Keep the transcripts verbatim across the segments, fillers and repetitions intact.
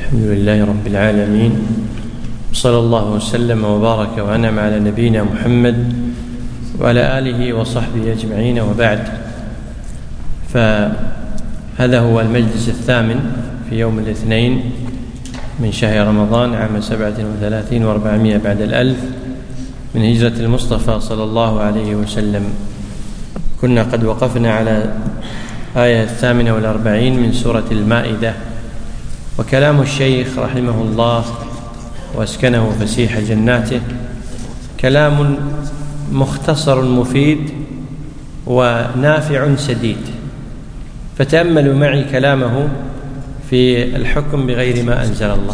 الحمد لله رب العالمين، صلى الله وسلم وبارك وأنعم على نبينا محمد وعلى آله وصحبه أجمعين، وبعد. فهذا هو المجلس الثامن في يوم الاثنين من شهر رمضان عام سبعة وثلاثين وأربعمائة بعد الألف من هجرة المصطفى صلى الله عليه وسلم. كنا قد وقفنا على آية الثامنة والأربعين من سورة المائدة، وكلام الشيخ رحمه الله واسكنه فسيح جناته كلام مختصر مفيد ونافع سديد. فتأملوا معي كلامه في الحكم بغير ما أنزل الله،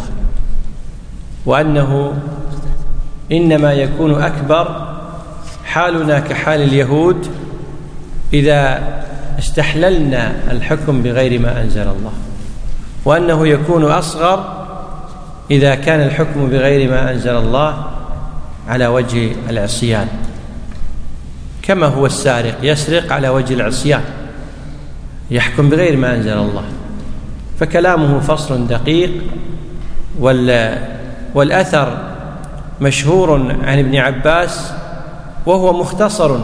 وأنه إنما يكون أكبر حالنا كحال اليهود إذا استحللنا الحكم بغير ما أنزل الله، وأنه يكون أصغر إذا كان الحكم بغير ما أنزل الله على وجه العصيان، كما هو السارق يسرق على وجه العصيان، يحكم بغير ما أنزل الله. فكلامه فصل دقيق، والأثر مشهور عن ابن عباس وهو مختصر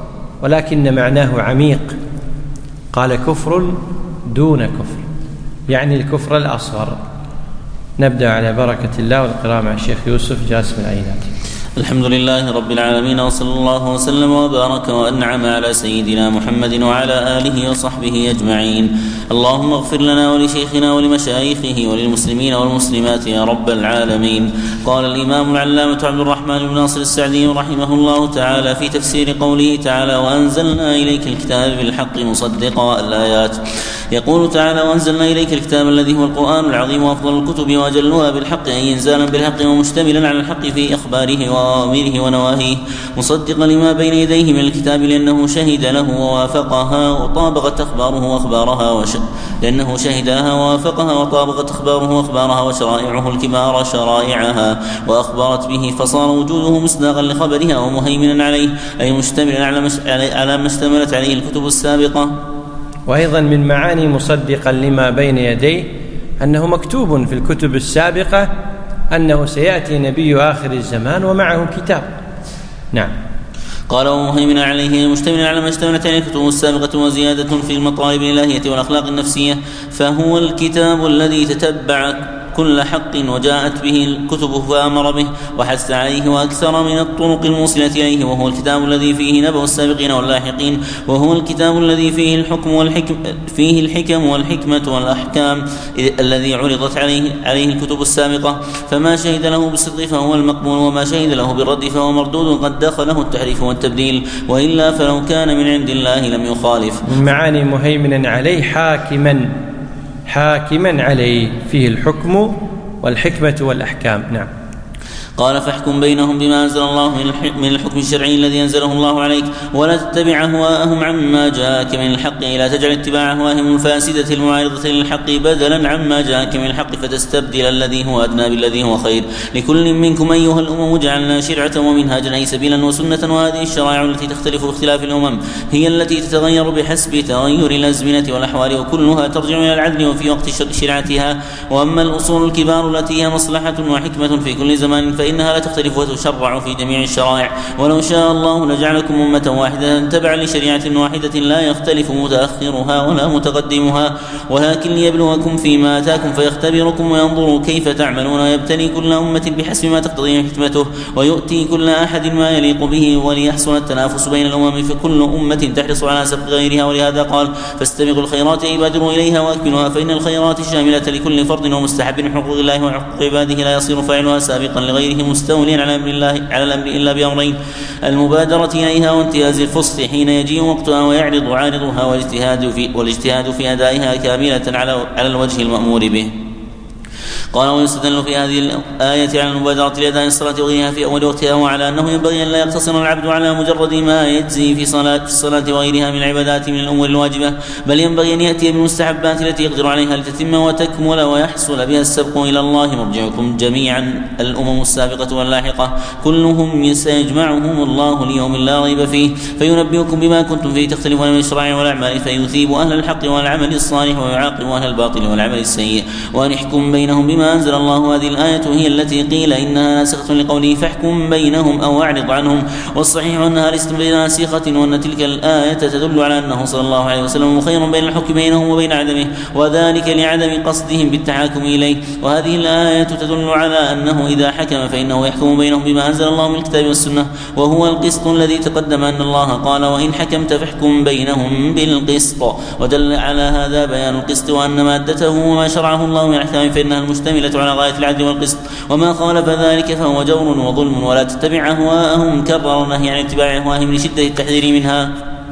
ولكن معناه عميق. قال: كفر دون كفر، يعني الكفر الأصغر. نبدأ على بركة الله والقراءة مع الشيخ يوسف جاسم العينات. الحمد لله رب العالمين، وصلى الله وسلم وبارك وأنعم على سيدنا محمد وعلى آله وصحبه أجمعين. اللهم اغفر لنا ولشيخنا ولمشايخه وللمسلمين والمسلمات يا رب العالمين. قال الإمام العلامة عبد الرحمن بن ناصر السعدي رحمه الله تعالى في تفسير قوله تعالى: وأنزلنا إليك الكتاب بالحق مصدقا الآيات. يقول تعالى: وأنزلنا إليك الكتاب الذي هو القرآن العظيم وأفضل الكتب وأجلها بالحق، أي إنزالا بالحق ومشتملا على الحق في إخباره وأوامره ونواهيه، مصدقا لما بين يديه من الكتاب لأنه شهد له ووافقها وطابقت أخباره وأخبارها وش... لأنه شهد لها ووافقها وطابقت أخباره وأخبارها وشرائعه الكبار شرائعها وأخبرت به، فصار وجوده مصداقا لخبرها ومهيمنا عليه، أي مشتملا على, مش... على ما اشتملت عليه الكتب السابقة. وأيضا من معاني مصدقا لما بين يديه أنه مكتوب في الكتب السابقة أنه سيأتي نبي آخر الزمان ومعه كتاب. نعم. قال: ومهيمنا عليه مشتملا على ما اشتملت عليه الكتب السابقة وزيادة في المطالب الإلهية والأخلاق النفسية، فهو الكتاب الذي تتبع كل حق وجاءت به الكتب فأمر به وحث عليه وأكثر من الطرق الموصلة إليه، وهو الكتاب الذي فيه نبأ السابقين واللاحقين، وهو الكتاب الذي فيه الحكم والحكم فيه الحكم والحكمة والأحكام الذي عرضت عليه عليه الكتب السابقة. فما شهد له بالصدق فهو المقبول، وما شهد له بالرد فهو مردود قد دخله التحريف والتبديل، وإلا فلو كان من عند الله لم يخالف. من معاني مهيمنا عليه حاكما حاكما عليه، فيه الحكم والحكمة والأحكام. نعم. قال: فاحكم بينهم بما أنزل الله من الحكم الشرعي الذي أنزله الله عليك، ولا تتبع أهواءهم عما جاءك من الحق، لا تجعل اتباع أهواءهم الفاسدة المعارضة للحق بدلا عما جاءك من الحق فتستبدل الذي هو أدنى بالذي هو خير. لكل منكم أيها الأمم جعلنا شرعة ومنهاجا، أي سبيلا وسنة، وهذه الشرائع التي تختلف باختلاف الأمم هي التي تتغير بحسب تغير الأزمنة والأحوال، وكلها ترجع إلى العدل وفي وقت شرعتها. وأما الأصول الكبار التي هي مصلحة وحكمة في كل زمان فإنها لا تختلف وتشرع في جميع الشرائع. ولو شاء الله لجعلكم أمة واحدة تبعا لشريعة واحدة لا يختلف متأخرها ولا متقدمها، ولكن ليبلوكم فيما آتاكم فيختبركم وينظروا كيف تعملون، ويبتلي كل أمة بحسب ما تقتضيه حكمته، ويؤتي كل أحد ما يليق به، وليحصل التنافس بين الأمم فكل أمة تحرص على سبق غيرها. ولهذا قال: فاستبقوا الخيرات أي بادروا إليها وأكملوها، فإن الخيرات شاملة لكل فرد ومستحب من حقوق الله وحقوق عباده، لا يصير فاعلها سابقا لغيره مستوليا على أمر الله على الأمر إلا بأمرين: المبادرة إليها وانتهاز الفصل حين يجيء وقتها ويعرض عارضها، والاجتهاد في, والاجتهاد في أدائها كاملة على, على الوجه المأمور به. قال: ويستدل في هذه الآية على المبادرة لأداء الصلاة وغيرها في أول وقتها، وعلى أنه ينبغي أن لا يقتصر العبد على مجرد ما يجزي في صلاة في الصلاة وغيرها من العبادات من الأمور الواجبة، بل ينبغي أن يأتي بالمستحبات التي يقدر عليها لتتم وتكمل ويحصل بها السبق إلى الله. مرجعكم جميعا الأمم السابقة واللاحقة كلهم سيجمعهم الله ليوم لا ريب فيه، فينبئكم بما كنتم فيه تختلفون من الشرائع والأعمال، فيثيب أهل الحق والعمل الصالح ويعاقب أهل الباطل والعمل السيء، وأن يحكم بينهم بما بما أنزل الله. هذه الآية هي التي قيل إنها ناسخة لقوله فاحكم بينهم أو أعرض عنهم، والصحيح أنها ليست بناسخة، وأن تلك الآية تدل على أنه صلى الله عليه وسلم مخير بين الحكم بينهم وبين عدمه، وذلك لعدم قصدهم بالتحاكم إليه. وهذه الآية تدل على أنه إذا حكم فإنه يحكم بينهم بما أنزل الله من الكتاب والسنة، وهو القسط الذي تقدم أن الله قال وإن حكمت فاحكم بينهم بالقسط. ودل على هذا بيان القسط وأن مادته وما شرعه الله من الأحكام فإنها المشتملة على غاية العدل والقسط، وما خالف ذلك فهو جور وظلم. ولا تتبع أهواءهم، كرر النهي عن اتباع أهواءهم لشدة التحذير منها،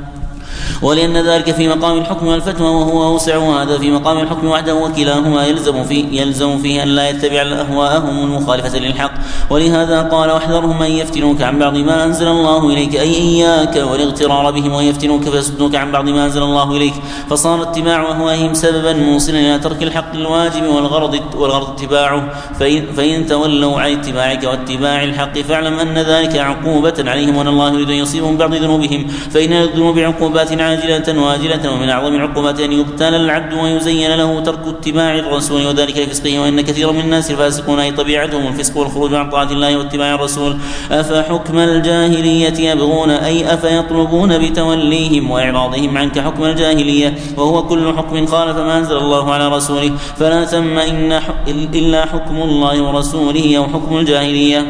ولأن ذلك في مقام الحكم والفتوى وهو أوسع، وهذا في مقام الحكم وحده، وكلاهما يلزم فيه, يلزم فيه أن لا يتبع أهواءهم المخالفة للحق. ولهذا قال واحذرهم أن يفتنوك عن بعض ما أنزل الله إليك، أي إياك والاغترار بهم ويفتنوك فيصدوك عن بعض ما أنزل الله إليك. فصار اتباع أهوائهم سببا موصلا إلى ترك الحق الواجب والغرض, والغرض اتباعه. فإن, فإن تولوا عن اتباعك واتباع الحق فاعلم أن ذلك عقوبة عليهم، وأن الله يريد أن يصيبهم بعض ذنوبهم، فإن الذنوب عقوبات عاجلة واجلة، ومن أعظم العقوبات أن يبتلى العبد ويزين له ترك اتباع الرسول، وذلك لفسقه. وإن كثيرا من الناس الفاسقون أي طبيعتهم الفسق والخروج عن طاعة الله واتباع الرسول. أفحكم الجاهلية يبغون، أي أفيطلبون بتوليهم وإعراضهم عنك حكم الجاهلية، وهو كل حكم خالف ما أنزل الله على رسوله، فلا ثم إن إلا حكم الله ورسوله أو حكم الجاهلية.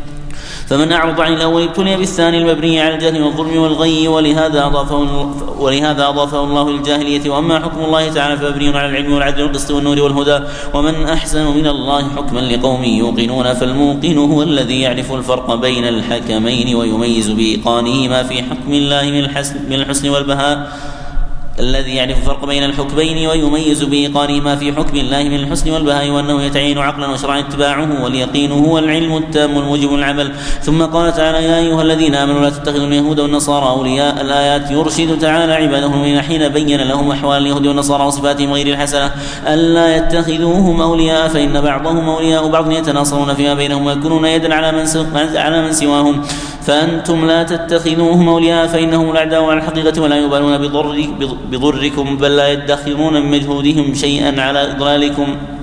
فمن أعرض عن الأول ابتلي بالثاني المبني على الجهل والظلم والغي، ولهذا أضافه, ولهذا أضافه الله للجاهلية. وأما حكم الله تعالى فمبني على العلم والعدل والقسط والنور والهدى، ومن أحسن من الله حكما لقوم يوقنون. فالموقن هو الذي يعرف الفرق بين الحكمين ويميز بإيقانهما في حكم الله من الحسن والبهاء، الذي يعرف الفرق بين الحكمين ويميز بإيقانهما في حكم الله من الحسن والبهاء، وأنه يتعين عقلا وشرعا اتباعه، واليقين هو العلم التام الموجب العمل. ثم قال تعالى يا أيها الذين آمنوا لا تتخذوا اليهود والنصارى أولياء. الآيات يرشد تعالى عباده من حين بين لهم أحوال اليهود والنصارى وصفاتهم غير الحسنة ألا يتخذوهم أولياء، فإن بعضهم أولياء بعض يتناصرون فيما بينهم ويكونون يدا على من سواهم، فأنتم لا تتخذوهم أولياء فإنهم الأعداء على الحقيقة ولا يبالون بضر بضركم، بل لا يدخرون من مجهودهم شيئا على إضلالكم،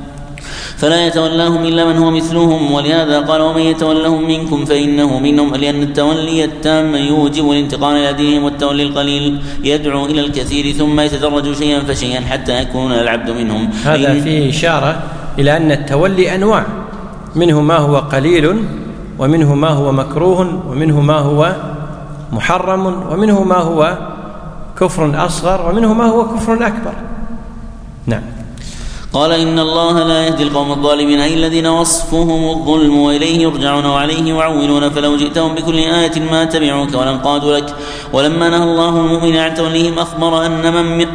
فلا يتولاهم إلا من هو مثلهم. ولهذا قال ومن يتولهم منكم فإنه منهم، لأن التولي التام يوجب الانتقال إلى دينهم، والتولي القليل يدعو إلى الكثير، ثم يتدرج شيئا فشيئا حتى يكون العبد منهم. هذا فيه إشارة إلى أن التولي أنواع، منه ما هو قليل، ومنه ما هو مكروه، ومنه ما هو محرم، ومنه ما هو كفر أصغر، ومنه ما هو كفر أكبر. نعم. قال إن الله لا يهدي القوم الظالمين، أي الذين وصفهم الظلم وإليه يرجعون وعليه يعولون، فلو جئتهم بكل آية ما تبعوك ولانقادوا لك. ولما نهى الله المؤمن عن توليهم أخبر أن من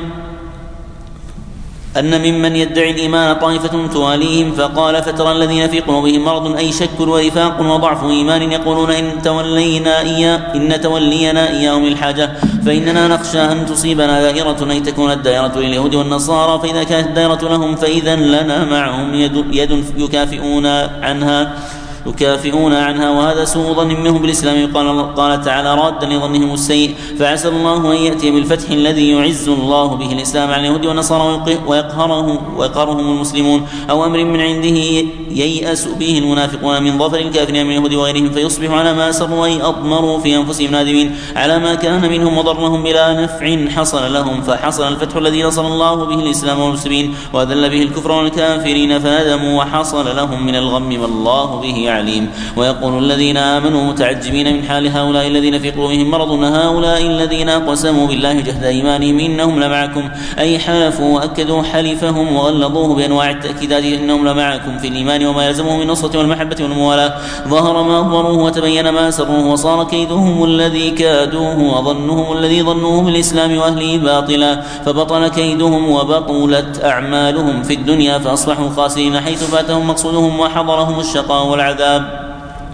أن ممن يدعي الإيمان طائفة تواليهم، فقال فترى الذين في قلوبهم مرض أي شك ونفاق وضعف إيمان يقولون إن تولينا إياه إن تولينا إياهم الحاجة فإننا نخشى أن تصيبنا دائرة، أي تكون الدائرة لليهود والنصارى، فإذا كانت الدائرة لهم فإذا لنا معهم يد, يد يكافئون عنها يكافئون عنها وهذا سوء ظن منهم بالإسلام. قال, قال تعالى رادا لظنهم السيء فعسى الله أن يأتي بالفتح الذي يعز الله به الإسلام على اليهود والنصارى ويقهرهم, ويقهرهم المسلمون، أو أمر من عنده ييأس به المنافقون من ظفر الكافرين من اليهود وغيرهم، فيصبحوا على ما أسروا أي أضمروا في أنفسهم نادمين على ما كان منهم وضرهم بلا نفع حصل لهم، فحصل الفتح الذي نصر الله به الإسلام والمسلمين وذل به الكفر والكافرين فندموا وحصل لهم من الغم والله به عليم. ويقول الذين آمنوا متعجبين من حال هؤلاء الذين في قلوبهم مرض هؤلاء الذين قسموا بالله جهد إيمانهم إنهم لمعكم، أي حلفوا وأكدوا حلفهم وغلظوه بأنواع التأكيدات إنهم لمعكم في الإيمان وما يلزمه من النصرة والمحبة والموالاة. ظهر ما أضمروه وتبين ما سروه وصار كيدهم الذي كادوه وظنهم الذي ظنوه بالإسلام وأهله باطلا، فبطل كيدهم وبطلت أعمالهم في الدنيا فأصبحوا خاسرين حيث فاتهم مقصودهم وحضرهم الشقاء والعذاب.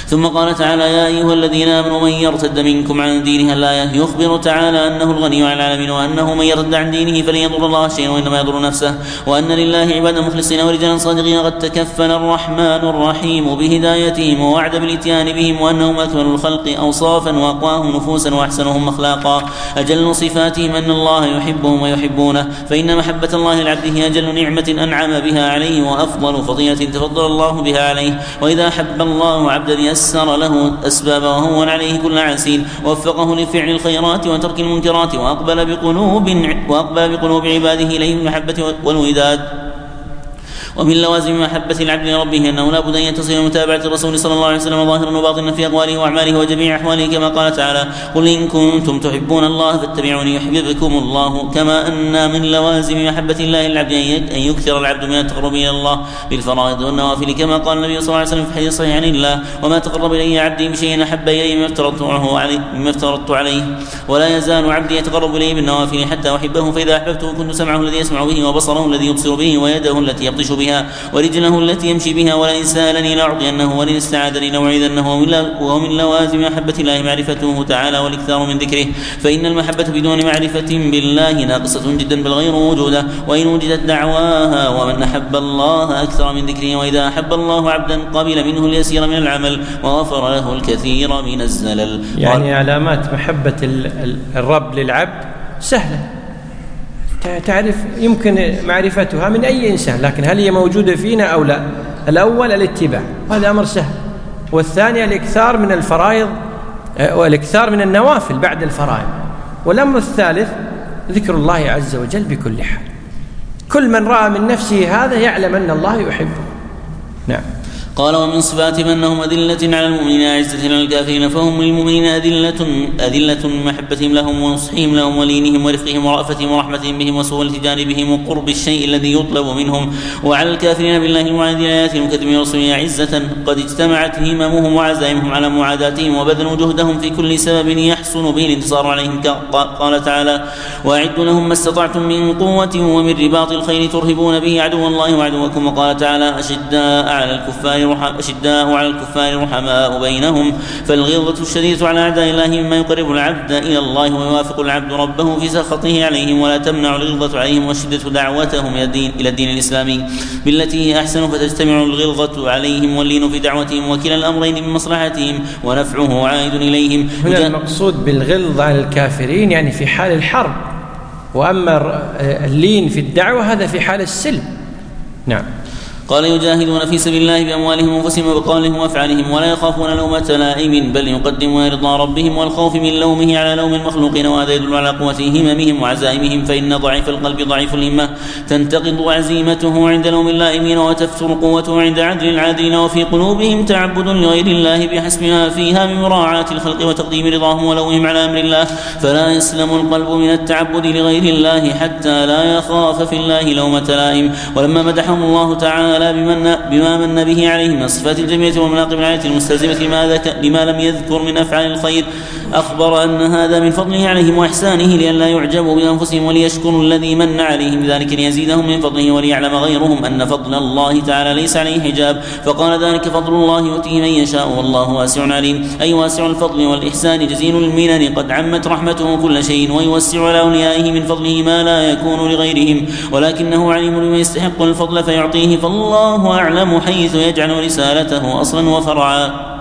ثم قال تعالى: يا أيها الذين آمنوا من يرتد منكم عن دينه. الآية يخبر تعالى أنه الغني عن العالمين، وأنه من يرتد عن دينه فلن يضر الله شيئا وإنما يضر نفسه، وأن لله عبادا مخلصين ورجالا صادقين قد تكفل الرحمن الرحيم بهدايتهم ووعد بالاتيان بهم، وأنهم أكمل الخلق أوصافا وأقواهم نفوسا وأحسنهم أخلاقا. أجل صفاتهم أن الله يحبهم ويحبونه، فإن محبة الله العبد هي أجل نعمة أنعم بها عليه وأفضل فضيلة تفضل الله بها عليه. وإذا أحب الله عبدا يسر له أسباب وهون عليه كل عسير، ووفقه لفعل الخيرات وترك المنكرات، وأقبل بقلوب وأقبل بقلوب عباده إليه المحبة والوداد. ومن لوازم محبة العبد لربه أنه لا بد أن يتصل بمتابعة الرسول صلى الله عليه وسلم ظاهرا وباطنا في أقواله وأعماله وجميع أحواله، كما قال تعالى: قل إن كنتم تحبون الله فاتبعوني يحببكم الله. كما أن من لوازم محبة الله للعبد أن يكثر العبد من التقرب إلى الله بالفرائض والنوافل، كما قال النبي صلى الله عليه وسلم في حديث صحيح عن الله: وما تقرب إلي عبدي بشيء أحب إلي مما افترضت عليه، ولا يزال عبدي يتقرب إلي بالنوافل حتى أحبه، فإذا أحببته كنت سمعه الذي يسمع به، وبصره الذي يبصر به، ويده التي يبطش بها، ورجله التي يمشي بها، ولئن سألني لأعطينه، ولئن استعاذني لأعيذنه. ومن لوازم محبة الله معرفته تعالى والإكثار من ذكره، فإن المحبة بدون معرفة بالله ناقصة جدا بل غير موجودة، وإن وجدت دعواها. ومن أحب الله أكثر من ذكره، وإذا أحب الله عبدا قبل منه اليسير من العمل وغفر له الكثير من الزلل. يعني علامات محبة الرب للعبد سهلة، تعرف يمكن معرفتها من أي إنسان، لكن هل هي موجودة فينا أو لا؟ الأول الاتباع، هذا أمر سهل، والثاني الإكثار من الفرائض والإكثار من النوافل بعد الفرائض، والأمر الثالث ذكر الله عز وجل بكل حال. كل من رأى من نفسه هذا يعلم أن الله يحبه. نعم. قال: ومن صفاتهم أنهم أذلة على المؤمنين أعزة على الكافرين، فهم للمؤمنين أذلة أذلة من محبتهم لهم ونصحهم لهم ولينهم ورفقهم ورأفتهم ورحمتهم بهم وسهولة جانبهم وقرب الشيء الذي يطلب منهم، وعلى الكافرين بالله المعاند لآياته المكذبين ورسله أعزة قد اجتمعت هممهم وعزائمهم على معاداتهم، وبذلوا جهدهم في كل سبب يحسن به الانتصار عليهم. قال تعالى: وأعدوا لهم ما استطعتم من قوة ومن رباط الخيل ترهبون به عدو الله وعدوكم. وقال تعالى: أشداء على الكفار أشداء على الكفار رحماء بينهم، فالغلظة الشديدة على أعداء الله مما يقرب العبد إلى الله ويوافق العبد ربه في سخطه عليهم، ولا تمنع الغلظة عليهم وشدة دعوتهم إلى الدين, إلى الدين الإسلامي بالتي هي أحسن، فتجتمع الغلظة عليهم واللين في دعوتهم، وكلا الأمرين من مصلحتهم ونفعه عائد إليهم. هنا المقصود بالغلظة على الكافرين يعني في حال الحرب، وأما اللين في الدعوة هذا في حال السلم. نعم. قال: يجاهدون في سبيل الله بأموالهم وأنفسهم وبقولهم وأفعالهم، ولا يخافون لومة لائم، بل يقدمون رضا ربهم والخوف من لومه على لوم المخلوقين، وهذا يدل على قوة هممهم وعزائمهم، فإن ضعيف القلب ضعيف الهمة تنتقض عزيمته عند لوم اللائمين، وتفتر قوته عند عدل العادلين، وفي قلوبهم تعبد لغير الله بحسب ما فيها من مراعاة الخلق وتقديم رضاهم ولومهم على أمر الله، فلا يسلم القلب من التعبد لغير الله حتى لا يخاف في الله لومة لائم. ولما مدحهم الله تعالى بما من به عليه من الصفات الجميلة والمناقب العالية المستلزمة لما, لما لم يذكر من أفعال الخير، أخبر أن هذا من فضله عليهم وإحسانه، لئلا يعجبوا بأنفسهم وليشكروا الذي من عليهم بذلك ليزيدهم من فضله، وليعلم غيرهم أن فضل الله تعالى ليس عليه حجاب، فقال: ذلك فضل الله يؤتيه من يشاء والله واسع عليم. أي واسع الفضل والإحسان جزيل المنن، قد عمت رحمته كل شيء، ويوسع على أوليائه من فضله ما لا يكون لغيرهم، ولكنه عليم بمن يستحق الفضل فيعطيه، فالله أعلم حيث يجعل رسالته أصلا وفرعا.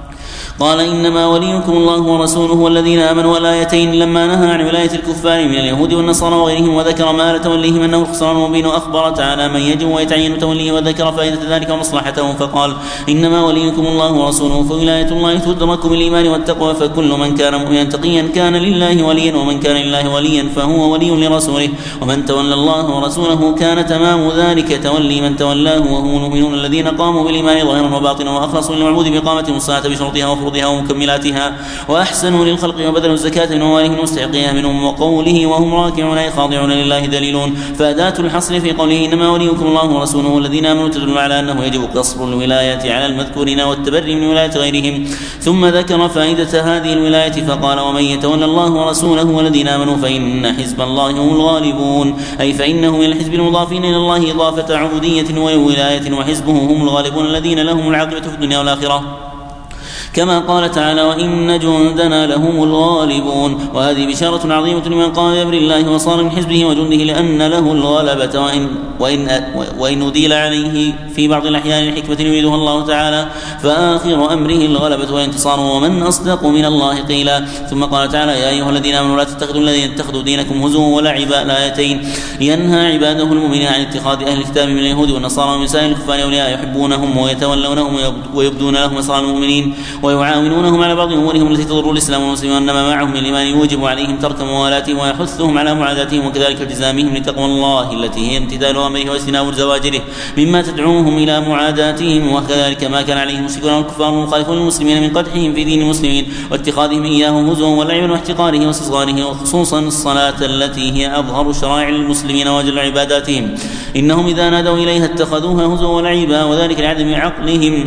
قال: إنما وليكم الله ورسوله والذين آمنوا. الآيتين لما نهى عن ولاية الكفار من اليهود والنصارى وغيرهم، وذكر ما لتوليهم أنه الخسران المبين، وأخبر تعالى من يجب ويتعين توليه، وذكر فائدة ذلك ومصلحته، فقال: إنما وليكم الله ورسوله، فولاية الله تدرك بالإيمان والتقوى، فكل من كان مؤمنا تقيا كان لله وليا، ومن كان لله وليا فهو ولي لرسوله، ومن تولى الله ورسوله كان تمام ذلك تولي من تولاه، وهم المؤمنون الذين قاموا بالإيمان ظاهرا وباطنا، وأخلصوا للمعبود بإقامة الصلاة بشروطها وفروضها ومكملاتها، وأحسنوا للخلق وبذلوا الزكاة من أموالهم المستحقين منهم، وقوله وهم راكعون أي خاضعون لله دليلون. فأداة الحصر في قوله إنما وليكم الله ورسوله والذين آمنوا تدل على أنه يجب قصر الولاية على المذكورين والتبري من ولاية غيرهم. ثم ذكر فائدة هذه الولاية فقال: ومن يتولى الله ورسوله والذين آمنوا فإن حزب الله هم الغالبون، أي فإنه من الحزب المضافين إلى الله إضافة عبودية وولاية، وحزبه هم الغالبون الذين لهم العاقبة في الدنيا والآخرة. كما قال تعالى وإن جندنا لهم الغالبون. وهذه بشارة عظيمة لمن قام بأمر الله وصار من حزبه وجنده لأن له الغلبة، وإن, وإن, وإن أديل عليه في بعض الأحيان لحكمة يريدها الله تعالى فآخر أمره الغلبة والانتصار، ومن أصدق من الله قيلا. ثم قال تعالى يا أيها الذين آمنوا لا تتخذوا الذين اتخذوا دينكم هزوا ولعبا، الآيتين ينهى عباده المؤمنين عن اتخاذ أهل الكتاب من اليهود والنصارى ومن سائر الكفار أولياء يحبونهم ويتولونهم ويبدون لهم أسرار المؤمنين ويعاونونهم على بعض أمورهم التي تضر الإسلام والمسلمين، وأنما معهم من الإيمان يوجب عليهم ترك موالاتهم ويحثهم على معاداتهم، وكذلك التزامهم لتقوى الله التي هي امتثال أمره واجتناب زواجره مما تدعوهم إلى معاداتهم، وكذلك ما كان عليه المشركون والكفار المخالفون للمسلمين من قدحهم في دين المسلمين واتخاذهم إياه هزوا ولعبا واحتقاره واستصغاره، وخصوصا الصلاة التي هي أظهر شرائع المسلمين وأجل عباداتهم، إنهم إذا نادوا إليها اتخذوها هزوا ولعبا، وذلك لعدم عقلهم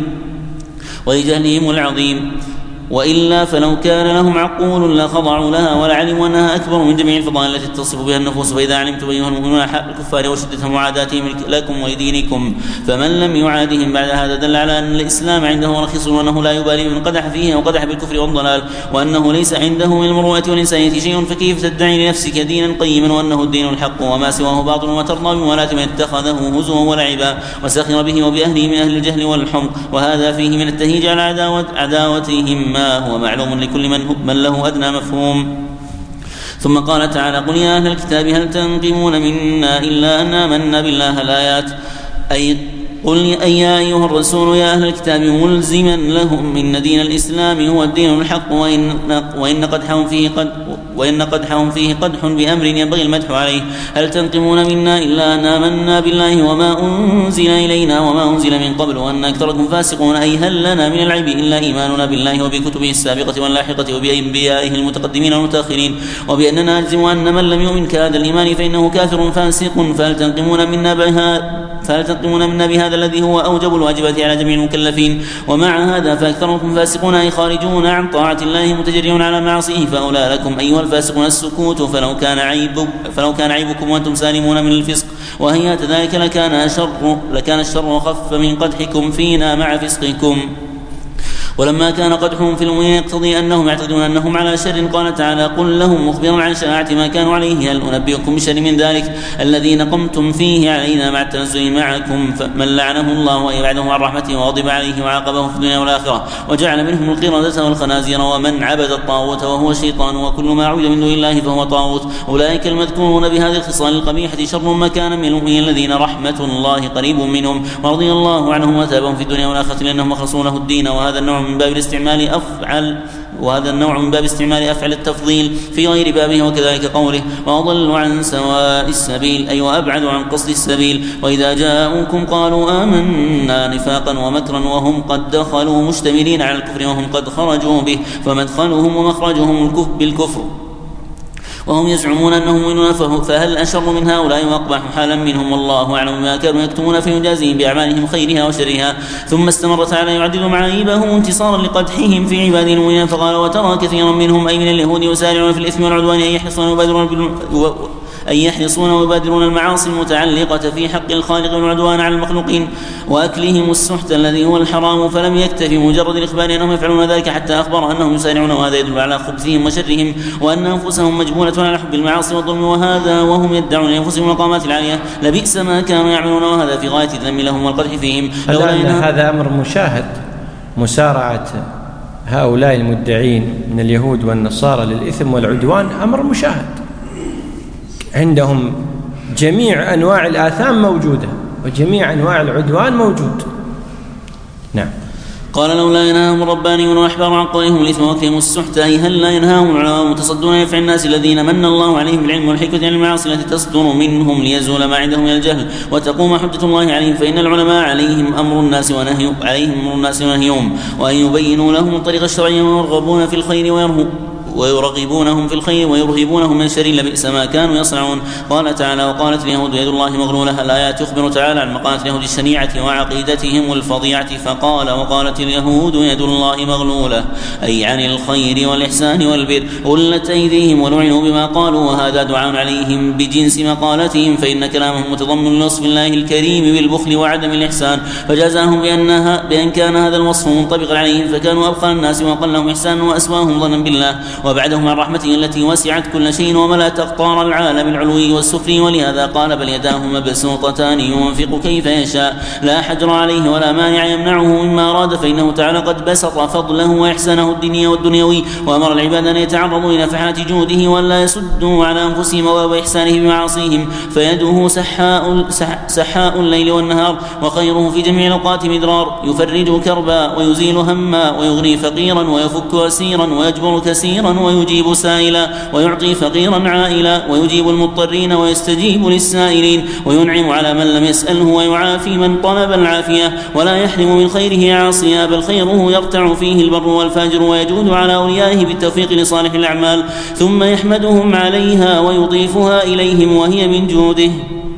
ولجهلهم العظيم، وإلا فلو كان لهم عقول لخضعوا لها ولعلموا أنها أكبر من جميع الفضائل التي تتصف بها النفوس. فإذا علمتم أيها المؤمنون حق الكفار وشدة معاداتهم لكم ولدينكم فمن لم يعادهم بعد هذا دل على أن الإسلام عنده رخيص، وأنه لا يبالي من قدح فيه وقدح بالكفر والضلال، وأنه ليس عنده من المروءة والإنسانية شيء، فكيف تدعي لنفسك دينا قيما وأنه الدين الحق وما سواه باطل، وترضى بموالاة من اتخذه هزوا ولعبا وسخر به وبأهله من أهل الجهل والحمق، وهذا فيه من التهيج على عداوة عداوتهم ما هو معلوم لكل من, من له أدنى مفهوم. ثم قال تعالى قل يا أهل الكتاب هل تنقمون منا إلا أن آمنا بالله، الآيات أي قل أي يا أيها الرسول يا أهل الكتاب ملزما لهم من دين الإسلام هو الدين الحق، وإن, وإن قدحهم فيه قد وإن قدحهم فيه قدح بأمر ينبغي المدح عليه. هل تنقمون منا إلا أن آمنا بالله وما أنزل إلينا وما أنزل من قبل وأن أكثركم فاسقون، أي هل لنا من العيب إلا إيماننا بالله وبكتبه السابقة واللاحقة وبأنبيائه المتقدمين والمتأخرين، وبأننا نجزم أن من لم يؤمن كهذا الإيمان فإنه كافر فاسق. فهل تنقمون منا بها فهل تنقمون منا بهذا الذي هو أوجب الواجبات على جميع المكلفين، ومع هذا فأكثركم فاسقون أي خارجون عن طاعة الله متجرون على معاصيه، فأولى لكم أيها الفاسقون السكوت، فلو كان عيب فلو كان عيبكم وأنتم سالمون من الفسق وهي ذلك لكان شر لكان الشر أخف من قدحكم فينا مع فسقكم. ولما كان قدحهم في المؤمنين يقتضي أنهم يعتقدون أنهم على شر قال تعالى قل لهم مخبرا عن شناعة ما كانوا عليه هل أنبئكم بشر من ذلك الذي نقمتم فيه علينا مع التنزل معكم، فمن لعنه الله ويبعده عن رحمته وغضب عليه وعاقبه في الدنيا والآخرة وجعل منهم القردة والخنازير ومن عبد الطاغوت وهو الشيطان وكل ما عبد من دون الله فهو طاغوت، أولئك المذكورون بهذه الخصال القبيحة شر مكانا من المؤمنين الذين رحمة الله قريب منهم ورضي الله عنهم وتابهم في الدنيا والآخرة لأنهم أخلصوا له الدين. وهذا النوع من باب الاستعمال أفعل وهذا النوع من باب استعمال أفعل التفضيل في غير بابه، وكذلك قوله وأضل عن سواء السبيل أي وأبعد عن قصد السبيل. وإذا جاءوكم قالوا آمنا نفاقا ومكرا وهم قد دخلوا مشتملين على الكفر وهم قد خرجوا به، فمدخلهم ومخرجهم الكفر بالكفر وهم يزعمون أنهم مؤمنون، فهل أشر من هؤلاء وأقبح حالا منهم، والله أعلم ما كانوا يكتمون فيجازيهم بأعمالهم خيرها وشرها. ثم استمر تعالى يعدد معايبهم انتصارا لقدحهم في عباده المؤمنين فقال وترى كثيرا منهم أي من اليهود يسارعون في الإثم والعدوان أن يحرصون ويبادرون أن يحرصون ويبادرون المعاصي المتعلقة في حق الخالق والعدوان على المخلوقين وأكلهم السحت الذي هو الحرام، فلم يكتفي مجرد الإخبار أنهم يفعلون ذلك حتى أخبر أنهم يسارعون، وهذا يدل على خبثهم وشرهم وأن أنفسهم مجبولة على حب المعاصي والظلم، وهذا وهم يدعون لأنفسهم المقامات العالية لبئس ما كانوا يعملون، وهذا في غاية الذم لهم والقدح فيهم. هذا أمر مشاهد، مسارعة هؤلاء المدعين من اليهود والنصارى للإثم والعدوان أمر مشاهد، عندهم جميع أنواع الآثام موجودة وجميع أنواع العدوان موجود. نعم. قال لولا ينهاهم الربانيون والأحبار عن قولهم الإثم وأكلهم السحت أي هل لا ينهاهم العلماء المتصدون ينفع الناس الذين من الله عليهم بالعلم والحكمة عن المعاصي التي تصدر منهم ليزول ما عندهم من الجهل وتقوم حجة الله عليهم، فإن العلماء عليهم أمر الناس ونهي عليهم أمر الناس ونهيهم، وأن يبينوا لهم الطريق الشرعي ويرغبون في الخير ويرهبون ويرغبونهم في الخير ويرهبونهم من شر لبئس ما كانوا يصنعون. قال تعالى: وقالت اليهود يد الله مغلولة. الآيات تخبر تعالى عن مقالة اليهود الشنيعة وعقيدتهم الفظيعة، فقال: وقالت اليهود يد الله مغلولة، أي عن الخير والإحسان والبر، غلت أيديهم ولعنوا بما قالوا، وهذا دعاء عليهم بجنس مقالتهم، فإن كلامهم متضمن لوصف الله الكريم بالبخل وعدم الإحسان، فجازاهم بأنها بأن كان هذا الوصف منطبقا عليهم، فكانوا أبخل الناس وأقلهم إحسانا وأسواهم ظنا بالله، وبعدهم عن رحمته التي وسعت كل شيء وملأت أقطار العالم العلوي والسفلي. ولهذا قال: بل يداه مبسوطتان ينفق كيف يشاء، لا حجر عليه ولا مانع يمنعه مما أراد، فإنه تعالى قد بسط فضله وإحسانه الدنيا والدنيوي، وأمر العباد أن يتعرضوا إلى نفحات جوده ولا يسدوا على أنفسهم وإحسانه بمعاصيهم، فيده سحاء, سحاء الليل والنهار، وخيره في جميع الأوقات مدرار، يفرج كربا ويزيل هما ويغني فقيرا ويفك أسيرا ويجبر كثيرا ويجيب سائلا ويعطي فقيرا عائلا ويجيب المضطرين ويستجيب للسائلين، وينعم على من لم يسأله ويعافي من طلب العافية، ولا يحرم من خيره عاصيا، بل خيره يرتع فيه البر والفاجر، ويجود على أوليائه بالتوفيق لصالح الأعمال، ثم يحمدهم عليها ويضيفها إليهم وهي من جوده،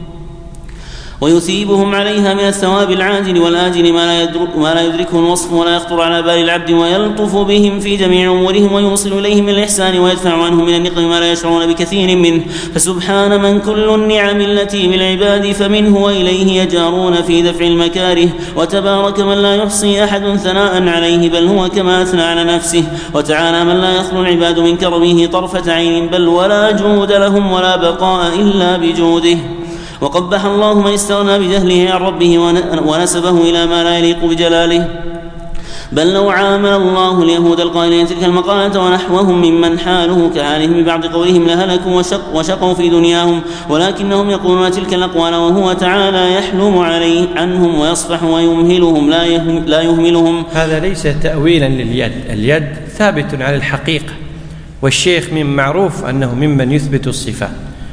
ويثيبهم عليها من الثواب العاجل والآجل ما لا, ما لا يدركه الوصف ولا يخطر على بال العبد، ويلطف بهم في جميع أمورهم، ويوصل إليهم من الإحسان، ويدفع عنهم من النقم ما لا يشعرون بكثير منه. فسبحان من كل النعم التي بالعباد فمنه وإليه يجارون في دفع المكاره، وتبارك من لا يحصي أحد ثناء عليه، بل هو كما أثنى على نفسه، وتعالى من لا يخلو العباد من كرمه طرفة عين، بل ولا جود لهم ولا بقاء إلا بجوده. وقبح الله من استغنى بجهله عن ربه ونسبه إلى ما لا يليق بجلاله، بل لو عامل الله اليهود القائلين تلك المقالة ونحوهم ممن حاله كحالهم ببعض قولهم لهلكوا وشق وشقوا في دنياهم، ولكنهم يقولون تلك الأقوال وهو تعالى يحلم عليه عنهم ويصفح ويمهلهم لا, يهم لا يهملهم. هذا ليس تأويلا لليد، اليد ثابت على الحقيقة، والشيخ من معروف أنه ممن يثبت الصفات،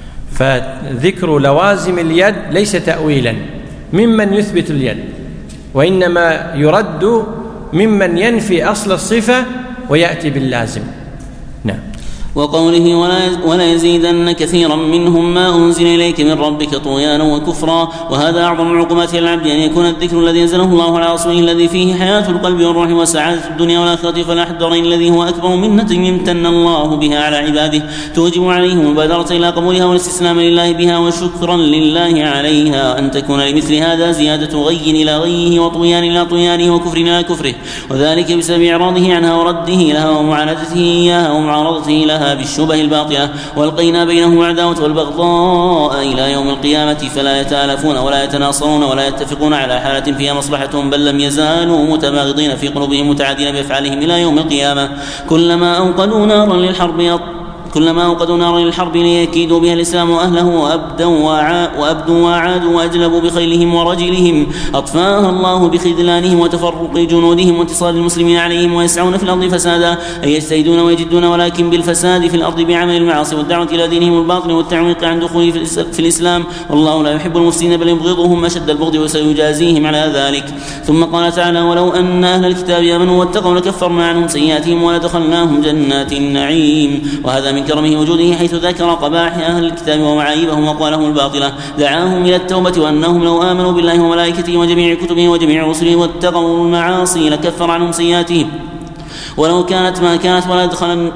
فذكر لوازم اليد ليس تأويلا ممن يثبت اليد، وإنما يرد ممن ينفي أصل الصفة ويأتي باللازم. نعم. وقوله ولا يزيدن كثيرا منهم ما أنزل إليك من ربك طغيانا وكفرا. وهذا أعظم عقوبات العبد أن يكون الذكر الذي أنزله الله على رسوله الذي فيه حياة القلب والروح وسعادة الدنيا والآخرة فلاح الدارين الذي هو أكبر منة يمتن الله بها على عباده توجب عليهم مبادرة إلى قبولها والاستسلام لله بها وشكرا لله عليها، أن تكون لمثل هذا زيادة غي إلى غيه وطغيان إلى طغيانه وكفر إلى كفره، وذلك بسبب إعراضه عنها ورده لها ومعاندته إياها ومعارضته لها بالشبه الباطلة، والقينا بينهم العداوة والبغضاء إلى يوم القيامة، فلا يتآلفون ولا يتناصرون ولا يتفقون على حالة فيها مصلحتهم، بل لم يزالوا متباغضين في قلوبهم متعادين بأفعالهم إلى يوم القيامة. كلما أوقدوا نارا للحرب كلما أوقدوا نارا للحرب ليكيدوا بها الإسلام وأهله وأبدوا وأعادوا وأجلبوا بخيلهم ورجلهم أطفاها الله بخذلانهم وتفرق جنودهم وانتصار المسلمين عليهم، ويسعون في الأرض فسادا، أي يجتهدون ويجدون ولكن بالفساد في الأرض بعمل المعاصي والدعوة إلى دينهم الباطل والتعويق عن دخوله في الإسلام، والله لا يحب المفسدين بل يبغضهم أشد البغض وسيجازيهم على ذلك. ثم قال تعالى ولو أن أهل الكتاب آمنوا واتقوا لكفرنا عنهم سيئاتهم ولدخلناهم جنات النعيم. وهذا من كرمه وجوده حيث ذكر قباح أهل الكتاب ومعايبهم وقالهم الباطلة، دعاهم إلى التوبة وأنهم لو آمنوا بالله وملائكته وجميع كتبه وجميع رسله واتقوا المعاصي لكفر عنهم سيئاتهم ولو كانت ما كانت ولا دخل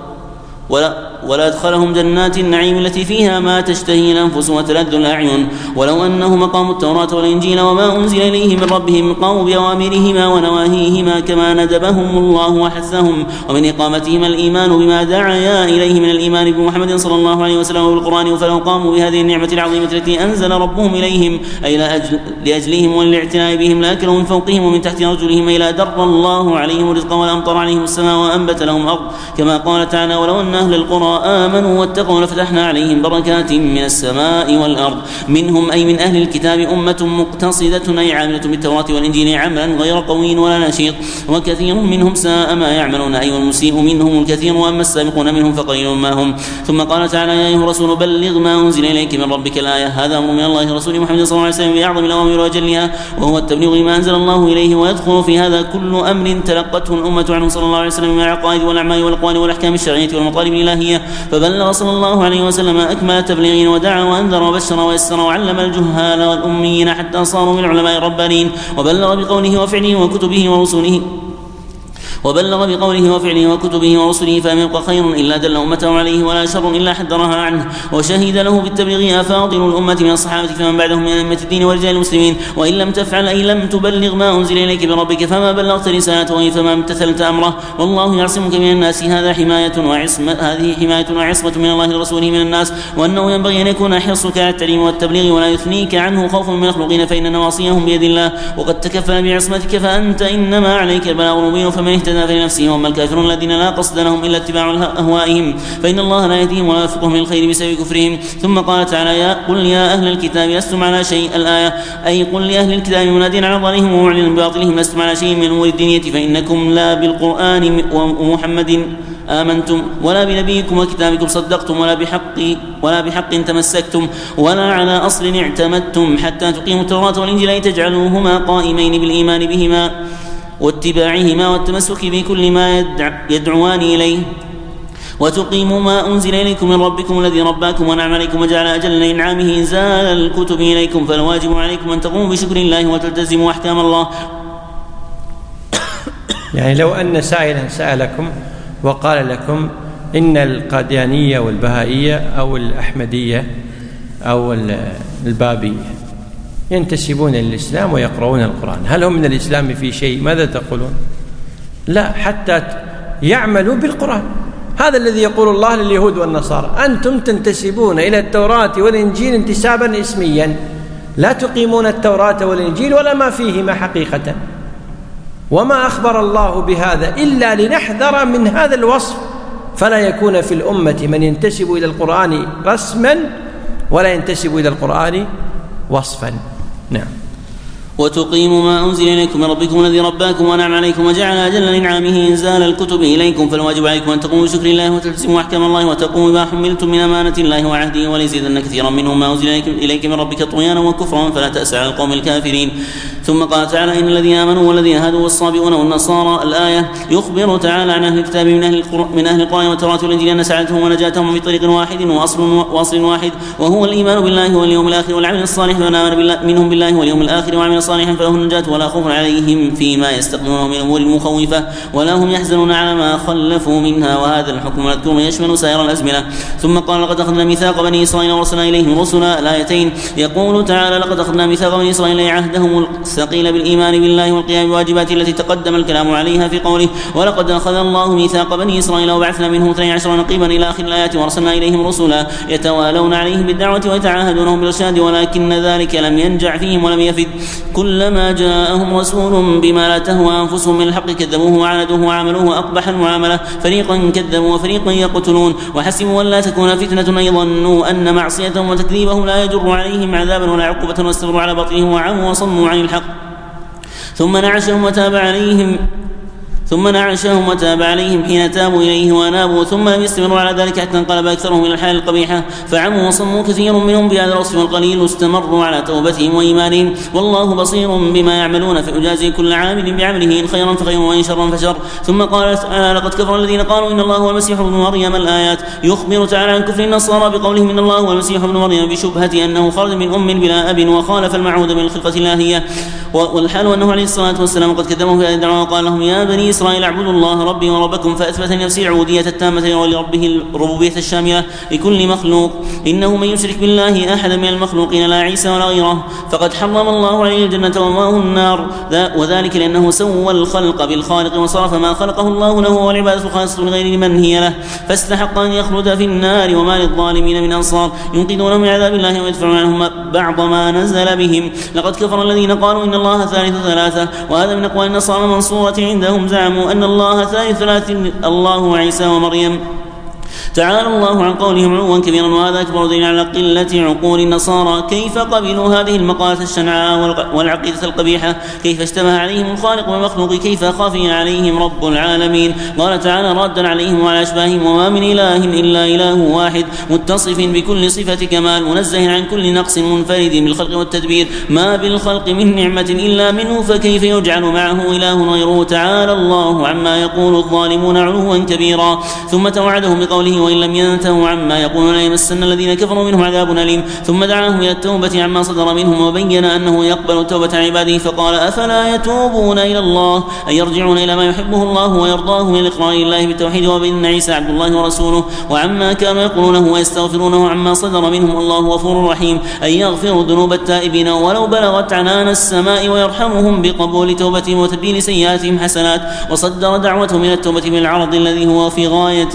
ولا ولا أدخلهم جنات النعيم التي فيها ما تشتهي الأنفس وتلذ الأعين. ولو أنهم أقاموا التوراة والإنجيل وما أنزل إليه من ربهم قاموا بأوامرهما ونواهيهما كما ندبهم الله وحثهم، ومن إقامتهما الإيمان بما دعايا إليه من الإيمان بمحمد صلى الله عليه وسلم وبالقرآن، فلو قاموا بهذه النعمة العظيمة التي أنزل ربهم إليهم أي لأجلهم وللاعتناء بهم لأكلوا من فوقهم ومن تحت أرجلهم إلى در الله عليهم الرزق والأمطر عليهم السماء وأنبت لهم الأرض، كما قال تعالى ولو أن أهل القرى والنصارى آمنوا واتقوا لفتحنا عليهم بركات من السماء والأرض منهم أي من أهل الكتاب أمة مقتصدة أي عاملة بالتوراة والإنجيل عملا غير قوي ولا نشيط وكثير منهم ساء ما يعملون أي والمسيء منهم الكثير وأما السابقون منهم فقليل ما هم. ثم قال تعالى يا أيها الرسول بلغ ما أنزل إليك من ربك الآية. هذا أمر من الله رسول محمد صلى الله عليه وسلم بأعظم الأوامر وأجلها وهو التبليغ ما أنزل الله إليه ويدخل في هذا كل أمر تلقته الأمة عنه صلى الله عليه وسلم من العقائد والأعمال والأقوال والأحكام الشرعية والمطالب الإلهية فبلغ صلى الله عليه وسلم أكمل التبليغ ودعا وأنذر وبشر ويسر وعلم الجهال والأميين حتى صاروا من العلماء الربانيين وبلغ بقوله وفعله وكتبه ورسله وبلغ بقوله وفعله وكتبه ورسله فلم يبق خير إلا دل أمته عليه ولا شر إلا حذرها عنه وشهد له بالتبليغ أفاضل الأمة من الصحابة فمن بعدهم من أئمة الدين ورجال المسلمين وإن لم تفعل أي لم تبلغ ما أنزل إليك بربك فما بلغت رسالته فما امتثلت أمره والله يعصمك من الناس. هذا حماية وعصمة هذه حماية وعصمة من الله لرسوله من الناس وأنه ينبغي أن يكون حرصك على التعليم والتبليغ ولا يثنيك عنه خوف من المخلوقين فإن نواصيهم بيد الله وقد تكفل بعصمتك فأنت إنما عليك البلاغ المبين فمن اهتدى فلنفسه وأما الكافرون الذين لا قصد لهم إلا اتباع أهوائهم فإن الله لا يهديهم ولا يوفقهم للخير بسبب كفرهم. ثم قال تعالى يا قل يا أهل الكتاب لستم على شيء الآية أي قل لأهل الكتاب منادين على ظالهم ومعلن بباطلهم لستم على شيء من أمور الدنيا فإنكم لا بالقرآن ومحمد آمنتم ولا بنبيكم وكتابكم صدقتم ولا بحق ولا بحق تمسكتم ولا على أصل اعتمدتم حتى تقيموا التوراة والإنجيل تجعلوهما قائمين بالإيمان بهما واتباعهما والتمسك بكل ما يدعوان إليه وتقيموا ما أنزل إليكم من ربكم الذي رباكم ونعم عليكم وجعل أجل إنعامه إنزال الكتب إليكم فالواجب عليكم أن تقوموا بشكر الله وتلتزموا أحكام الله. يعني لو أن سائلا سألكم وقال لكم إن القاديانية والبهائية أو الأحمدية أو البابية ينتسبون للإسلام ويقرؤون القرآن هل هم من الإسلام في شيء؟ ماذا تقولون؟ لا، حتى يعملوا بالقرآن. هذا الذي يقول الله لليهود والنصارى أنتم تنتسبون إلى التوراة والإنجيل انتسابا اسميا لا تقيمون التوراة والإنجيل ولا ما فيهما حقيقة وما أخبر الله بهذا إلا لنحذر من هذا الوصف فلا يكون في الأمة من ينتسب إلى القرآن رسما ولا ينتسب إلى القرآن وصفا. نعم. وتقيموا ما أنزل إليكم من ربكم الذي رباكم ونعم عليكم وجعل أجل إنعامه إنزال الكتب إليكم فالواجب عليكم أن تقوموا بشكر الله وتلتزموا أحكام الله وتقوموا بما حملتم من أمانة الله وعهده وليزيدن كثيرا منهم ما أنزل إليك من ربك طغيانا وكفرا فلا تأس على القوم الكافرين. ثم قال تعالى إن الذين آمنوا والذين هادوا والصابئون والنصارى الآية يخبر تعالى عن أهل الكتاب من أهل من أهل القرآن والتوراة والإنجيل أن سعادتهم ونجاتهم في طريق واحد وأصل وأصل واحد وهو الإيمان بالله واليوم الآخر والعمل الصالح ومن آمن بالله منهم بالله واليوم الآخر وعمل صالحا فله النجاة ولا خوف عليهم فيما يستقبلون من أمور المخوفة ولا هم يحزنون على ما خلفوا منها وهذا الحكم المذكور يشمل سائر الأزمنة. ثم قال لقد أخذنا ميثاق بني إسرائيل ورسلنا إليهم رسلا الآيتين يقول تعالى لقد أخذنا ميثاق بني إسرائيل عهدهم الثقيل بالإيمان بالله والقيام بواجباته التي تقدم الكلام عليها في قوله ولقد أخذ الله ميثاق بني إسرائيل وبعثنا منهم اثني عشر نقيبا إلى آخر الآيات ورسلنا إليهم رسلا يتوالون عليهم بالدعوة ويتعاهدونهم بالإرشاد ولكن ذلك لم ينجع فيهم ولم يفد كلما جاءهم رسول بما لا تهوى أنفسهم من الحق كذبوه وعاندوه وعملوه أقبح المعاملة فريقا كذبوا وفريقا يقتلون وحسبوا ألا تكون فتنة يظنوا أن معصيتهم وتكذيبهم لا يجر عليهم عذابا ولا عقوبة واستمروا على باطلهم وعموا وصموا عن الحق ثم نعشهم وتاب عليهم ثم نعشهم وتاب عليهم حين تابوا إليه وأنابوا ثم لم يستمروا على ذلك حتى انقلب أكثرهم إلى الحال القبيحة فعموا وصموا كثير منهم بهذا الوصف والقليل استمروا على توبتهم وإيمانهم والله بصير بما يعملون فيجازي كل عامل بعمله إن خيرا فخير وإن شرا فشر. ثم قال تعالى لقد كفر الذين قالوا إن الله هو المسيح ابن مريم الآيات يخبر تعالى عن كفر النصارى بقولهم إن الله هو المسيح ابن مريم بشبهة أنه خرج من أم بلا أب وخالف المعهود من الخلقة الإلهية والحال أنه عليه الصلاة والسلام قد كذبهم في هذه الدعوة وقال لهم يا بني إسرائيل اعبدوا الله ربي وربكم فأثبت لنفسه العبودية التامة ولربه الربوبية الشاملة لكل مخلوق إنه من يشرك بالله أحد من المخلوقين لا عيسى ولا غيره فقد حرم الله عليه الجنة ومأواه النار وذلك لأنه سوى الخلق بالخالق وصرف ما خلقه الله له والعبادة خاصة لغير من هي له فاستحق أن يخلد في النار وما للظالمين من أنصار ينقذون من عذاب الله ويدفعون عنهم بعض ما نزل بهم. لقد كفر الذين قالوا إن الله ثالث ثلاثة وهذا من أقوال النصارى منصورة عندهم زعموا أن الله ثالث ثلاث الله وعيسى ومريم تعالى الله عن قولهم علوا كبيرا، وهذا أكبر دليل على قلة عقول النصارى. كيف قبلوا هذه المقالة الشنعاء والعقيدة القبيحة؟ كيف اشتبه عليهم الخالق والمخلوق؟ كيف خفي عليهم رب العالمين؟ قال تعالى رادا عليهم وعلى أشباههم: وما من إله إلا إله واحد متصف بكل صفة كمال منزه عن كل نقص منفرد بالخلق والتدبير، ما بالخلق من نعمة إلا منه، فكيف يجعل معه إله غيره؟ تعالى الله عما يقول الظالمون علوا كبيرا. ثم توعدهم بقوله: وإن لم ينتهوا عما يقولون ليمسن الذين كفروا منهم عذاب أليم. ثم دعاهم إلى التوبة عما صدر منهم، وبين أنه يقبل التوبة عن عباده، فقال: أفلا يتوبون إلى الله، أن يرجعون إلى ما يحبه الله ويرضاه من الإقرار لله بالتوحيد وبأن عيسى عبد الله ورسوله، وعما كانوا يقولونه ويستغفرونه عما صدر منهم، الله غفور رحيم، أن يغفر ذنوب التائبين ولو بلغت عنان السماء، ويرحمهم بقبول توبتهم وتبديل سيئاتهم حسنات. وصدر دعوتهم إلى التوبة من العرض الذي هو في غاية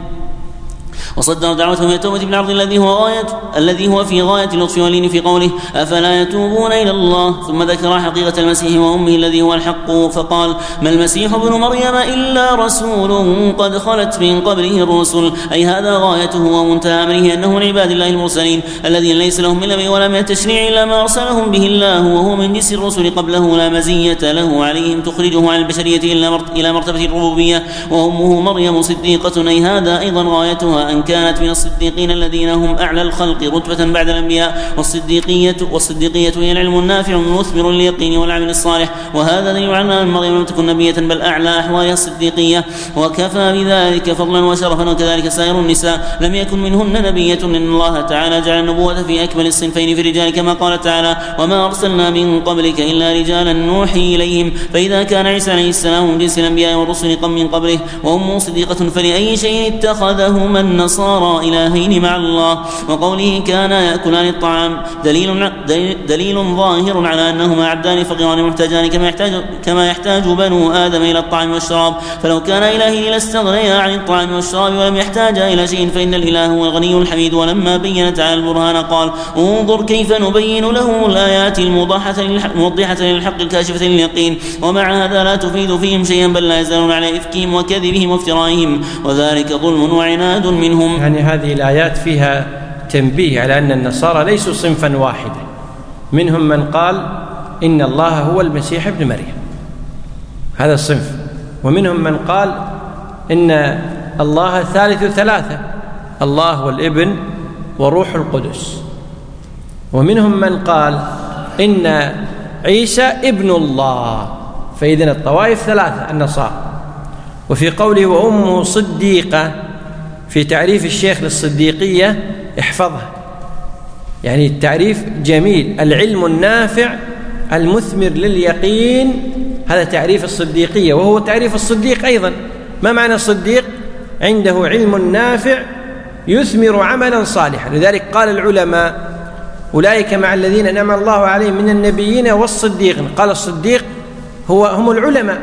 وصدر دعوتهم إلى التوبة بالعرض الذي هو غاية الذي هو في غاية اللطف واللين في قوله: أفلا يتوبون إلى الله. ثم ذكر حقيقة المسيح وأمه الذي هو الحق، فقال: ما المسيح ابن مريم إلا رسول قد خلت من قبله الرسل، أي هذا غايته ومنتهى أمره، أنه من عباد الله المرسلين الذين ليس لهم من نبي ولا من التشريع إلا ما أرسلهم به الله، وهو من جنس الرسل قبله لا مزية له عليهم تخرجه عن البشرية إلى مرتبة الربوبية. وأمه مريم صديقة، أي هذا أيضا غايتها، أن كانت من الصديقين الذين هم أعلى الخلق رتبة بعد الأنبياء. والصديقية والصديقية هي العلم النافع المثمر لليقين والعمل الصالح، وهذا دليل على أن مريم لم تكن نبية بل أعلى أحوالها الصديقية، وكفى بذلك فضلا وشرفا. وكذلك سائر النساء لم يكن منهن نبية، لأن الله تعالى جعل النبوة في أكمل الصنفين في الرجال، كما قال تعالى: وما أرسلنا من قبلك إلا رجالا نوحي إليهم. فإذا كان عيسى عليه السلام من جنس الأنبياء والرسل قم من قبله وأمه صديقة، فلأي شيء اتخذهما النصارى إلهين مع الله؟ وقوله: كان يأكلان الطعام دليل, دليل ظاهر على أنهما عبدان فقيران محتاجان، كما يحتاج, كما يحتاج بنو آدم إلى الطعام والشراب. فلو كان إلهين لاستغنيا عن الطعام والشراب ولم يحتاجا إلى شيء، فإن الإله هو الغني الحميد. ولما بين تعالى البرهان قال: انظر كيف نبين لهم الآيات الموضحة للحق الكاشفة لليقين. ومع هذا لا تفيد فيهم شيئا، بل لا يزالون على إفكهم وكذبهم وافترائهم، وذلك ظلم وعناد منهم. يعني هذه الآيات فيها تنبيه على أن النصارى ليسوا صنفا واحدا، منهم من قال إن الله هو المسيح ابن مريم، هذا الصنف، ومنهم من قال إن الله ثالث ثلاثة، الله والابن وروح القدس، ومنهم من قال إن عيسى ابن الله. فإذن الطوائف ثلاثة النصارى. وفي قوله وأمه صديقة في تعريف الشيخ للصديقية احفظها، يعني التعريف جميل: العلم النافع المثمر لليقين، هذا تعريف الصديقية، وهو تعريف الصديق أيضا. ما معنى الصديق؟ عنده علم نافع يثمر عملا صالحا. لذلك قال العلماء: أولئك مع الذين أنعم الله عليهم من النبيين والصديقين. قال الصديق هو هم العلماء.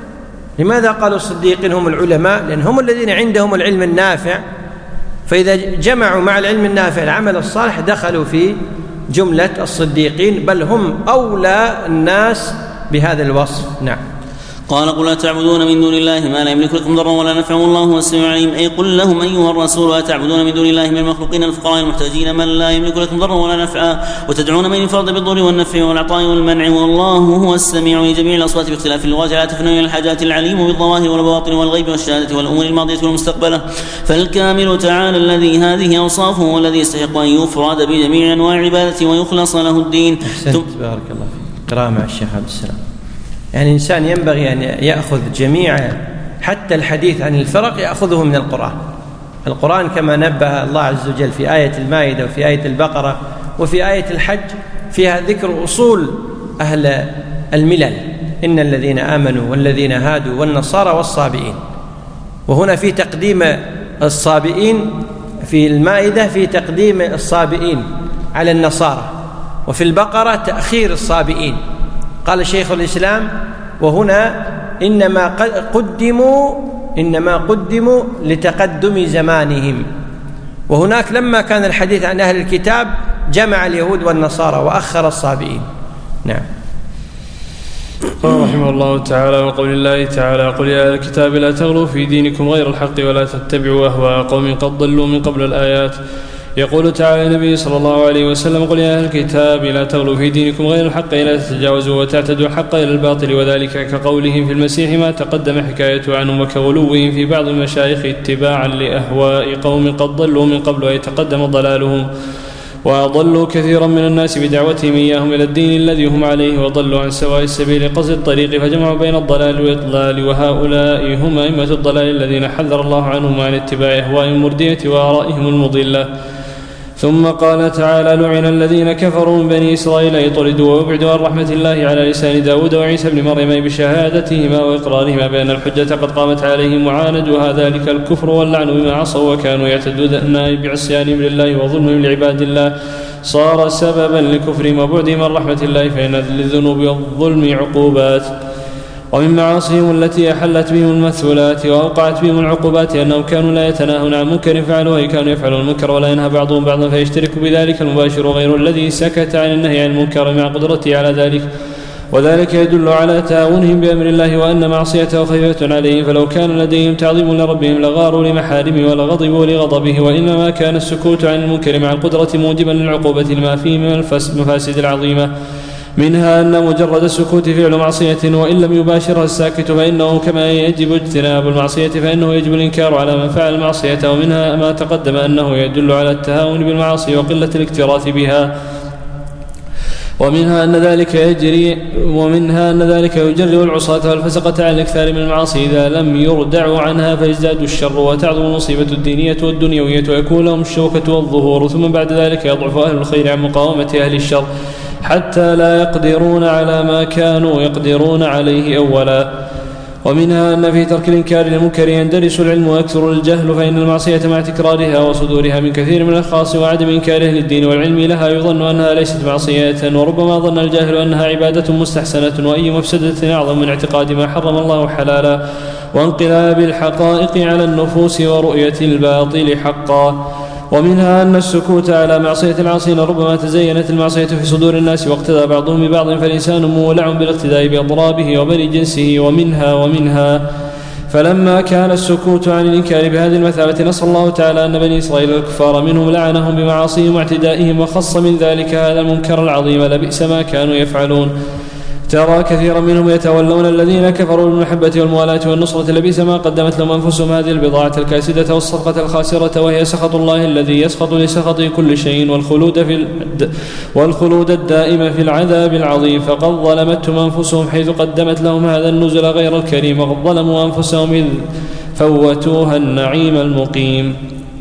لماذا قالوا الصديقين هم العلماء؟ لأن هم الذين عندهم العلم النافع، فإذا جمعوا مع العلم النافع العمل الصالح دخلوا في جملة الصديقين، بل هم أولى الناس بهذا الوصف. نعم. قال: قل لا تعبدون من دون الله ما لا يملك لكم ضرا ولا نفعا والله هو السميع العليم. أي قل لهم أيها الرسول: أتعبدون من دون الله من المخلوقين الفقراء المحتاجين من لا يملك لكم ضرا ولا نفعا، وتدعون من ينفرد بالضر والنفع والعطاء والمنع، والله هو السميع لجميع الأصوات باختلاف اللغات، لا تفنون إلى الحاجات، العليم بالظواهر والبواطن والغيب والشهادة والأمور الماضية والمستقبلة. فالكامل تعالى الذي هذه أوصافه والذي يستحق أن يفرد بجميع أنواع العبادة ويخلص له الدين. أحسنت، بارك الله فيك. قراءة مع الشيخ عبد السلام. يعني إنسان ينبغي أن يأخذ جميع حتى الحديث عن الفرق يأخذه من القرآن. القرآن كما نبه الله عز وجل في آية المائدة وفي آية البقرة وفي آية الحج فيها ذكر أصول أهل الملل: إن الذين آمنوا والذين هادوا والنصارى والصابئين. وهنا في تقديم الصابئين، في المائدة في تقديم الصابئين على النصارى، وفي البقرة تأخير الصابئين. قال شيخ الإسلام: وهنا إنما قدموا إنما قدموا لتقدم زمانهم. وهناك لما كان الحديث عن أهل الكتاب، جمع اليهود والنصارى وأخر الصابئين. نعم. قال رحمه الله تعالى: وقول الله تعالى: قل يا أهل الكتاب لا تغلوا في دينكم غير الحق ولا تتبعوا أهواء قوم قد ضلوا من قبل الآيات. يقول تعالى النبي صلى الله عليه وسلم: قل يا أهل الكتاب لا تغلوا في دينكم غير الحق لا تتجاوزوا وتعتدوا الحق إلى الباطل، وذلك كقولهم في المسيح ما تقدم حكايته عنه، وكغلوهم في بعض المشايخ اتباعا لأهواء قوم قد ضلوا من قبل أي تقدم ضلالهم، وأضلوا كثيرا من الناس بدعوتهم إياهم إلى الدين الذي هم عليه، وضلوا عن سواء السبيل قصد الطريق، فجمعوا بين الضلال والإضلال، وهؤلاء هم أئمة الضلال الذين حذر الله عنهم عن اتباع أهوائهم المردية وآرائهم المضلة. ثم قال تعالى: لعن الذين كفروا من بني إسرائيل يطردوا ويبعدوا عن رحمة الله على لسان داود وعيسى بن مريم بشهادتهما وإقرارهما بأن الحجة قد قامت عليهم، وعاندوا ذلك الكفر واللعن بما عصوا وكانوا يعتدون بعصيانهم لله وظلمهم لعباد الله، صار سببا لكفرهم وبعدهم عن رحمة الله، فإن للذنوب والظلم عقوبات. ومن معاصيهم التي أحلت بهم المثلات وأوقعت بهم العقوبات أنهم كانوا لا يتناهون عن منكر فعلوه، أي كانوا يفعلون المنكر ولا ينهى بعضهم بعضا فيشترك بذلك المباشر غير الذي سكت عن النهي عن المنكر مع قدرته على ذلك، وذلك يدل على تهاونهم بأمر الله وأن معصيته خفيفة عليهم، فلو كان لديهم تعظيم لربهم لغاروا لمحارمه ولغضبوا لغضبه، وإنما كان السكوت عن المنكر مع القدرة موجبا للعقوبة لما فيه من المفاسد العظيمة، منها أن مجرد السكوت فعل معصية وإن لم يباشرها الساكت فإنه كما يجب اجتناب المعصية فإنه يجب الإنكار على من فعل المعصية، ومنها ما تقدم أنه يدل على التهاون بالمعاصي وقلة الاكتراث بها، ومنها أن ذلك يجري ومنها أن ذلك يجري العصاة والفسقة على الإكثار من المعاصي إذا لم يردعوا عنها فيزداد الشر وتعظم المصيبة الدينية والدنيوية ويكون لهم الشوكة والظهور، ثم بعد ذلك يضعف أهل الخير عن مقاومة أهل الشر حتى لا يقدرون على ما كانوا يقدرون عليه أولا. ومنها أن في ترك الإنكار للمنكر يندرس العلم ويكثر الجهل، فإن المعصية مع تكرارها وصدورها من كثير من الأشخاص وعدم إنكاره للدين والعلم لها يظن أنها ليست معصية، وربما ظن الجاهل أنها عبادة مستحسنة، وأي مفسدة أعظم من اعتقاد ما حرم الله حلالا وانقلاب الحقائق على النفوس ورؤية الباطل حقا. ومنها أن السكوت على معصية العاصين ربما تزينت المعصية في صدور الناس واقتدى بعضهم ببعض، فالإنسان مولع بالاقتداء بأضرابه وبني جنسه. ومنها ومنها فلما كان السكوت عن الإنكار بهذه المثابة نص الله تعالى أن بني إسرائيل الكفار منهم لعنهم بمعاصيهم واعتدائهم، وخص من ذلك هذا المنكر العظيم لبئس ما كانوا يفعلون. ترى كثيرا منهم يتولون الذين كفروا بالمحبة والموالاة والنصرة لبئس ما قدمت لهم أنفسهم هذه البضاعة الكاسدة والصفقة الخاسرة، وهي سخط الله الذي يسخط لسخط كل شيء والخلود, في الد... والخلود الدائم في العذاب العظيم، فقد ظلمتهم أنفسهم حيث قدمت لهم هذا النزل غير الكريم، وقد ظلموا أنفسهم إذ فوتوها النعيم المقيم.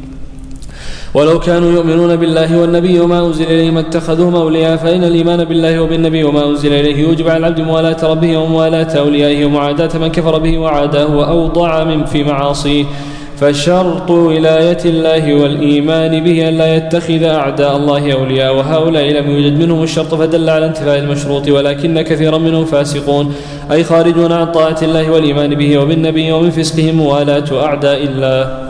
ولو كانوا يؤمنون بالله والنبي وما أنزل إليه ما اتخذوهم أولياء، فإن الإيمان بالله وبالنبي وما أنزل إليه يوجب على العبد موالاة ربه وموالاة أوليائه ومعاداة من كفر به وعاداه وأوضع من في معاصيه، فشرط ولاية الله والإيمان به أن لا يتخذ أعداء الله أولياء، وهؤلاء لم يوجد منهم الشرط فدل على انتفاء المشروط، ولكن كثيرا منهم فاسقون أي خارجون عن طاعة الله والإيمان به وبالنبي، ومن فسقهم موالاة أعداء الله.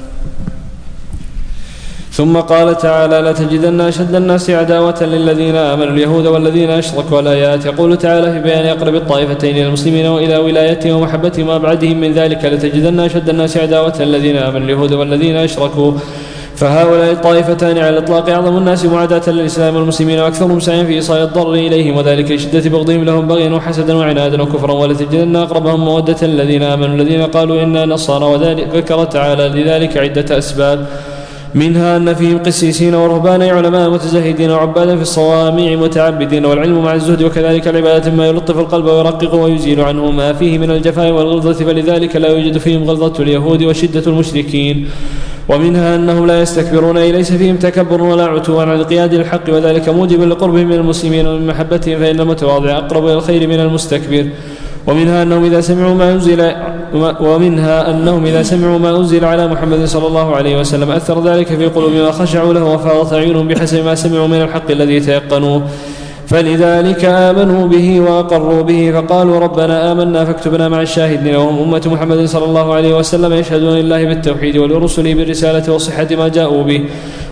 ثم قال تعالى: لتجدن أشد الناس عداوة للذين آمنوا اليهود والذين أشركوا. الآيات. يقول تعالى في بيان أقرب الطائفتين للمسلمين وإلى ولايتهم ومحبتهم وأبعدهم من ذلك: لتجدن أشد الناس عداوة للذين آمنوا اليهود والذين أشركوا، فهؤلاء الطائفتان على الإطلاق أعظم الناس معاداة للإسلام والمسلمين وأكثرهم سعيا في إيصال الضر إليهم، وذلك لشدة بغضهم لهم بغيا وحسدا وعنادا وكفرا. ولتجدن أقربهم مودة الذين آمنوا الذين قالوا إنا نصارى، وذلك ذكر تعالى لذلك عدة أسباب، منها أن فيهم قسيسين ورهبانا علماء متزهدين وعبادا في الصوامع متعبدين، والعلم مع الزهد وكذلك العبادة ما يلطف القلب ويرقق ويزيل عنه ما فيه من الجفاء والغلظة، فلذلك لا يوجد فيهم غلظة اليهود وشدة المشركين. ومنها أنهم لا يستكبرون أي ليس فيهم تكبر ولا عتوا عن القياد للحق، وذلك موجب لقربهم من المسلمين ومن محبتهم، فإن المتواضع أقرب إلى الخير من المستكبر. ومنها أنهم إذا سمعوا ما أنزل ومنها أنهم إذا سمعوا ما أنزل على محمد صلى الله عليه وسلم أثر ذلك في قلوبهم وخشعوا له وفاضت أعينهم بحسب ما سمعوا من الحق الذي تيقنوه، فلذلك آمنوا به وأقروا به، فقالوا ربنا آمنا فاكتبنا مع الشاهدين. وهم أمة محمد صلى الله عليه وسلم يشهدون لله بالتوحيد ولرسله بالرسالة وصحة ما جاءوا به،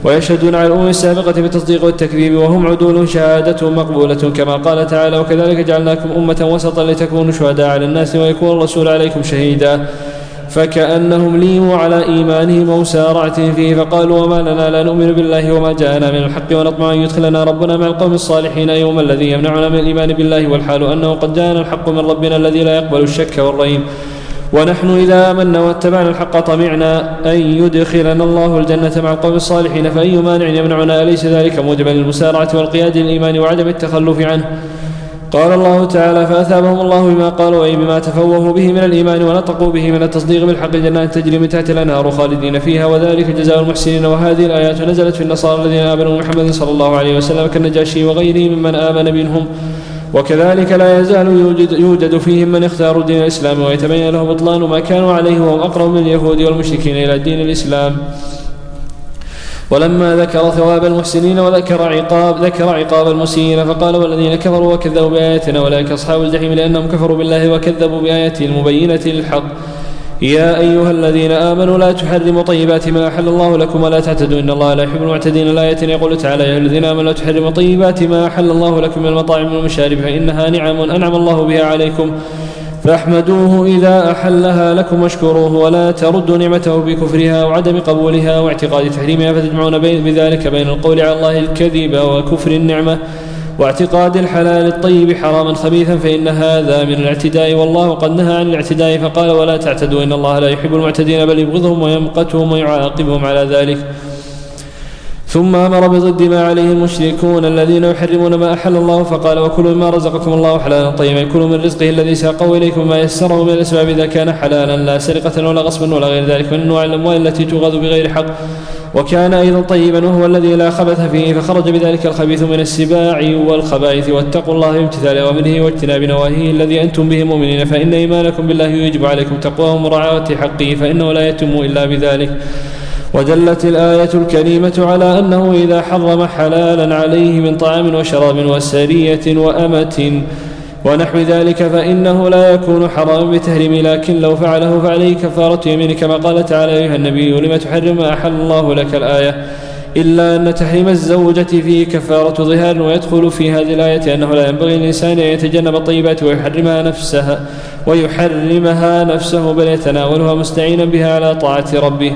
ويشهدون على الأمم السابقة بالتصديق والتكذيب وهم عدول شهادتهم مقبولة كما قال تعالى وكذلك جعلناكم أمة وسطا لتكونوا شهداء على الناس ويكون الرسول عليكم شهيدا فكأنهم ليموا على إيمانهم ومسارعتهم فيه فقالوا وما لنا لا نؤمن بالله وما جاءنا من الحق ونطمع أن يدخلنا ربنا مع القوم الصالحين يوم الذي يمنعنا من الإيمان بالله والحال أنه قد جاءنا الحق من ربنا الذي لا يقبل الشك والريب ونحن إذا آمنا واتبعنا الحق طمعنا أن يدخلنا الله الجنة مع القوم الصالحين فأي مانع يمنعنا أليس ذلك موجبا للمسارعة والقياد للإيمان وعدم التخلف عنه قال الله تعالى فأثابهم الله بما قالوا أي بما تفوهوا به من الإيمان ونطقوا به من التصديق بالحق جنات تجري من تحت الأنهار خالدين فيها وذلك جزاء المحسنين وهذه الآيات نزلت في النصارى الذين آمنوا محمد صلى الله عليه وسلم كالنجاشي وغيره ممن آمن منهم وكذلك لا يزال يوجد, يوجد فيهم من اختاروا دين الإسلام ويتبين له بطلان ما كانوا عليه وهم أقرب من اليهود والمشركين إلى دين الإسلام ولما ذكر ثواب المحسنين وذكر عقاب ذكر عقاب المسيئين فقال والذين كفروا وكذبوا بآياتنا أولئك أصحاب الجحيم لأنهم كفروا بالله وكذبوا بآياته المبينة للحق يا أيها الذين آمنوا لا تحرموا طيبات ما أحل الله لكم ولا تعتدوا إن الله لا يحب المعتدين الآية يقول تعالى يا أيها الذين آمنوا لا تحرموا طيبات ما أحل الله لكم من المطاعم والمشارب فإنها نعم أنعم الله بها عليكم فاحمدوه إذا أحلها لكم واشكروه ولا تردوا نعمته بكفرها وعدم قبولها واعتقاد تحريمها فتجمعون بين بذلك بين القول على الله الكذب وكفر النعمة واعتقاد الحلال الطيب حراما خبيثا فإن هذا من الاعتداء والله قد نهى عن الاعتداء فقال ولا تعتدوا إن الله لا يحب المعتدين بل يبغضهم ويمقتهم ويعاقبهم على ذلك ثم أمر بضد ما عليه المشركون الذين يحرمون ما أحل الله فقال وكلوا مما رزقكم الله حلالا طيبا كلوا من رزقه الذي ساقه إليكم ما يسره من الأسباب إذا كان حلالا لا سرقة ولا غصبا ولا غير ذلك من أنواع الأموال التي تؤخذ بغير حق وكان أيضا طيبا وهو الذي لا خبث فيه فخرج بذلك الخبيث من السباع والخبائث واتقوا الله بامتثال أوامره واجتناب نواهيه الذي أنتم به مؤمنين فإن إيمانكم بالله يجب عليكم تقواه ومراعاة حقه فإنه لا يتم إلا بذلك ودلت الآية الكريمة على أنه إذا حرم حلالا عليه من طعام وشراب وسرية وأمة ونحو ذلك فإنه لا يكون حراما بتحريم لكن لو فعله فعليه كفارة يمين كما قال تعالى أيها النبي لم تحرم ما أحل الله لك الآية إلا أن تحريم الزوجة فيه كفارة ظهار ويدخل في هذه الآية أنه لا ينبغي للإنسان أن يتجنب الطيبات ويحرمها نفسها ويحرمها نفسه بل يتناولها مستعينا بها على طاعة ربه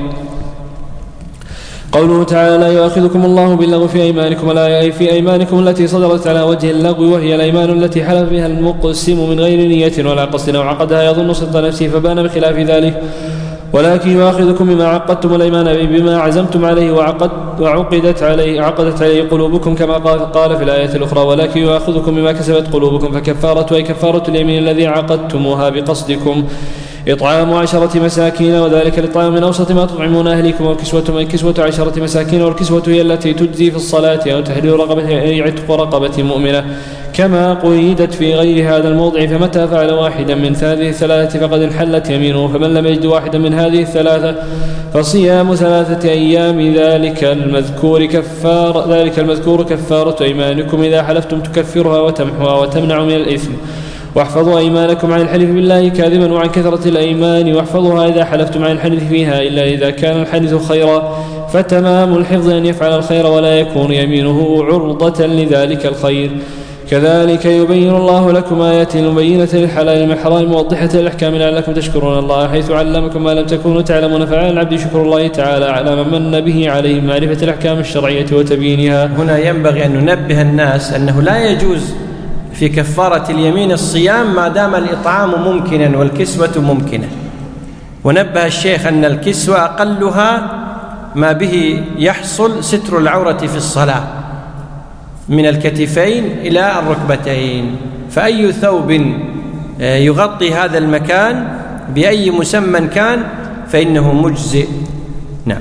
قوله تعالى لا يؤاخذكم الله باللغو في أيمانكم ولا أي في أيمانكم التي صدرت على وجه اللغو وهي الأيمان التي حلف بها المقسم من غير نية ولا قصد أو عقدها يظن صدق نفسه فبان بخلاف ذلك ولكن يؤاخذكم بما عقدتم الأيمان بما عزمتم عليه وعقد وعقدت عليه عقدت عليه قلوبكم كما قال في الآية الأخرى ولكن يؤاخذكم بما كسبت قلوبكم فكفارة أي كفارة اليمين الذي عقدتموها بقصدكم إطعام عشرة مساكين وذلك الإطعام من أوسط ما تطعمون أهليكم والكسوة من كسوة عشرة مساكين والكسوة هي التي تجزي في الصلاة أو تحرير رقبة أي عتق رقبة مؤمنة كما قيدت في غير هذا الموضع فمتى فعل واحدا من هذه الثلاثة فقد انحلت يمينه فمن لم يجد واحدا من هذه الثلاثة فصيام ثلاثة أيام ذلك المذكور كفار ذلك المذكور كفارة أيمانكم إذا حلفتم تكفرها وتمحوها وتمنع من الإثم واحفظوا أيمانكم عن الحلف بالله كاذبا وعن كثرة الأيمان واحفظوها إذا حلفتم عن الحلف فيها إلا إذا كان الحديث خيرا فتمام الحفظ أن يفعل الخير ولا يكون يمينه عرضة لذلك الخير كذلك يبين الله لكم آياته المبينة للحلال من الحرام موضحة للأحكام لعلكم تشكرون الله حيث علمكم ما لم تكونوا تعلمون فعلى العبد شكر الله تعالى على من من به عليه معرفة الأحكام الشرعية وتبيينها. هنا ينبغي أن ننبه الناس أنه لا يجوز في كفارة اليمين الصيام ما دام الإطعام ممكنا والكسوة ممكنة ونبه الشيخ أن الكسوة أقلها ما به يحصل ستر العورة في الصلاة من الكتفين إلى الركبتين فأي ثوب يغطي هذا المكان بأي مسمى كان فإنه مجزئ. نعم.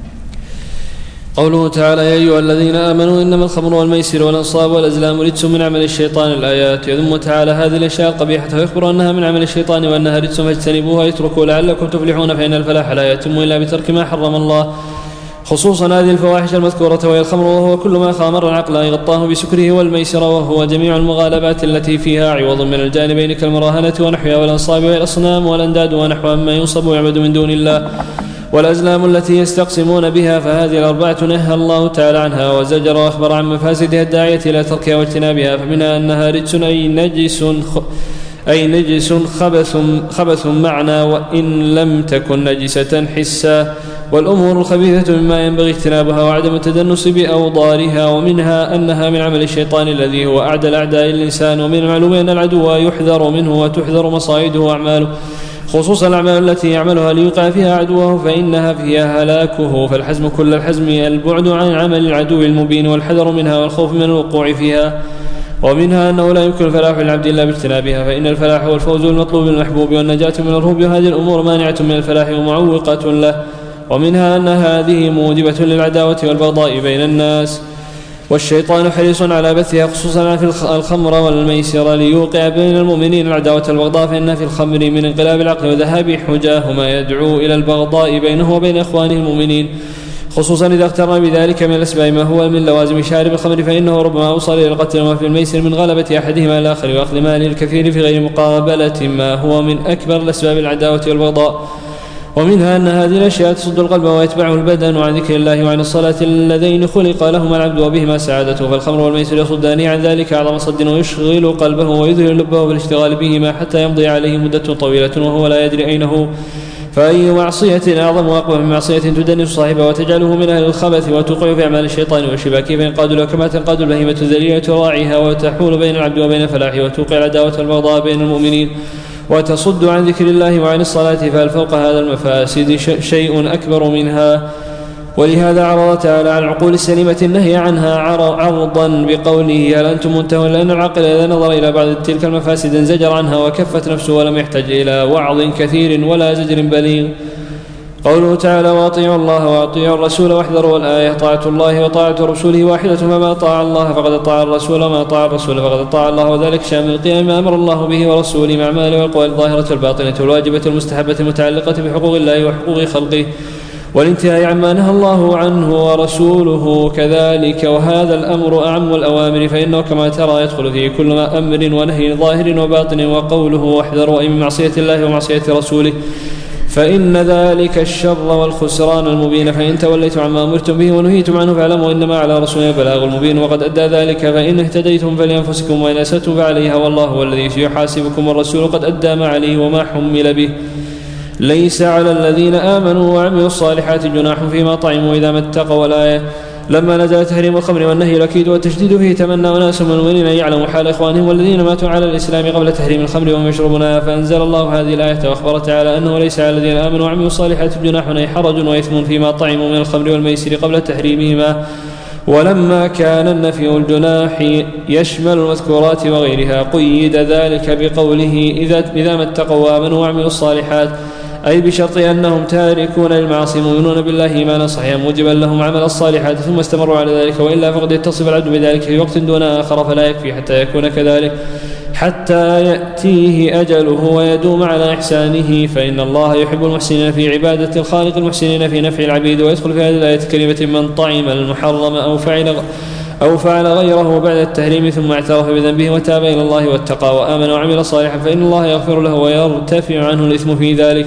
قوله تعالى يا أيها الذين آمنوا إنما الخمر والميسر والأنصاب والأزلام رجس من عمل الشيطان الآيات يذم تعالى هذه الأشياء القبيحة ويخبر أنها من عمل الشيطان وأنها رجس فاجتنبوها يتركوا لعلكم تفلحون فإن الفلاح لا يتم إلا بترك ما حرم الله خصوصا هذه الفواحش المذكورة وهي الخمر وهو كل ما خامر العقل يغطاه بسكره والميسر وهو جميع المغالبات التي فيها عوض من الجانبين كالمراهنة ونحوها والأنصاب والأصنام والأنداد ونحوها مما ينصب ويعبد من دون الله والأزلام التي يستقسمون بها فهذه الأربعة نهى الله تعالى عنها وزجر وأخبر عن مفاسدها الداعية إلى تركها واجتنابها، فمنها أنها رجس أي نجس أي نجس خبث, خبث معنى وإن لم تكن نجسة حسا، والأمور الخبيثة مما ينبغي اجتنابها وعدم التدنس بأوضارها، ومنها أنها من عمل الشيطان الذي هو أعدى الأعداء الإنسان، ومن المعلوم أن العدو يحذر منه وتحذر مصائده وأعماله، خصوصا الأعمال التي يعملها ليوقع فيها عدوه فإنها فيها هلاكه، فالحزم كل الحزم البعد عن عمل العدو المبين والحذر منها والخوف من الوقوع فيها. ومنها أنه لا يمكن الفلاح للعبد إلا باجتنابها، فإن الفلاح هو الفوز المطلوب المحبوب والنجاة من الرهب، وهذه الأمور مانعة من الفلاح ومعوقة له. ومنها أن هذه موجبة للعداوة والبغضاء بين الناس، والشيطان حريص على بثها خصوصا في الخمر والميسر ليوقع بين المؤمنين العداوة والبغضاء، فإن في الخمر من انقلاب العقل وذهاب حجاه ما يدعو إلى البغضاء بينه وبين إخوانه المؤمنين، خصوصا إذا اقترن بذلك من الأسباب ما هو من لوازم شارب الخمر، فإنه ربما أوصل إلى القتل، وما في الميسر من غلبة أحدهما الآخر وأخذ ماله الكثير في غير مقابلة ما هو من أكبر الأسباب العداوة والبغضاء. ومنها أن هذه الأشياء تصد القلب ويتبعه البدن عن ذكر الله وعن الصلاة اللذين خلق لهما العبد وبهما سعادته، فالخمر والميسر يصدان عن ذلك أعظم صد ويشغل قلبه ويذهل لبه بالاشتغال بهما حتى يمضي عليه مدة طويلة وهو لا يدري أين هو، فأي معصية أعظم وأقوى من معصية تدنس صاحبها وتجعله من أهل الخبث وتوقع في أعمال الشيطان والشباك، فينقاد له كما تنقاد البهيمة الذليلة راعيها، وتحول بين العبد وبين فلاحه وتوقع العداوة والبغضاء بين المؤمنين وتصد عن ذكر الله وعن الصلاة، فهل فوق هذا المفاسد شيء أكبر منها؟ ولهذا عرض تعالى على العقول السليمة النهي عنها عرضا بقوله هل أنتم منتهون، لأن العاقل إذا نظر إلى بعض تلك المفاسد انزجر عنها وكفت نفسه ولم يحتج إلى وعظ كثير ولا زجر بليغ. قوله تعالى وأطيعوا الله وأطيعوا الرسول واحذروا، الآية طاعة الله وطاعة رسوله واحدة، فما طاع الله فقد طاع الرسول وما طاع الرسول فقد طاع الله، وذلك شامل القيام ما أمر الله به ورسوله مع أعماله والأقوال الظاهرة والباطنة والواجبة والمستحبة المتعلقة بحقوق الله وحقوق خلقه، والانتهاء عما نهى الله عنه ورسوله كذلك، وهذا الأمر أعم الأوامر، فإنه كما ترى يدخل فيه كل ما أمر ونهي ظاهر وباطن، وقوله واحذروا أي من معصية الله ومعصية رسوله، فإن ذلك الشر والخسران المبين، فإن توليتم عما أمرتم به ونهيتم عنه فاعلموا إنما على رسولنا البلاغ المبين وقد أدى ذلك، فإن اهتديتم فلأنفسكم وإن أسأتم فعليها، والله هو الذي سيحاسبكم، والرسول قد أدى ما عليه وما حمل به. ليس على الذين آمنوا وعملوا الصالحات جناح فيما طعموا إذا ما اتقوا، الآية. لما نزل تحريم الخمر والنهي الأكيد والتشديد فيه تمنى أناس من المؤمنين أن يعلموا حال إخوانهم والذين ماتوا على الإسلام قبل تحريم الخمر وهم يشربونها، فأنزل الله هذه الآية وأخبر تعالى أنه ليس على الذين آمنوا وعملوا الصالحات جناح أي حرج وإثم فيما طعموا من الخمر والميسر قبل تحريمهما، ولما كان النفي الجناح يشمل المذكورات وغيرها قيد ذلك بقوله إذا, إذا ما اتقوا وآمنوا وعملوا الصالحات، أي بشرط أنهم تاركون للمعاصي مؤمنون بالله إيمانا صحيحا موجبا لهم عمل الصالحات ثم استمروا على ذلك، وإلا فقد يتصف العبد بذلك في وقت دون آخر، فلا يكفي حتى يكون كذلك حتى يأتيه أجله ويدوم على إحسانه، فإن الله يحب المحسنين في عبادة الخالق المحسنين في نفع العبيد. ويدخل في هذه الآية الكريمة من طعم المحرم أو فعل أو فعل غيره بعد التحريم ثم اعترف بذنبه وتاب إلى الله واتقى وآمن وعمل صالحا فإن الله يغفر له ويرتفع عنه الإثم في ذلك.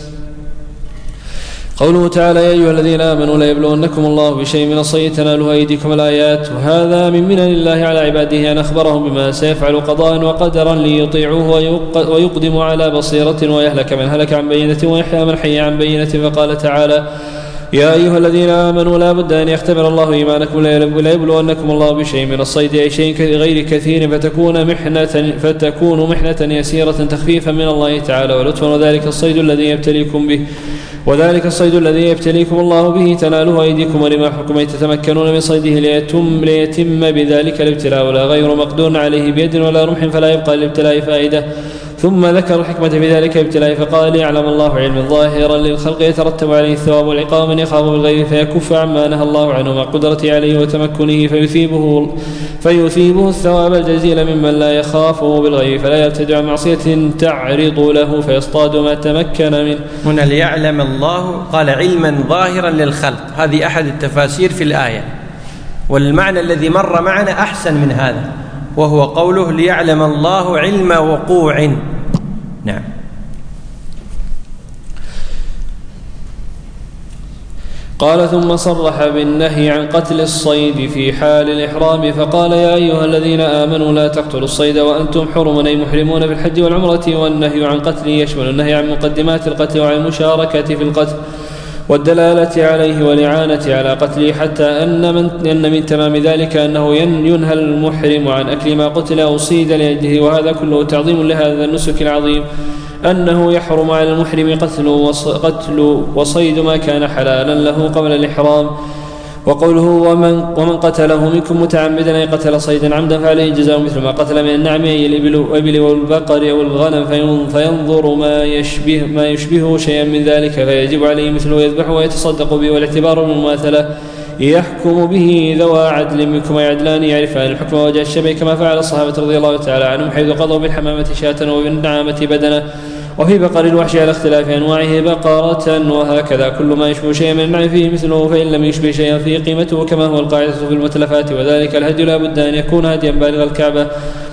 قوله تعالى يا أيها الذين آمنوا لا يبلونكم الله بشيء من الصيد تناله أيديكم الآيات، وهذا من منن الله على عباده أن أخبرهم بما سيفعل قضاء وقدرا ليطيعوه ويقدم على بصيرة ويهلك من هلك عن بينة ويحيى من حي عن بينة. فقال تعالى يا أيها الذين آمنوا لا بد أن يختبر الله إيمانكم لا يبلونكم الله بشيء من الصيد أي شيء غير كثير فتكون محنة, فتكون محنة يسيرة تخفيفا من الله تعالى ولطفا، وذلك الصيد الذي يبتليكم به وذلك الصيد الذي يبتليكم الله به تناله أيديكم ولما حكم تتمكنون من صيده ليتم, ليتم بذلك الابتلاء ولا غير مقدور عليه بيد ولا رمح فلا يبقى الابتلاء فائدة. ثم ذكر الحكمة في ذلك الابتلاء فقال يعلم الله علما ظاهرا للخلق يترتب عليه الثواب والعقاب من يخاف بالغيب فيكف عما نهى الله عنه مع قدرته عليه وتمكنه فيثيبه, فيثيبه الثواب الجزيل ممن لا يخافه بالغيب فلا يرتدع عن معصية تعرض له فيصطاد ما تمكن منه. هنا ليعلم الله قال علما ظاهرا للخلق، هذه أحد التفاسير في الآية، والمعنى الذي مر معنا أحسن من هذا وهو قوله ليعلم الله علم وقوع. نعم. قال ثم صرح بالنهي عن قتل الصيد في حال الإحرام فقال يا أيها الذين آمنوا لا تقتلوا الصيد وأنتم حرم أي محرمون في الحج والعمرة والنهي عن قتله يشمل النهي عن مقدمات القتل وعن المشاركة في القتل والدلالة عليه والإعانة على قتله حتى أن من, أن من تمام ذلك أنه ينهى المحرم عن أكل ما قتل أو صيد لأجله وهذا كله تعظيم لهذا النسك العظيم أنه يحرم على المحرم قتل, وص قتل وصيد ما كان حلالا له قبل الإحرام. وقوله ومن, ومن قتله منكم متعمدا أي قتل صيدا عمدا فعليه جزاء مثل ما قتل من النعم أي الإبل والبقر والغنم فينظر ما يشبه ما يشبهه شيئا من ذلك فيجب عليه مثله يذبحه ويتصدق به والاعتبار بالمماثلة يحكم به ذوى عدل منكم يعدلان يعرفان الحكم ووجه الشبه كما فعل الصحابة رضي الله تعالى عنهم حيث قضوا بالحمامة شاة وبالنعامة بدنة وفي بقر الوحش على اختلاف أنواعه بقرة وهكذا كل ما يشبه شيئا من النعم فيه مثله فإن لم يشبه شيئا فيه قيمته كما هو القاعدة في المتلفات وذلك الهدي لا بد أن يكون هديا بالغ الكعبة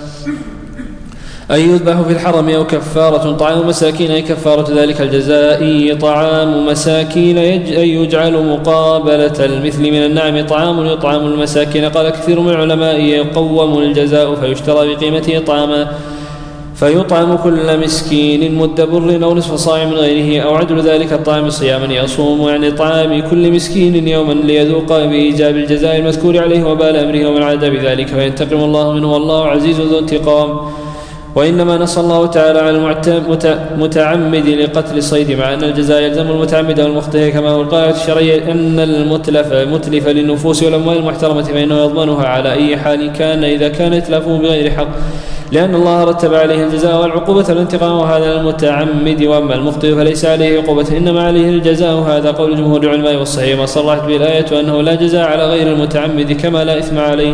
أي يذبح في الحرم أو كفارة طعام مساكين أي كفارة ذلك الجزاء طعام مساكين أي يجعل مقابلة المثل من النعم طعام يطعم المساكين. قال كثير من العلماء يقوم الجزاء فيشترى بقيمته طعاما فيطعم كل مسكين مد بر أو نصف صاع من غيره أو عدل ذلك الطعام صياما يصوم يعني طعام كل مسكين يوما ليذوق بإيجاب الجزاء المذكور عليه وبال أمره ومن عاد بذلك فينتقم الله منه والله عزيز ذو انتقام. وإنما نص الله تعالى على المتعمد لقتل صيد مع أن الجزاء يلزم المتعمد والمخطئ كما هو القاعدة الشرعية أن المتلف متلف للنفوس والأموال المحترمة فإنه يضمنها على أي حال كان إذا كان إتلافه بغير حق لأن الله رتب عليه الجزاء والعقوبة والانتقام وهذا المتعمد وأما المخطئ فليس عليه عقوبة إنما عليه الجزاء وهذا قول جمهور العلماء والصحيح ما صرحت به الآية أنه لا جزاء على غير المتعمد كما لا إثم عليه.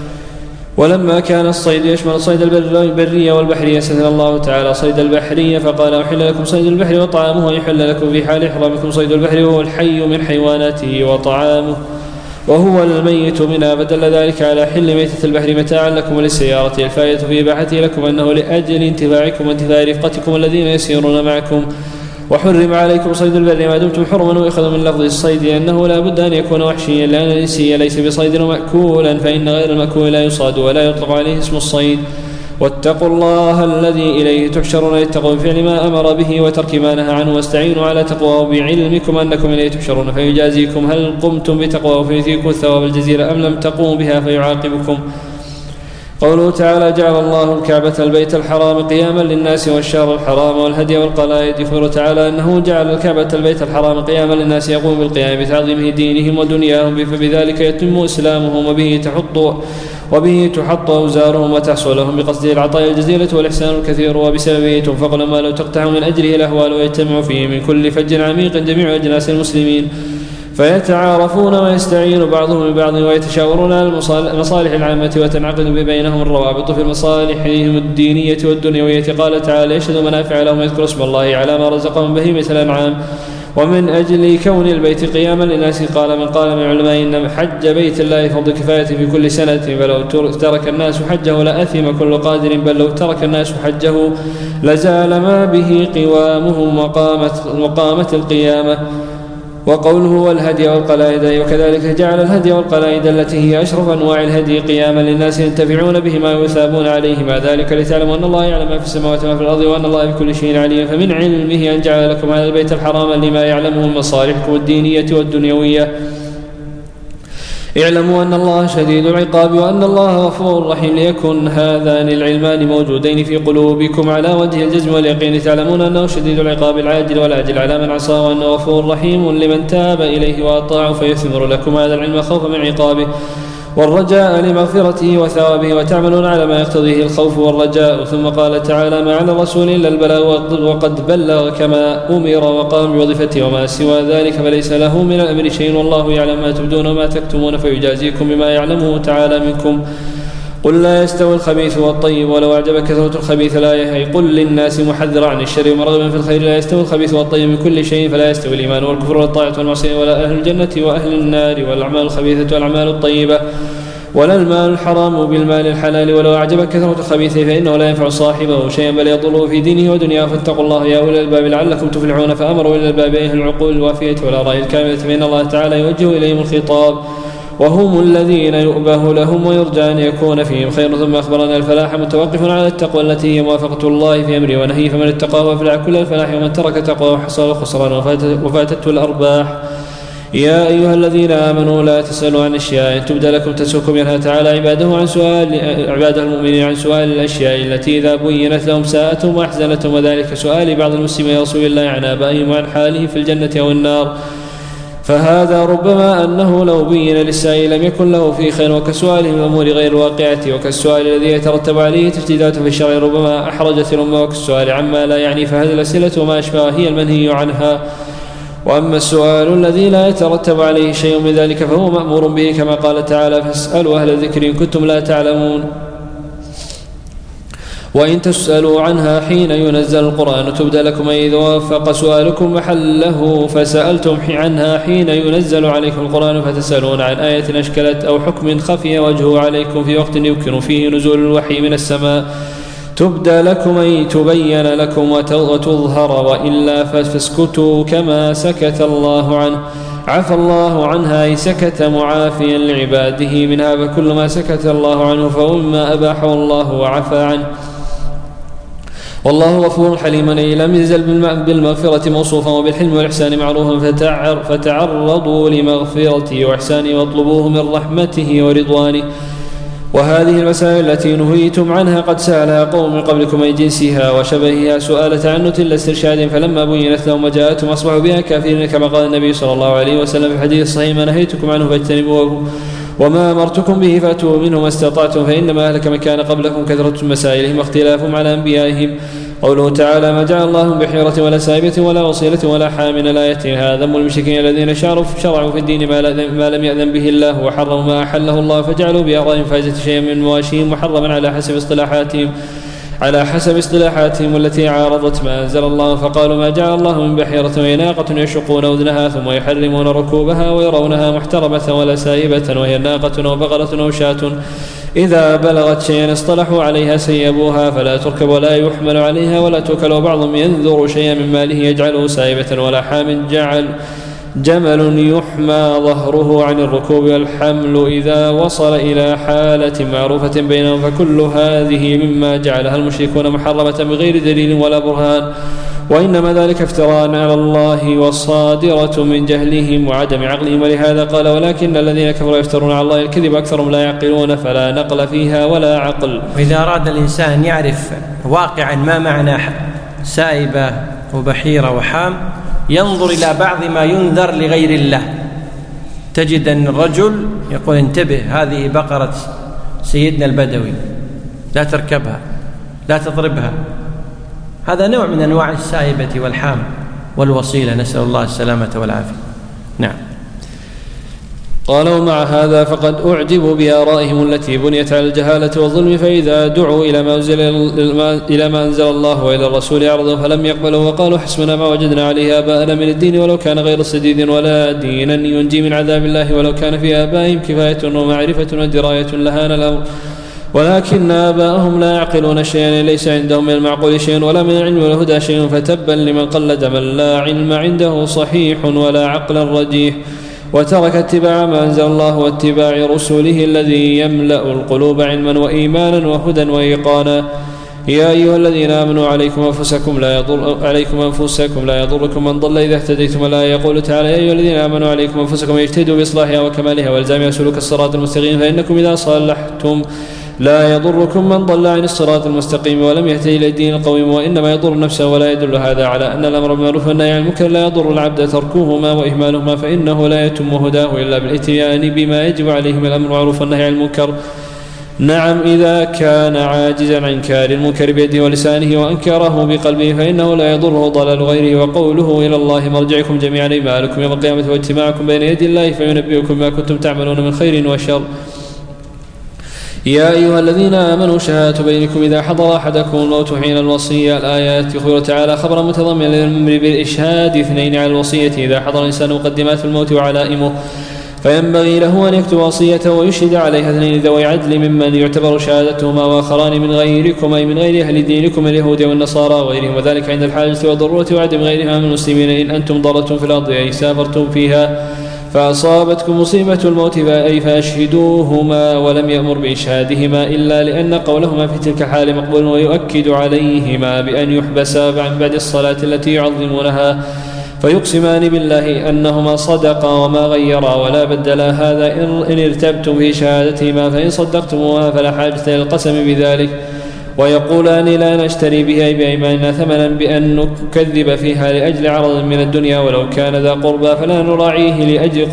ولما كان الصيد يشمل صيد البرية والبحرية استثنى الله تعالى صيد البحرية فقال أحل لكم صيد البحر وطعامه يحل لكم في حال إحرامكم صيد البحر وهو الحي من حيواناته وطعامه وهو الميت منها فدل ذلك على حل ميتة البحر متاعا لكم وللسيارة الفائدة في إباحته لكم أنه لأجل انتفاعكم وانتفاع رفقتكم الذين يسيرون معكم. وحرم عليكم صيد البر ما دمتم حرما ويأخذ من لفظ الصيد لأنه لا بد أن يكون وحشيا لأن الإنسي ليس بصيد ومأكولا فإن غير المأكول لا يصاد ولا يطلق عليه اسم الصيد. واتقوا الله الذي إليه تحشرون اتقوا بفعل ما أمر به وترك ما نهى عنه واستعينوا على تقواه بعلمكم أنكم إليه تحشرون فيجازيكم هل قمتم بتقواه فيثيبكم الثواب الجزيل أم لم تقوموا بها فيعاقبكم. قوله تعالى جعل الله الكعبة البيت الحرام قياما للناس والشهر الحرام والهدي والقلائد يخبر تعالى أنه جعل الكعبة البيت الحرام قياما للناس يقوم بالقيام بتعظيمه دينهم ودنياهم فبذلك يتم إسلامهم وبه تحط وبه تحط أوزارهم وتحصل لهم بقصده العطايا الجزيلة والإحسان الكثير وبسببه تنفق الأموال تقتحم من أجله الأهوال ويجتمع فيه من كل فج عميق جميع أجناس المسلمين فيتعارفون ويستعين بعضهم ببعض ويتشاورون على المصالح العامة وتنعقد بينهم الروابط في مصالحهم الدينية والدنيوية. قال تعالى يشهد منافع لهم يذكر اسم الله على ما رزقهم بهيمة الأنعام. ومن أجل كون البيت قياما للناس قال من قال من العلماء إن حج بيت الله فرض كفاية في كل سنة فلو ترك الناس حجه لأثم كل قادر بل لو ترك الناس حجه لزال ما به قوامهم وقامت, وقامت القيامة. وقوله والهدي والقلائد وكذلك جعل الهدي والقلائد التي هي أشرف أنواع الهدي قياما للناس ينتفعون بهما ويثابون عليه ما ذلك لتعلموا أن الله يعلم ما في السماوات وما في الأرض وأن الله بكل شيء عليم. فمن علمه أن جعل لكم هذا البيت الحرام لما يعلمه من مصالحكم الدينية والدنيوية. اعلموا أن الله شديد العقاب وأن الله غفور رحيم ليكن هذان العلمان موجودين في قلوبكم على وجه الجزم واليقين تعلمون أنه شديد العقاب العاجل والآجل على من عصى وأنه غفور رحيم لمن تاب إليه وأطاع فيثمر لكم هذا العلم خوفا من عقابه والرجاء لمغفرته وثوابه وتعملون على ما يقتضيه الخوف والرجاء. ثم قال تعالى ما على الرسول إلا البلاغ وقد بلغ كما أمر وقام بوظيفته وما سوى ذلك فليس له من الأمر شيء والله يعلم ما تبدون وما تكتمون فيجازيكم بما يعلمه تعالى منكم. قل لا يستوي الخبيث والطيب ولو أعجبك كثرة الخبيث لا يهي قل للناس محذرا عن الشر ومرغبا في الخير لا يستوي الخبيث والطيب من كل شيء فلا يستوي الإيمان والكفر والطاعة والمعصية ولا أهل الجنة وأهل النار والأعمال الخبيثة والأعمال الطيبة ولا المال الحرام بالمال الحلال، ولو أعجبك كثرة خبيثه فإنه لا ينفع صاحبه شيئا بل يضره في دينه ودنياه. فاتقوا الله يا أولي الألباب لعلكم تفلحون. فأمروا إلى الباب أهل العقول الوافية والآراء الكاملة، فإن الله تعالى يوجه إليهم الخطاب وهم الذين يؤبه لهم ويرجى أن يكون فيهم خير. ثم أخبرنا الفلاح متوقف على التقوى التي هي موافقة الله في أمره ونهيه، فمن اتقاه وافلح كل الفلاح، ومن ترك تقواه حصل خسران وفاتته الأرباح. يا أيها الذين آمنوا لا تسألوا عن أشياء إن تبدى لكم تسؤكم، ينهى تعالى عباده عن سؤال عباده المؤمنين عن سؤال الأشياء التي إذا بينت لهم ساءتهم وأحزنتهم، وذلك سؤال بعض المسلمين رسول الله عن آبائهم وعن حاله في الجنة أو النار، فهذا ربما أنه لو بين للسائل لم يكن له في خير، وكسؤالهم الأمور غير الواقعة، وكالسؤال الذي يترتب عليه تجديدات في الشرع ربما أحرجت الأمة، وكالسؤال عما لا يعني، فهذه الأسئلة وما أشبه هي المنهي عنها. وأما السؤال الذي لا يترتب عليه شيء من ذلك فهو مأمور به، كما قال تعالى فاسألوا أهل الذكر إن كنتم لا تعلمون. وإن تسألوا عنها حين ينزل القرآن تبدى لكم، أي إذا وافق سؤالكم محله فسألتم عنها حين ينزل عليكم القرآن فتسألون عن آية أشكلت أو حكم خفي وجهه عليكم في وقت يمكن فيه نزول الوحي من السماء تبدى لكم، أي تبين لكم وتظهر، وإلا فاسكتوا كما سكت الله عنه. عفى الله عنها، أي سكت معافيا لعباده منها، فكل ما سكت الله عنه فهو مما أباحه الله وعفى عنه. والله غفور حليم، أي لم يزل بالمغفرة موصوفا وبالحلم والإحسان معروفا، فتعرضوا لمغفرته وإحسانه واطلبوه من رحمته ورضوانه. وهذه المسائل التي نهيتم عنها قد سألها قوم من قبلكم أي جنسها وشبهها سؤال تعنت إلا استرشاد، فلما بينت لهم وجاءتهم أصبحوا بها كافرين، كما قال النبي صلى الله عليه وسلم في الحديث الصحيح ما نهيتكم عنه فاجتنبوه وما أمرتكم به فأتوا منه ما استطعتم، فإنما أهلك من كان قبلكم كثرة مسائلهم واختلافهم على أنبيائهم. قوله تعالى ما جعل الله من بحيرة ولا سائبة ولا وصيلة ولا حام من الآية، هذا ذم المشركين الذين شرعوا في الدين ما لم يأذن به الله وحرموا ما أحله الله، فجعلوا بأرائهم فائزة شيئا من مواشيهم محرما على حسب اصطلاحاتهم على حسب اصطلاحاتهم التي عارضت ما أنزل الله، فقالوا ما جعل الله من بحيرة وهي ناقة يشقون أذنها ثم يحرمون ركوبها ويرونها محترمة ولا سائبة وهي ناقة أو بقرة أو شاة إذا بلغت شيئا اصطلحوا عليها سيبوها فلا تركب ولا يحمل عليها ولا توكل، وبعضهم ينذر شيئا من ماله يجعله سائبة ولا حام جعل جمل يحمى ظهره عن الركوب والحمل إذا وصل إلى حالة معروفة بينهم، فكل هذه مما جعلها المشركون محرمة بغير دليل ولا برهان، وإنما ذلك افتراء على الله والصادرة من جهلهم وعدم عقلهم. ولهذا قال ولكن الذين كفروا يفترون على الله الكذب أكثرهم لا يعقلون، فلا نقل فيها ولا عقل. وإذا أراد الإنسان يعرف واقعا ما معنى سائبة وبحيرة وحام ينظر إلى بعض ما ينذر لغير الله، تجد أن الرجل يقول انتبه هذه بقرة سيدنا البدوي لا تركبها لا تضربها، هذا نوع من أنواع السائبة والحام والوصيلة، نسأل الله السلامة والعافية. نعم. قالوا مع هذا فقد أعجبوا بآرائهم التي بنيت على الجهالة والظلم، فإذا دعوا إلى ما أنزل, إلى ما أنزل الله وإلى الرسول أعرضوا فلم يقبلوا، وقالوا حسبنا ما وجدنا عليه آباءنا من الدين ولو كان غير سديد ولا دينا ينجي من عذاب الله ولو كان في آبائهم كفاية ومعرفة ودراية لهان الأمر، ولكن آباءهم لا يعقلون شيئا، ليس عندهم من المعقول شيء ولا من العلم والهدى شيء، فتبا لمن قلد من لا علم عنده صحيح ولا عقل رجيح، وترك اتباع ما أنزل الله واتباع رسوله الذي يملأ القلوب علما وإيمانا وهدى وإيقانا. يا أيها الذين آمنوا عليكم أنفسكم لا يضر عليكم أنفسكم لا يضركم من ضل إذا اهتديتم، ولا يقول تعالى يا أيها الذين آمنوا عليكم أنفسكم اجتهدوا بإصلاحها وكمالها والزامها سلوك الصراط المستقيم، فإنكم إذا صلحتم لا يضركم من ضل عن الصراط المستقيم ولم يهتدي إلى الدين القويم، وإنما يضر نفسه، ولا يدل هذا على أن الأمر بالمعروف والنهي عن المنكر لا يضر العبد تركوهما وإهمالهما، فإنه لا يتم هداه إلا بالإتيان بما يجب عليه من الأمر بالمعروف والنهي عن المنكر. نعم إذا كان عاجزا عن إنكار المنكر بيده ولسانه وأنكره بقلبه فإنه لا يضره ضلال غيره، وقوله إلى الله مرجعكم جميعا إيمانكم يوم القيامة واجتماعكم بين يدي الله فينبئكم ما كنتم تعملون من خير وشر. يا أيها الذين آمنوا شهادة بينكم إذا حضر أحدكم الموت حين الوصية. الآيات. يخبر تعالى خبرا متضمنا للأمر بالإشهاد اثنين على الوصية إذا حضر الإنسان مقدمات الموت وعلائمه، فينبغي له أن يكتب وصيته ويشهد عليها اثنين ذوي عدل ممن يعتبر شهادتهما وآخران من غيركم أي من غير أهل دينكم اليهود والنصارى وغيرهم، وذلك عند الحاجة والضرورة وعدم غيرها من المسلمين إن أنتم ضللتم في الأرض أي سافرتم فيها فأصابتكم مصيبة الموت أي فأشهدوهما، ولم يأمر بإشهادهما إلا لأن قولهما في تلك الحال مقبول، ويؤكد عليهما بأن يحبسا عن بعد الصلاة التي يعظمونها فيقسمان بالله أنهما صدقا وما غيرا ولا بدلا هذا إن ارتبتم في شهادتهما، فإن صدقتموها فلا حاجة إلى القسم بذلك. ويقولان لا نشتري بها بأيماننا ثمنا بأن نكذب فيها لأجل عرض من الدنيا ولو كان ذا قربى فلا نراعيه لأجل,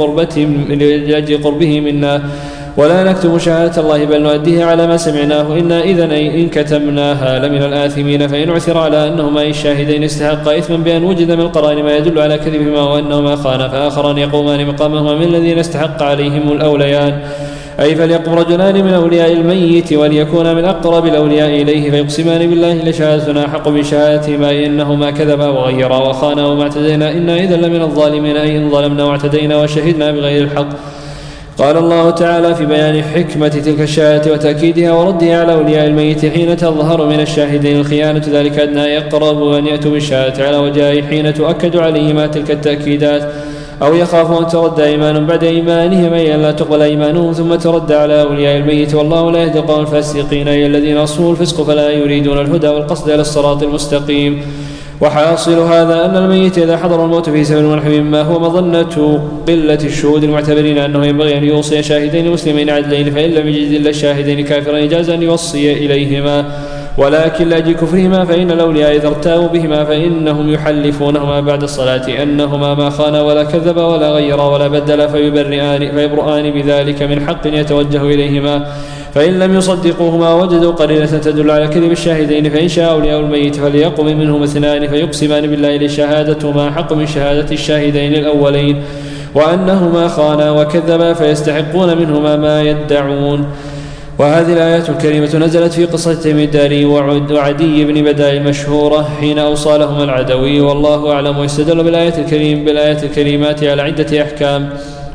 لأجل قربه منا ولا نكتم شهادة الله بل نؤديه على ما سمعناه إنا إذن أي إن كتمناها لمن الآثمين. فإن عثر على أنهما الشاهدين استحقا إثما بأن وجد من القرائن ما يدل على كذبهما وأنهما خانا فآخران يقومان مقامهما من الذين استحق عليهم الأوليان، أي فليقم رجلان من أولياء الميت وليكون من أقرب الأولياء إليه فيقسمان بالله لشهادتنا حق بشهادتهما إنهما كذبا وغيرا وخانا وما اعتدينا إنا إذا لمن الظالمين أي إن ظلمنا واعتدينا وشهدنا بغير الحق. قال الله تعالى في بيان حكمة تلك الشهادة وتأكيدها وردها على أولياء الميت حين تظهر من الشاهدين الخيانة ذلك أدنى يقرب أن يأتوا بالشهادة على وجهه حين تؤكد عليهما تلك التأكيدات أو يخاف أن ترد إيمان بعد إيمانهم أي أن لا تقبل إيمانهم ثم ترد على أولياء الميت والله لا يهدي القوم الفاسقين أي الذين أصلوا الفسق فلا يريدون الهدى والقصد إلى الصراط المستقيم. وحاصل هذا أن الميت إذا حضر الموت في سبيل ونحو مما هو مظنة قلة الشهود المعتبرين أنه ينبغي أن يوصي شاهدين مسلمين عدلين فإن لم يجد إلا الشاهدين كافرين جاز أن يوصي إليهما ولكن لأجل كفرهما فإن الأولياء إذا ارتابوا بهما فإنهم يحلفونهما بعد الصلاة أنهما ما خانا ولا كذب ولا غير ولا بدل فيبرئان فيبرؤان بذلك من حق يتوجه إليهما فإن لم يصدقوهما وجدوا قرينة تدل على كذب الشاهدين فإن شاء أولياء الميت فليقم منهما اثنان فيقسمان بالله لشهادتهما حق من شهادة الشاهدين الأولين وأنهما خانا وكذبا فيستحقون منهما ما يدعون. وهذه الآيات الكريمة نزلت في قصة تيم الداري وعدي بن بداء المشهورة حين أوصى لهما العدوي والله أعلم. ويستدل بالآيات الكريم بالآيات الكريمات على عدة أحكام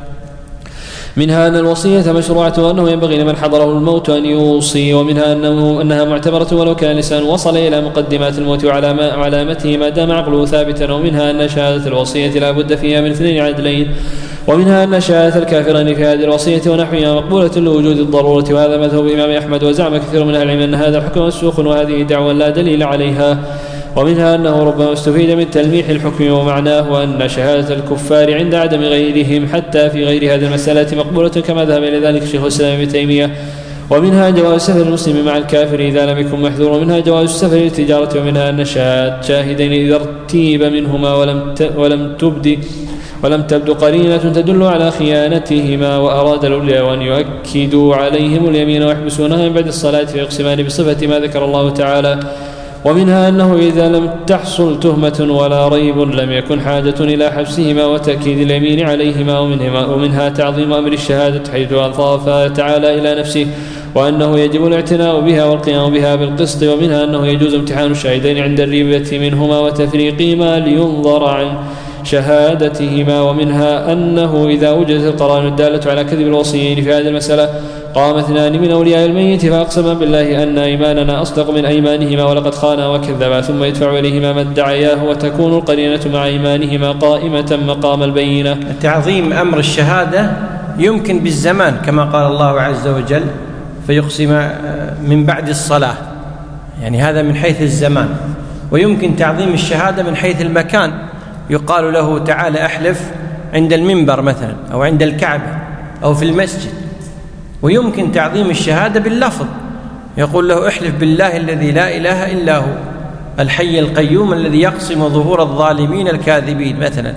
منها أن الوصية مشروعة وأنه ينبغي لمن حضره الموت أن يوصي ومنها أنه أنها معتبرة ولو كان الإنسان وصل إلى مقدمات الموت وعلامته ما دام عقله ثابتا ومنها أن شهادة الوصية لا بد فيها من اثنين عدلين ومنها أن شهادة الكافرين في هذه الوصية ونحوها مقبولة لوجود الضرورة وهذا مذهب الإمام أحمد وزعم كثير من أهل العلم أن هذا الحكم منسوخ وهذه دعوى لا دليل عليها. ومنها أنه ربما استفيد من تلميح الحكم ومعناه أن شهادة الكفار عند عدم غيرهم حتى في غير هذه المسألة مقبولة كما ذهب إلى ذلك شيخ الإسلام ابن تيمية. ومنها جواز سفر المسلم مع الكافر إذا لم يكن محذور ومنها جواز السفر للتجارة ومنها أن شاهدين إذا ارتيب منهما ولم ولم تبدي ولم تبدو قرينة تدل على خيانتهما وأراد الأولياء أن يؤكدوا عليهم اليمين ويحبسونها من بعد الصلاة فيقسمان بصفة ما ذكر الله تعالى. ومنها أنه إذا لم تحصل تهمة ولا ريب لم يكن حاجة إلى حبسهما وتأكيد اليمين عليهما. ومنها, ومنها تعظيم أمر الشهادة حيث أضاف تعالى إلى نفسه وأنه يجب الاعتناء بها والقيام بها بالقسط. ومنها أنه يجوز امتحان الشاهدين عند الريبة منهما وتفريقهما لينظر عن شهادتهما. ومنها أنه إذا وجدت القرائن الدالة على كذب الوصيين في هذه المسألة قام اثنان من أولياء الميت فأقسما بالله أن إيماننا أصدق من أيمانهما ولقد خانا وكذبا ثم يدفع إليهما ما ادعياه وتكون القرينة مع إيمانهما قائمة مقام البينة. تعظيم أمر الشهادة يمكن بالزمان كما قال الله عز وجل فيقسم من بعد الصلاة، يعني هذا من حيث الزمان. ويمكن تعظيم الشهادة من حيث المكان، يقال له تعالى أحلف عند المنبر مثلا أو عند الكعبة أو في المسجد. ويمكن تعظيم الشهادة باللفظ، يقول له احلف بالله الذي لا إله إلا هو الحي القيوم الذي يقسم ظهور الظالمين الكاذبين مثلا.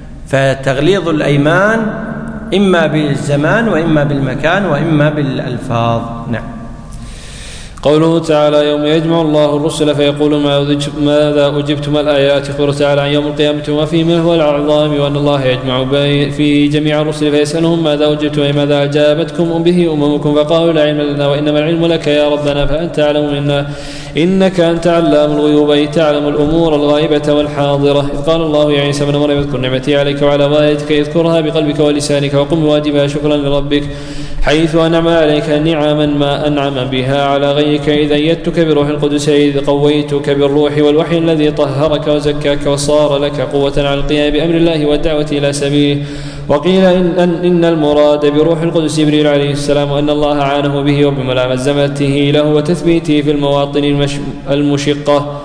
فتغليظ الأيمان إما بالزمان وإما بالمكان وإما بالألفاظ. نعم. قوله تعالى يوم يجمع الله الرسل فيقول ماذا أجبتم الآيات. يخبر تعالى عن يوم القيامة وما فيه من هو العظام وأن الله يجمع في جميع الرسل فيسألهم ماذا أجبتم أي ماذا أجابتكم به أممكم فقالوا لا علم لنا وإنما العلم لك يا ربنا فأنت أعلم منا إنك أنت علام الغيوب أي تعلم الأمور الغائبة والحاضرة. إذ قال الله يا عيسى ابن مريم اذكر نعمتي عليك وعلى والدتك اذكرها بقلبك ولسانك وقم بواجبها شكرا لربك حيث أنعم عليك نعما ما أنعم بها على غيرك إذا أيدتك بروح القدس إذ قويتك بالروح والوحي الذي طهرك وزكاك وصار لك قوة على القيام بأمر الله والدعوة إلى سبيله. وقيل إن, إن المراد بروح القدس جبريل عليه السلام وأن الله عانه به وبملامسته له وتثبيته في المواطن المشقة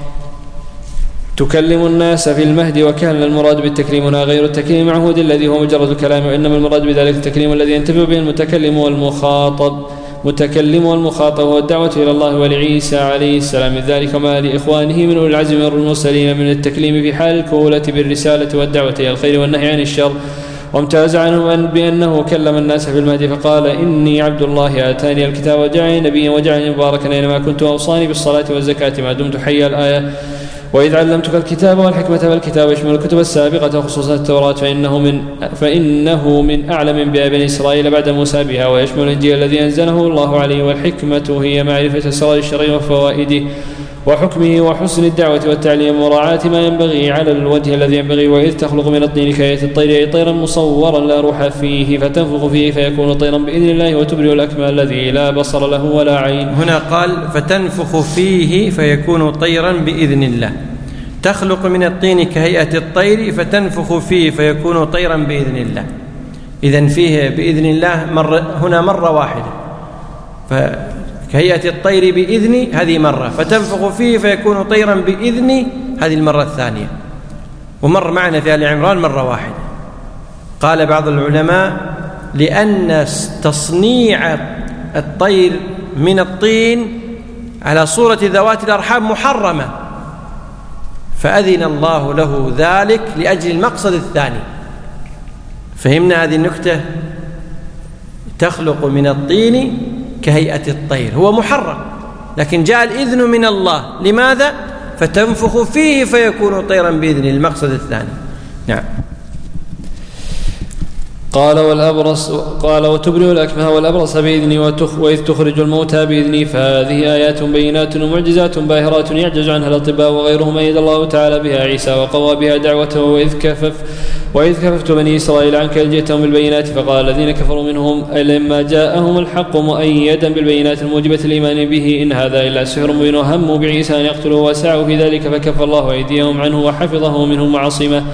تكلم الناس في المهد. وكان المراد بالتكليم هنا غير التكليم معهود الذي هو مجرد الكلام وإنما المراد بذلك التكليم الذي ينتفع به المتكلم والمخاطب متكلم والمخاطب والدعوة إلى الله ولعيسى عليه السلام من ذلك ما لإخوانه من أولي العزم من المرسلين من التكليم في حال الكهولة بالرسالة والدعوة إلى الخير والنهي عن الشر. وامتاز عنه بأنه كلم الناس في المهد فقال إني عبد الله آتاني الكتاب وجعلني نبيا وجعلني مباركا أينما كنت وأوصاني بالصلاة والزكاة ما دمت حيا الآية. وإذ علمتك الكتاب والحكمة والكتاب يشمل الكتب السابقة خصوصا التوراة فإنه من, فإنه من أعلم بني إسرائيل بعد موسى بها ويشمل الإنجيل الذي أنزله الله عليه. والحكمة هي معرفة السرر الشرعي وفوائده وحكمه وحسن الدعوة والتعليم ومراعاة ما ينبغي على الوجه الذي ينبغي. وإذ تخلق من الطين كهيئة الطير أي طيرا مصورا لا روح فيه فتنفخ فيه فيكون طيرا بإذن الله وتبرئ الأكمى الذي لا بصر له ولا عين. هنا قال فتنفخ فيه فيكون طيرا بإذن الله. تخلق من الطين كهيئة الطير فتنفخ فيه فيكون طيرا بإذن الله. إذن فيه بإذن الله مرة هنا مرة واحدة فكهيئة الطير بإذن هذه مرة فتنفخ فيه فيكون طيرا بإذن هذه المرة الثانية. ومر معنا في آل عمران مرة واحدة. قال بعض العلماء لأن تصنيع الطير من الطين على صورة ذوات الأرحام محرمة فأذن الله له ذلك لأجل المقصد الثاني. فهمنا هذه النكتة؟ تخلق من الطين كهيئة الطير هو محرم لكن جاء الإذن من الله لماذا؟ فتنفخ فيه فيكون طيرا بإذن المقصد الثاني. نعم. قال والأبرص قال وتبرئ الأكمه والأبرص بإذني وإذ تخرج الموتى بإذني فهذه آيات بينات ومعجزات باهرات يعجز عنها الأطباء وغيرهم أيد الله تعالى بها عيسى وقوى بها دعوته. وإذ كفف وإذ كففت بني إسرائيل عنك جئتهم بالبينات فقال الذين كفروا منهم لما جاءهم الحق مؤيدا بالبينات الموجبة الإيمان به إن هذا إلا سحر مبين وهموا بعيسى أن يقتلوه وسعوا في ذلك فكف الله أيديهم عنه وحفظه منهم وعصمه.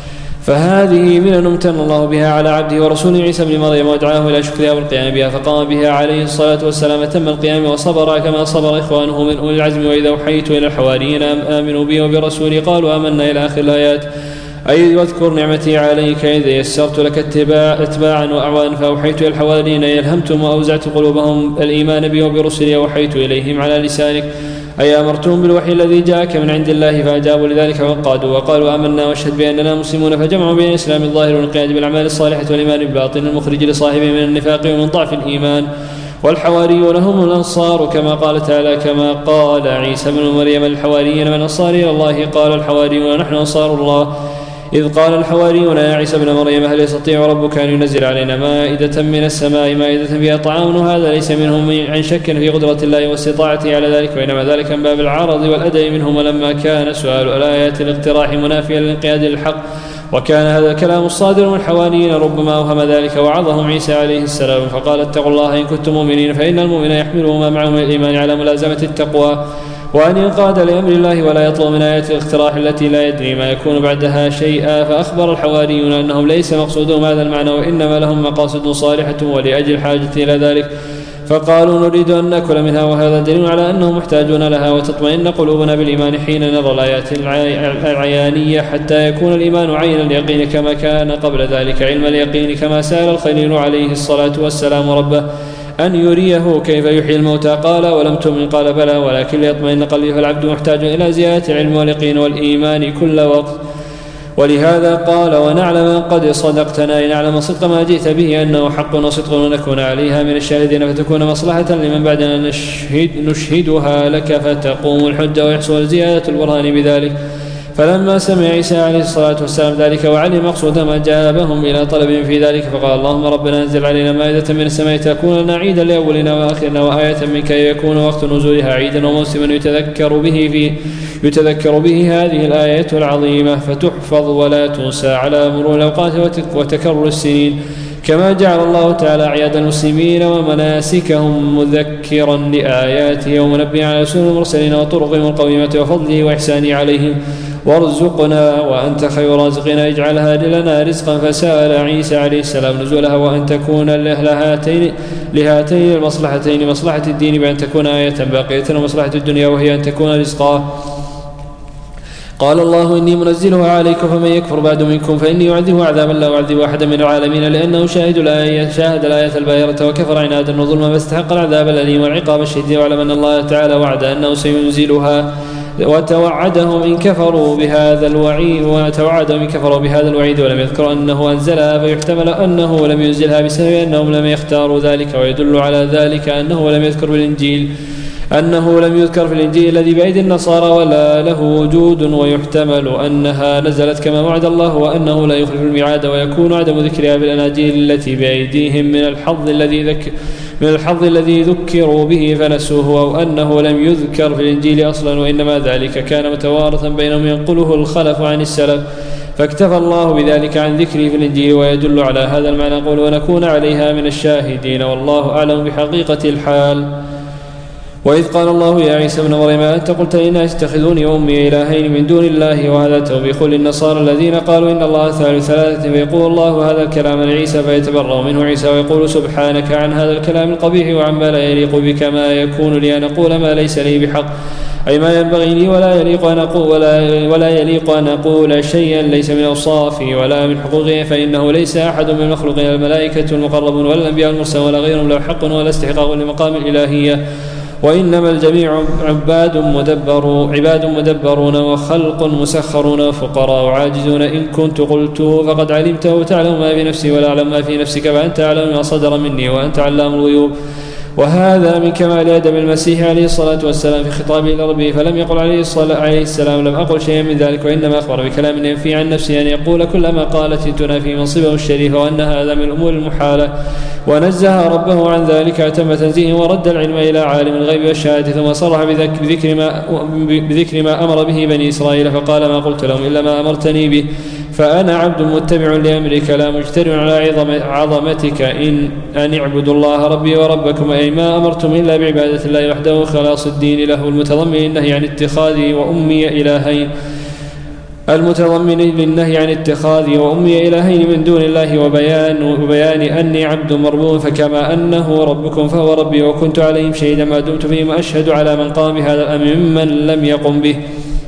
فهذه منن امتن الله بها على عبده ورسوله عيسى بن مريم ودعاه إلى شكرها والقيام بها فقام بها عليه الصلاة والسلام تم القيام وصبر كما صبر إخوانه من أولي العزم. وإذا أوحيت إلى الحواريين آمنوا بي وبرسولي قالوا آمنا إلى آخر الآيات أي واذكر نعمتي عليك إذ يسرت لك اتباع اتباعا وأعوانا فأوحيت إلى الحواريين يلهمتم وأوزعت قلوبهم الإيمان بي وبرسلي وأوحيت إليهم على لسانك أي أمرتهم بالوحي الذي جاءك من عند الله فأجابوا لذلك وانقادوا وقالوا آمنا واشهد بأننا مسلمون. فجمعوا بين الإسلام الظاهر والانقياد بالأعمال الصالحة والإيمان بالباطن المخرج لصاحبه من النفاق ومن ضعف الإيمان. والحواريون هم الأنصار كما قال تعالى كما قال عيسى بن مريم الحواريين من أنصاري إلى الله قال الحواريون نحن أنصار الله. إذ قال الحواريون يا عيسى بن مريم هل يستطيع ربك أن ينزل علينا مائدة من السماء مائدة فيها طعام وهذا ليس منهم عن شك في قدرة الله واستطاعته على ذلك وإنما ذلك من باب العرض والأدب منهم. ولما كان سؤال الآيات الاقتراح منافيا للانقياد للحق وكان هذا الكلام الصادر من الحواريين ربما أوهم ذلك وعظهم عيسى عليه السلام فقال اتقوا الله إن كنتم مؤمنين فإن المؤمن يحمل ما معه من الإيمان على ملازمة التقوى وأن ينقاد لأمر الله ولا يطلب من آيات الاقتراح التي لا يدري ما يكون بعدها شيئا. فأخبر الحواريون أنهم ليس مقصودهم هذا المعنى وإنما لهم مقاصد صالحة ولأجل حاجة إلى ذلك فقالوا نريد أن نأكل منها وهذا دليل على أنهم محتاجون لها وتطمئن قلوبنا بالإيمان حين نرى الآيات العيانية حتى يكون الإيمان عين اليقين كما كان قبل ذلك علم اليقين كما سأل الخليل عليه الصلاة والسلام ربه أن يريه كيف يحيي الموتى قال ولم تؤمن قال بلى ولكن ليطمئن قلبي فالعبد محتاج إلى زيادة العلم واليقين والإيمان كل وقت. ولهذا قال ونعلم قد صدقتنا إن نعلم صدق ما جئت به أنه حق وصدق ونكون عليها من الشاهدين فتكون مصلحة لمن بعدنا نشهد نشهدها لك فتقوم الحجة ويحصل زيادة البرهان بذلك. فلما سمع عيسى عليه الصلاة والسلام ذلك وعلم مقصود ما جابهم إلى طلبهم في ذلك فقال اللهم ربنا انزل علينا مائدة من السماء تكون لنا عيدا لأولنا وآخرنا وآية منك يكون وقت نزولها عيدا وموسما يتذكر به في يتذكر به هذه الآية العظيمة فتحفظ ولا تنسى على مرور الأوقات وتكرر السنين كما جعل الله تعالى أعياد المسلمين ومناسكهم مذكرا لآياته ومنبئا على سنن المرسلين وطرقهم القويمة وفضله وإحسانه عليهم وارزقنا وأنت خير رازقنا اجعلها لنا رزقا. فسأل عيسى عليه السلام نزولها وأن تكون لهاتين, لهاتين المصلحتين مصلحة الدين بأن تكون آية باقية ومصلحة الدنيا وهي أن تكون رزقا. قال الله إني منزلها عليكم فمن يكفر بعد منكم فإني أعذبه عذابا لا أعذب أحدا من العالمين لأنه شاهد الآية شاهد الآية الباهرة وكفر عنادا وظلما فاستحق العذاب الأليم والعقاب الشديد واعلم أن الله تعالى وعد أنه سينزلها وتوعدهم إن كفروا بهذا الوعيد وتوعدهم إن كفروا بهذا الوعيد ولم يذكر أنه أنزلها فيحتمل أنه لم ينزلها بسبب أنهم لم يختاروا ذلك ويدل على ذلك أنه لم يذكر بالإنجيل أنه لم يذكر في الإنجيل الذي بأيدي النصارى ولا له وجود ويحتمل أنها نزلت كما وعد الله وأنه لا يخلف الميعاد ويكون عدم ذكرها بالأناجيل التي بأيديهم من الحظ الذي ذكر من الحظ الذي ذكروا به فنسوه أو أنه لم يذكر في الإنجيل أصلا وإنما ذلك كان متوارثا بينهم ينقله الخلف عن السلف فاكتفى الله بذلك عن ذكره في الإنجيل ويدل على هذا المعنى قول ونكون عليها من الشاهدين والله أعلم بحقيقة الحال. وإذ قال الله يا عيسى ابن مريم أنت قلت للناس اتخذوني وأمي إلهين من دون الله وهذا توبيخ للنصارى الذين قالوا إن الله ثالث ثلاثة فيقول الله هذا الكلام لعيسى فيتبرأ منه عيسى ويقول سبحانك عن هذا الكلام القبيح وعما لا يليق بك ما يكون لي أن أقول ما ليس لي بحق أي ما ينبغي لي ولا يليق أن أقول, ولا ولا يليق أن أقول شيئا ليس من أوصافي ولا من حقوقه فإنه ليس أحد من المخلوقين الملائكة المقربون ولا الأنبياء المرسلون ولا غيرهم له حق ولا استحقاق لمقام الإلهية وإنما الجميع عباد مدبر عباد مدبرون وخلق مسخرون وفقراء عاجزون إن كنت قلته فقد علمته وتعلم ما في نفسي ولا أعلم ما في نفسك فأنت أعلم ما صدر مني وأنت علام الغيوب. وهذا من كمال أدب المسيح عليه الصلاة والسلام في خطابه إلى ربه فلم يقل عليه الصلاة عليه السلام لم أقل شيئا من ذلك وإنما أخبر بكلام ينفي عن نفسه أن يقول كل ما قالت تنافي منصبه الشريف وأن هذا من الأمور المحالة ونزه ربه عن ذلك أتم تنزيه ورد العلم إلى عالم الغيب والشهادة ثم صرح بذكر ما, بذكر ما أمر به بني إسرائيل فقال ما قلت لهم إلا ما أمرتني به فأنا عبد متبع لأمرك لا مجترع على عظمتك إن أن اعبدوا الله ربي وربكم أي ما أمرتم إلا بعبادة الله وحده وخلاص الدين له المتضمن النهي عن اتخاذي وأمي إلهين المتضمن للنهي عن اتخاذي وأمي إلهين من دون الله وبيان, وبيان أني عبد مربوب فكما أنه ربكم فهو ربي وكنت عليهم شهيدا ما دمت فيهم أشهد على من قام بهذا الأمر ممن لم يقم به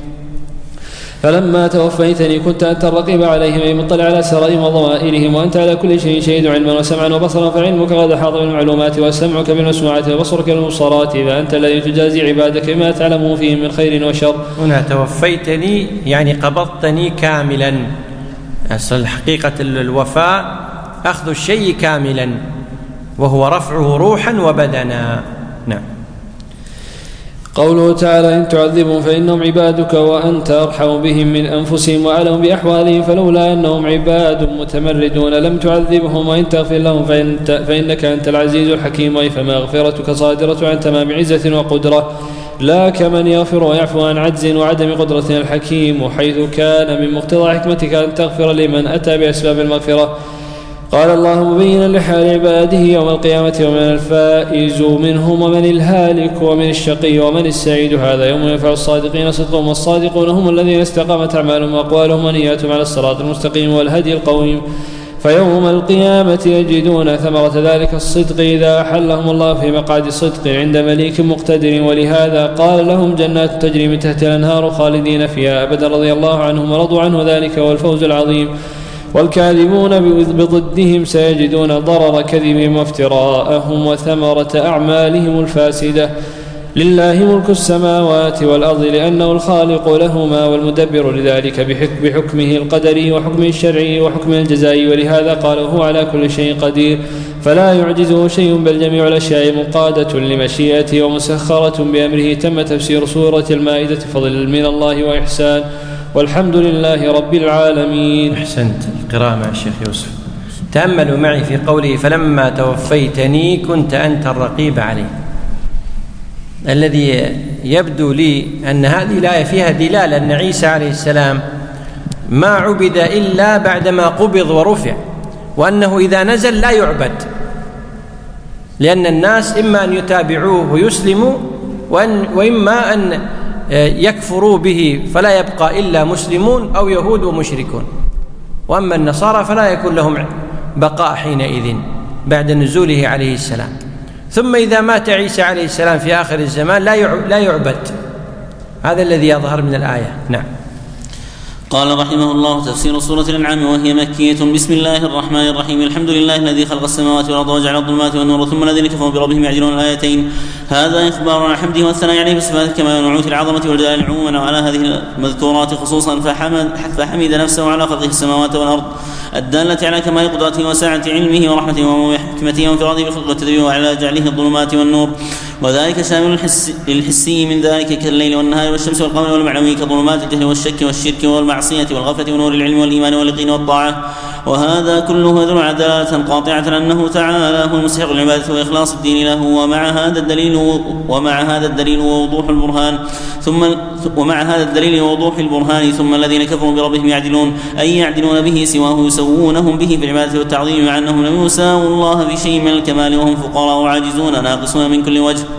فلما توفيتني كنت أنت الرقيب عليهم أي مطلع على سرائهم وضمائرهم وأنت على كل شيء شهيد علما وسمعا وبصرا فعلمك قد أحاط بالمعلومات وسمعك بالمسموعات وبصرك بالمبصرات فأنت الذي تجازي عبادك بما تعلمه فيهم من خير وشر. هنا توفيتني يعني قبضتني كاملا أصل حقيقة الوفاء أخذ الشيء كاملا وهو رفعه روحا وبدنا. نعم. قوله تعالى إن تعذبهم فإنهم عبادك وأنت أرحم بهم من أنفسهم وأعلم بأحوالهم فلولا أنهم عباد متمردون لم تعذبهم وإن تغفر لهم فإنت فإنك أنت العزيز الحكيم أي فمغفرتك صادرة عن تمام عزة وقدرة لا كمن يغفر ويعفو عن عجز وعدم قدرة الحكيم حيث كان من مقتضى حكمتك أن تغفر لمن أتى بأسباب المغفرة. قال الله مبينا لحال عباده يوم القيامة ومن الفائز منهم ومن الهالك ومن الشقي ومن السعيد هذا يوم ينفع الصادقين صدقهم والصادقون هم الذين استقامت أعمالهم وأقوالهم ونياتهم على الصراط المستقيم والهدي القويم فيوم القيامة يجدون ثمرة ذلك الصدق إذا أحلهم الله في مقعد صدق عند مليك مقتدر ولهذا قال لهم جنات تجري من تحت الأنهار خالدين فيها أبدا رضي الله عنهم ورضوا عنه ذلك هو الفوز العظيم. والكاذبون بضدهم سيجدون ضرر كذبهم وافتراءهم وثمرة أعمالهم الفاسدة لله ملك السماوات والأرض لأنه الخالق لهما والمدبر لذلك بحكمه القدري وحكمه الشرعي وحكمه الجزائي، ولهذا قال هو على كل شيء قدير، فلا يعجزه شيء بل جميع الأشياء مقادة لمشيئته ومسخرة بأمره. تم تفسير سورة المائدة فضل من الله وإحسان، والحمد لله رب العالمين. أحسنت القراءة مع الشيخ يوسف. تأملوا معي في قوله فلما توفيتني كنت أنت الرقيب عليه. الذي يبدو لي أن هذه الآية فيها دلالة أن عيسى عليه السلام ما عبد إلا بعدما قبض ورفع، وأنه إذا نزل لا يعبد، لأن الناس إما أن يتابعوه ويسلموا وأن وإما أن يكفروا به فلا يبقى إلا مسلمون أو يهود ومشركون، وأما النصارى فلا يكون لهم بقاء حينئذ بعد نزوله عليه السلام. ثم إذا مات عيسى عليه السلام في آخر الزمان لا يعبد. هذا الذي يظهر من الآية. نعم. قال رحمه الله تفسير سورة الأنعام وهي مكية. بسم الله الرحمن الرحيم. الحمد لله الذي خلق السماوات والأرض وجعل الظلمات والنور ثم الذين كفروا بربهم يعدلون. الآيتين هذا إخبار عن حمده والثناء عليه بصفات كما ونعوت العظمة والجلال عموما، وعلى هذه المذكورات خصوصا فحمد, فحمد نفسه على خلقه السماوات والأرض الدالة على كمال قدرته وسعة علمه ورحمته وحكمته وانفراده بخلقه والتدبير، وعلى جعله الظلمات والنور، وذلك شامل الحس الحسي من ذلك كالليل والنهار والشمس والقمر والمعنوي كظلمات الجهل والشك والشرك والمعصية والغفلة ونور العلم والإيمان واليقين والطاعة. وهذا كله يدل على دلالة قاطعة أنه تعالى هو المستحق للعبادة وإخلاص الدين له. ومع هذا الدليل ومع هذا الدليل ووضوح البرهان ثم ومع هذا الدليل ووضوح البرهان ثم الذين كفروا بربهم يعدلون، أي يعدلون به سواه يسوونهم به في العبادة والتعظيم، مع أنهم لم يساووا الله بشيء من الكمال وهم فقراء عاجزون ناقصون من كل وجه.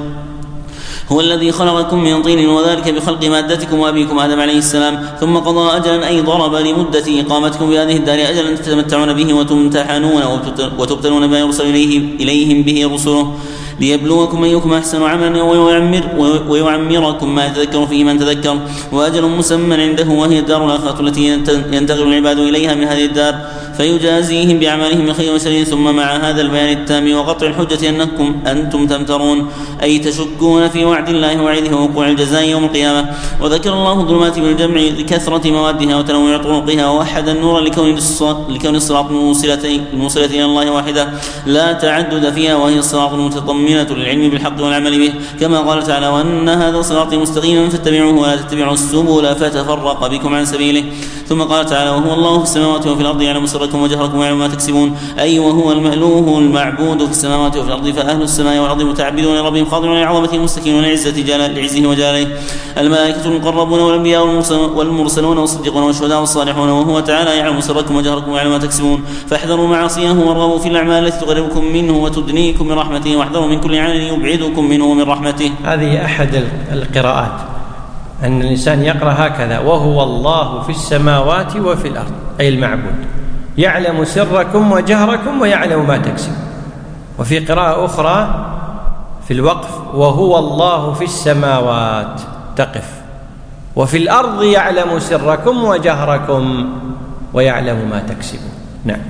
هو الذي خلقكم من طين وذلك بخلق مادتكم وأبيكم آدم عليه السلام، ثم قضى أجلا أي ضرب لمدة إقامتكم بهذه الدار أجلا تتمتعون به وتمتحنون وتبتلون بما يرسل إليهم به رسله ليبلوكم أيكم أحسن عملا ويعمر ويعمركم ما يتذكر فيه من تذكر. وأجل مسمى عنده وهي الدار الآخرة التي ينتقل العباد إليها من هذه الدار فيجازيهم بأعمالهم من خير وشر. ثم مع هذا البيان التام وقطع الحجة أنكم أنتم تمترون أي تشكون في وعد الله ووعده ووقوع الجزاء يوم القيامة. وذكر الله الظلمات بالجمع لكثرة موادها وتنوع طرقها، ووحد النور لكون الصراط الموصلة إلى الله واحدة لا تعدد فيها، وهي الصراط المتضمنة للعلم بالحق والعمل به، كما قال تعالى وأن هذا صراطي مستقيما فاتبعوه ولا تتبعوا السبل فتفرق بكم عن سبيله. ثم قال تعالى وهو الله في السماوات وفي الأرض يعلم سركم وجهركم ويعلم ما تكسبون، أي وهو المألوه المعبود في السماوات وفي الأرض، فأهل السماء والأرض متعبدون لربهم خاضعون لعظمته مستكينون لعزة جلال لعزه وجلاله. الملائكة المقربون والأنبياء والمرسلون والصديقون والشهداء والصالحون، وهو تعالى يعلم سركم وجهركم ويعلم ما تكسبون. فاحذروا معاصيه وارغبوا في الأعمال التي تقربكم منه وتدنيكم من رحمته، واحذروا من كل عمل يبعدكم منه ومن رحمته. هذه أحد القراءات أن الإنسان يقرأ هكذا وهو الله في السماوات وفي الأرض، أي المعبود يعلم سركم وجهركم ويعلم ما تكسب. وفي قراءة أخرى في الوقف وهو الله في السماوات تقف، وفي الأرض يعلم سركم وجهركم ويعلم ما تكسبون. نعم.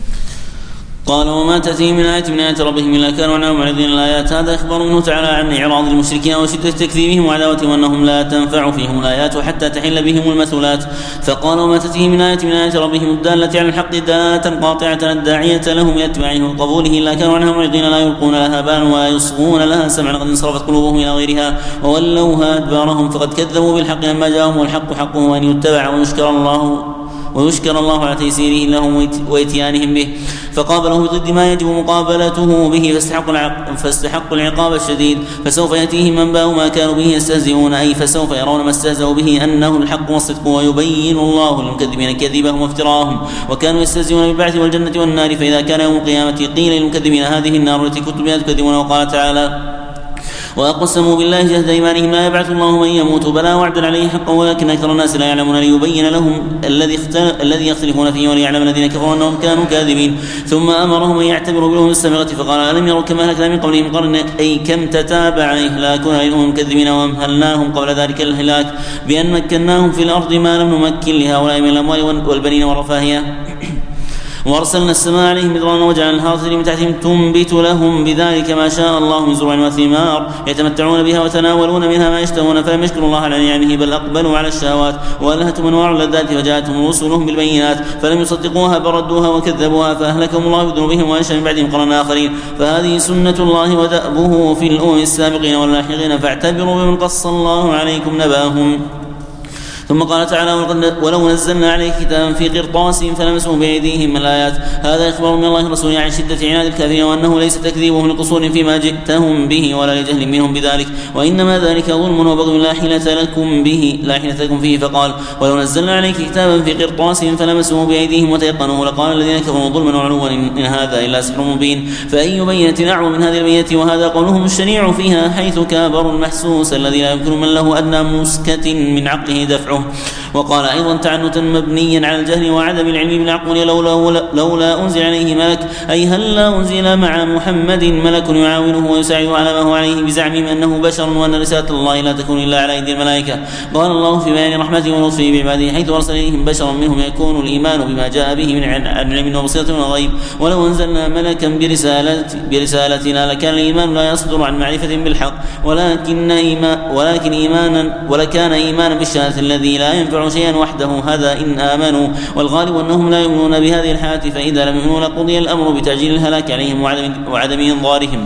قال وما تأتيهم من آية من آيات ربهم إلا كانوا عنها معرضين. الآيات هذا إخبار منه تعالى عن إعراض المشركين وشدة تكذيبهم وعداوتهم وأنهم لا تنفع فيهم الآيات حتى تحل بهم المثلات. فقال وما تأتيهم من آية من آيات ربهم الدالة على الحق دالة قاطعة الداعية لهم إلى اتباعه وقبوله إلا كانوا عنها معرضين لا يلقون لها بالا ولا يصغون لها سمعا قد انصرفت قلوبهم إلى غيرها وولوها أدبارهم فقد كذبوا بالحق لما جاءهم والحق حقه أن يتبع ويشكر الله ويشكر الله على تيسيره لهم وإتيانهم به، فقابله بضد ما يجب مقابلته به فاستحقوا العقاب الشديد. فسوف يأتيهم من باءوا ما كانوا به يستهزئون، أي فسوف يرون ما استهزئوا به أنه الحق والصدق، ويبين الله للمكذبين كذبهم وافتراءهم. وكانوا يستهزئون بالبعث والجنة والنار، فإذا كان يوم القيامة قيل للمكذبين هذه النار التي كنتم بها تكذبون. وقال تعالى وأقسموا بالله جهد أيمانهم لا يبعث الله من يموت بلى وعدا عليه حقا ولكن أكثر الناس لا يعلمون ليبين لهم الذي الذي يختلفون فيه وليعلم الذين كفروا أنهم كانوا كاذبين. ثم أمرهم أن يعتبروا بالأمم السابقة فقال ألم يروا كما أهلكنا من قبلهم قرنا أي كم تتابع إهلاكنا للأمم الكاذبين وأمهلناهم قبل ذلك الهلاك بأن مكناهم في الأرض ما لم نمكن لهؤلاء من الأموال والبنين والرفاهية. وأرسلنا السماء عليهم مدرارا وجعلنا الهاطر من تحتهم تنبت لهم بذلك ما شاء الله من زروع وثمار يتمتعون بها وتناولون منها ما يشتهون فلم يشكروا الله على نعمه بل أقبلوا على الشهوات وألهتهم أنواع اللذات فجاءتهم رسلهم بالبينات فلم يصدقوها بل ردوها وكذبوها فأهلكهم الله بذنوبهم وأنشأ من بعدهم قرنا آخرين فهذه سنة الله ودأبه في الأمم السابقين واللاحقين فاعتبروا بمن قص الله عليكم نباهم. ثم قال تعالى ولو نزلنا عليك كتابا في قرطاس فلمسوا بأيديهم الآيات هذا إخبار من الله رسوله عن شدة عناد الكافرين وأنه ليس تكذيبهم لقصور فيما جئتهم به ولا لجهل منهم بذلك وإنما ذلك ظلم وبغي لا حيلة لكم به لا حيلة لكم فيه فقال ولو نزلنا عليك كتابا في قرطاس فلمسوا بأيديهم وتيقنوا لقال الذين كفروا ظلما وعلوا إن هذا إلا سحر مبين فأي بينة أعظم من هذه البينة وهذا قولهم الشنيع فيها حيث كابر المحسوس الذي لا يمكن من له أدنى مسكة من عقله دفعه. وقال أيضا تعنتا مبنيا على الجهل وعدم العلم بالعقل لولا, لولا أنزل عليه ملك أي هل لا أنزل مع محمد ملك يعاونه ويساعده على ما هو عليه بزعمهم أنه بشر وأن رسالة الله لا تكون إلا على أيدي الملائكة. قال الله في بيان رحمته ولطفه بعباده حيث أرسل إليهم بشرا منهم يكون الإيمان بما جاء به من علم وبصيرة وغيب ولو أنزلنا ملكا برسالة برسالتنا لكان الإيمان لا يصدر عن معرفة بالحق ولكن إيمان ولكن إيمانا ولكان إيمانا بالشهادة الذي لا ينفع شيئا وحده هذا إن آمنوا والغالب أنهم لا يؤمنون بهذه الحالة فإذا لم يؤمنوا لقضي الأمر بتعجيل الهلاك عليهم وعدم, وعدم إنظارهم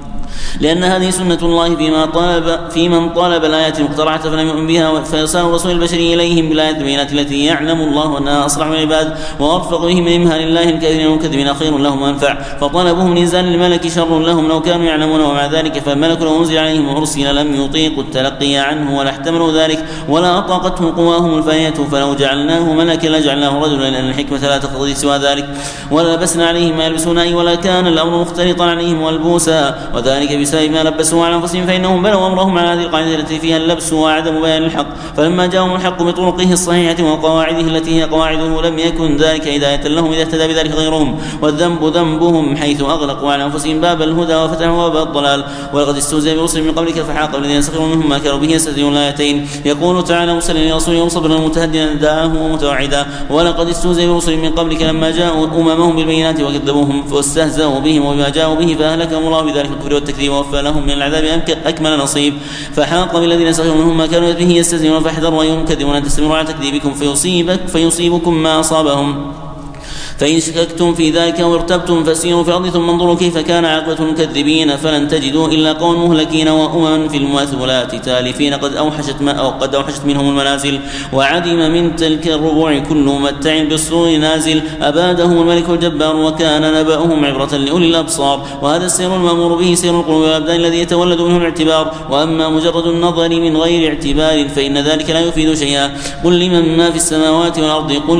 لأن هذه سنة الله فيما طلب في من طلب الآيات المقترعة فلم يؤمن بها فإرسال الرسول البشري إليهم بالآيات البينات التي يعلم الله أنها أصلح من العباد وأرفق بهم من إمهال الله الكافرين والمكذبين خير لهم وأنفع فطلبهم من إنزال الملك شر لهم لو كانوا يعلمون ومع ذلك فالملك لو أنزل عليهم وأرسل لم يطيقوا التلقي عنه ولا احتملوا ذلك ولا أطاقته قواهم الفانية فلو جعلناه ملكا لجعلناه رجلا لأن الحكمة لا تقتضي سوى ذلك ولا لبسنا عليهم ما يلبسون أي ولا كان الأمر مختلطا عليهم والبوسا وذلك بسبب ما لبسوا على أنفسهم فإنهم بنوا أمرهم على هذه القاعدة التي فيها اللبس وعدم بيان الحق فلما جاءهم الحق بطرقه الصحيحة وقواعده التي هي قواعده لم يكن ذلك هداية لهم إذا اهتدى بذلك غيرهم والذنب ذنبهم حيث أغلقوا على أنفسهم باب الهدى وفتحوا باب الضلال ولقد استهزئ برسل من قبلك فحاق بالذين سخروا منهم ما كانوا به يستهزئون الآيتين يقول تعالى مرسلا لرسوله ومصبرا متهدئا دعاه ومتوعدا ولقد استهزئ برسل من قبلك لما جاءوا أممهم بالبينات وكذبوهم فاستهزأوا بهم وبما جاءوا به فأهلكهم الله بذلك الكفر والتكذيب ووفى لهم من العذاب أكمل نصيب فحاق بالذين سخروا منهم ما كانوا به يستهزئون فاحذروا أن يكذبون أن تستمروا على تكذيبكم فيصيبك فيصيبكم ما أصابهم فإن شككتم في ذلك وارتبتم فسيروا في الأرض ثم انظروا كيف كان عاقبة المكذبين فلن تجدوا إلا قوم مهلكين وأمم في المثلات تالفين قد أوحشت ما أو قد أوحشت منهم المنازل وعدم من تلك الربوع كل ممتع بالسور نازل أبادهم الملك الجبار وكان نبأهم عبرة لأولي الأبصار وهذا السير المأمور به سير القلوب والأبدان الذي يتولد منه الاعتبار وأما مجرد النظر من غير اعتبار فإن ذلك لا يفيد شيئا قل لمن ما في السماوات والأرض قل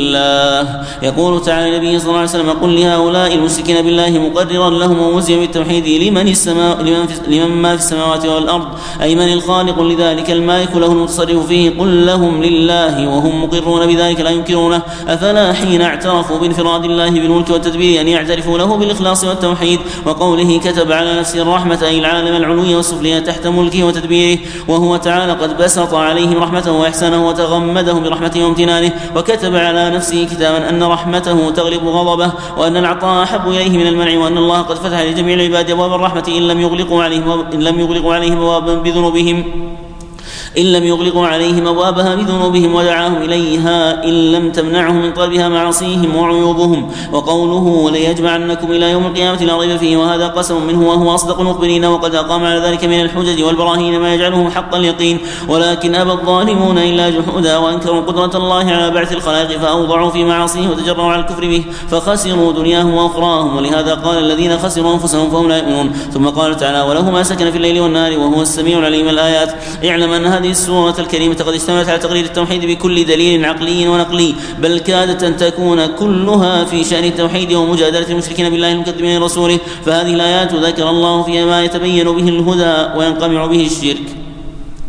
لله يقول تعالى النبي صلى الله عليه وسلم قل لهؤلاء المشركين بالله مقررا لهم وموزيا بالتوحيد لمن, السماء لمن, في لمن ما في السماوات والأرض أي من الخالق لذلك المالك له المتصرف فيه قل لهم لله وهم مقرون بذلك لا ينكرونه أفلا حين اعترفوا بانفراد الله بالملك والتدبير أن يعترفوا له بالإخلاص والتوحيد وقوله كتب على نفسه الرحمة أي العالم العلوي والسفلي تحت ملكه وتدبيره وهو تعالى قد بسط عليهم رحمته وإحسانه وتغمدهم برحمته وامتنانه وكتب على نفسه كتابا أن رحمته تغلب غضبه وأن العطاء أحب إليه من المنع وأن الله قد فتح لجميع العباد أبواب الرحمة إن لم يغلقوا عليهم إن لم يغلقوا عليهم أبوابا بذنوبهم إن لم يغلقوا عليهم أبوابها بذنوبهم ودعاهم إليها إن لم تمنعهم من طلبها معاصيهم وعيوبهم وقوله ليجمعنكم إلى يوم القيامة لا ريب فيه وهذا قسم منه وهو أصدق المخبرين وقد أقام على ذلك من الحجج والبراهين ما يجعله حق اليقين ولكن أبى الظالمون إلا جحودا وأنكروا قدرة الله على بعث الخلائق فأوضعوا في معاصيه وتجرعوا على الكفر به فخسروا دنياهم وأخراهم ولهذا قال الذين خسروا أنفسهم فهم لا يؤمنون ثم قال تعالى وله ما سكن في الليل والنهار وهو السميع العليم الآيات اعلم أن هذه السورة الكريمة قد اشتملت على تقرير التوحيد بكل دليل عقلي ونقلي بل كادت أن تكون كلها في شأن التوحيد ومجادلة المشركين بالله المكذبين لرسوله فهذه الآيات ذكر الله فيها ما يتبين به الهدى وينقمع به الشرك